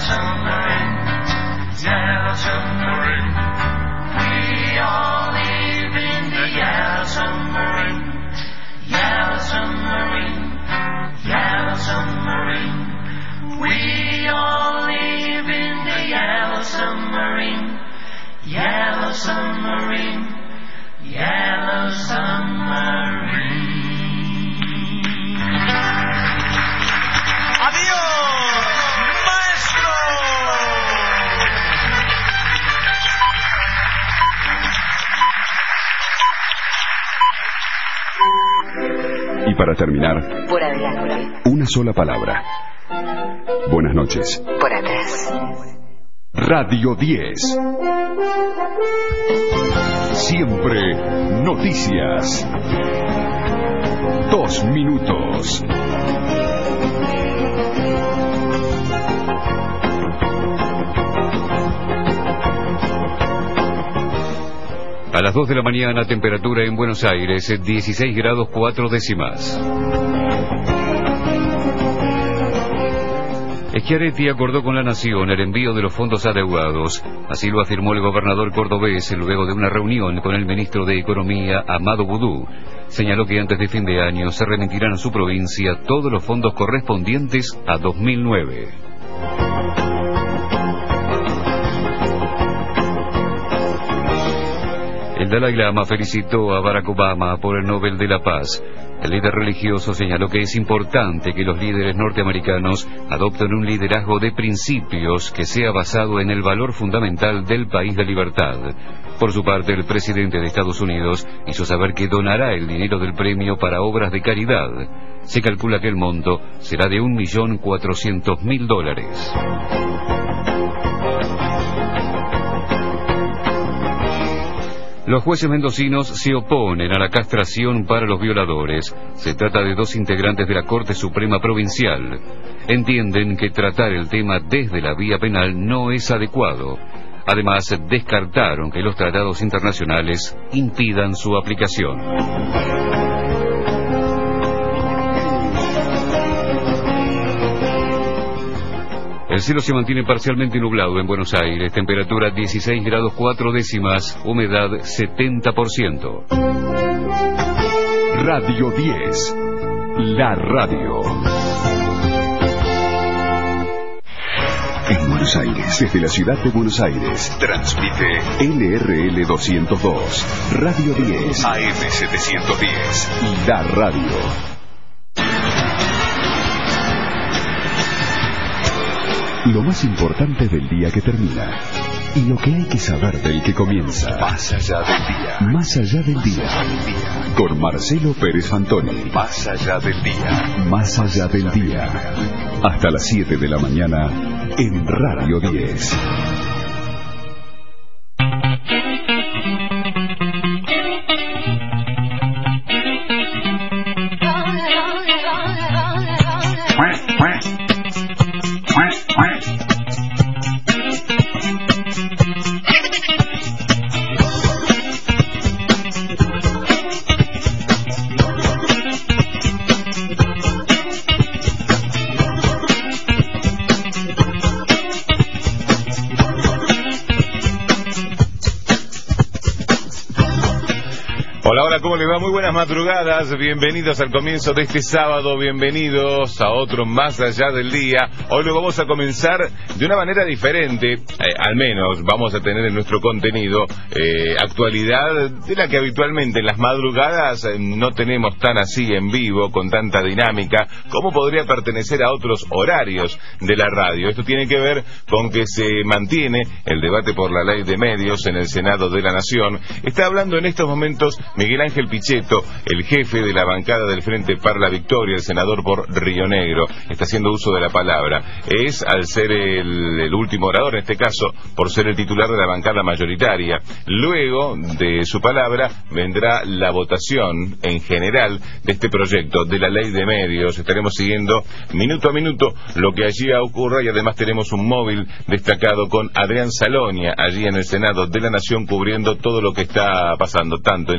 submarine, yellow submarine. We all live in the yellow submarine, yellow submarine, yellow submarine. We all live in the yellow submarine, yellow submarine, yellow submarine. ¡Adiós, maestro! Y para terminar, Por adelante. una sola palabra. Buenas noches. Por atrás. Radio diez. Siempre noticias. Dos minutos. A las dos de la mañana, temperatura en Buenos Aires, dieciséis grados cuatro décimas. Schiaretti acordó con la Nación el envío de los fondos adeudados. Así lo afirmó el gobernador cordobés luego de una reunión con el ministro de Economía, Amado Boudou. Señaló que antes de fin de año se remitirán a su provincia todos los fondos correspondientes a dos mil nueve. El Dalai Lama felicitó a Barack Obama por el Nobel de la Paz. El líder religioso señaló que es importante que los líderes norteamericanos adopten un liderazgo de principios que sea basado en el valor fundamental del país de libertad. Por su parte, el presidente de Estados Unidos hizo saber que donará el dinero del premio para obras de caridad. Se calcula que el monto será de un millón cuatrocientos mil dólares. Los jueces mendocinos se oponen a la castración para los violadores. Se trata de dos integrantes de la Corte Suprema Provincial. Entienden que tratar el tema desde la vía penal no es adecuado. Además, descartaron que los tratados internacionales impidan su aplicación. El cielo se mantiene parcialmente nublado en Buenos Aires, temperatura dieciséis grados cuatro décimas, humedad setenta por ciento. Radio diez, la radio. En Buenos Aires, desde la ciudad de Buenos Aires, transmite L R L doscientos dos, Radio diez, A M setecientos diez, la radio. Lo más importante del día que termina y lo que hay que saber del que comienza. Más allá del día. Más allá del día. Con Marcelo Pérez Fantoni. Más allá del día. Más allá del día. Hasta las siete de la mañana en Radio diez. ¿Cómo les va? Muy buenas madrugadas, bienvenidos al comienzo de este sábado, bienvenidos a otro Más Allá del Día. Hoy lo vamos a comenzar de una manera diferente, eh, al menos vamos a tener en nuestro contenido eh, actualidad de la que habitualmente en las madrugadas eh, no tenemos tan así en vivo, con tanta dinámica, como podría pertenecer a otros horarios de la radio. Esto tiene que ver con que se mantiene el debate por la ley de medios en el Senado de la Nación. Está hablando en estos momentos Miguel Ángel Pichetto, el jefe de la bancada del Frente para la Victoria, el senador por Río Negro. Está haciendo uso de la palabra. Es, al ser el, el último orador, en este caso, por ser el titular de la bancada mayoritaria. Luego de su palabra vendrá la votación en general de este proyecto de la ley de medios. Estaremos siguiendo minuto a minuto lo que allí ocurra y además tenemos un móvil destacado con Adrián Salonia allí en el Senado de la Nación cubriendo todo lo que está pasando, tanto en el interior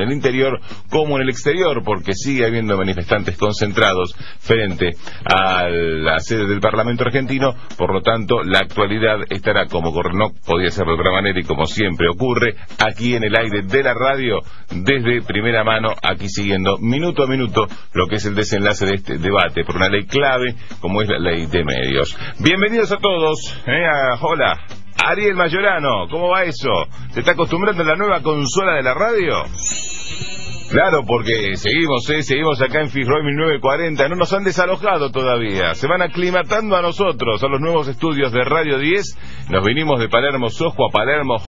interior como en el exterior, porque sigue habiendo manifestantes concentrados frente a la sede del Parlamento argentino. Por lo tanto, la actualidad estará como no podía ser de otra manera y como siempre ocurre, aquí en el aire de la radio, desde primera mano, aquí siguiendo minuto a minuto lo que es el desenlace de este debate por una ley clave como es la ley de medios. Bienvenidos a todos. Eh, a, hola, Ariel Mayorano, ¿cómo va eso? ¿Se está acostumbrando a la nueva consola de la radio? Claro, porque seguimos, eh, seguimos acá en Fitzroy mil novecientos cuarenta, no nos han desalojado todavía, se van aclimatando a nosotros, a los nuevos estudios de Radio diez, nos vinimos de Palermo Sojo a Palermo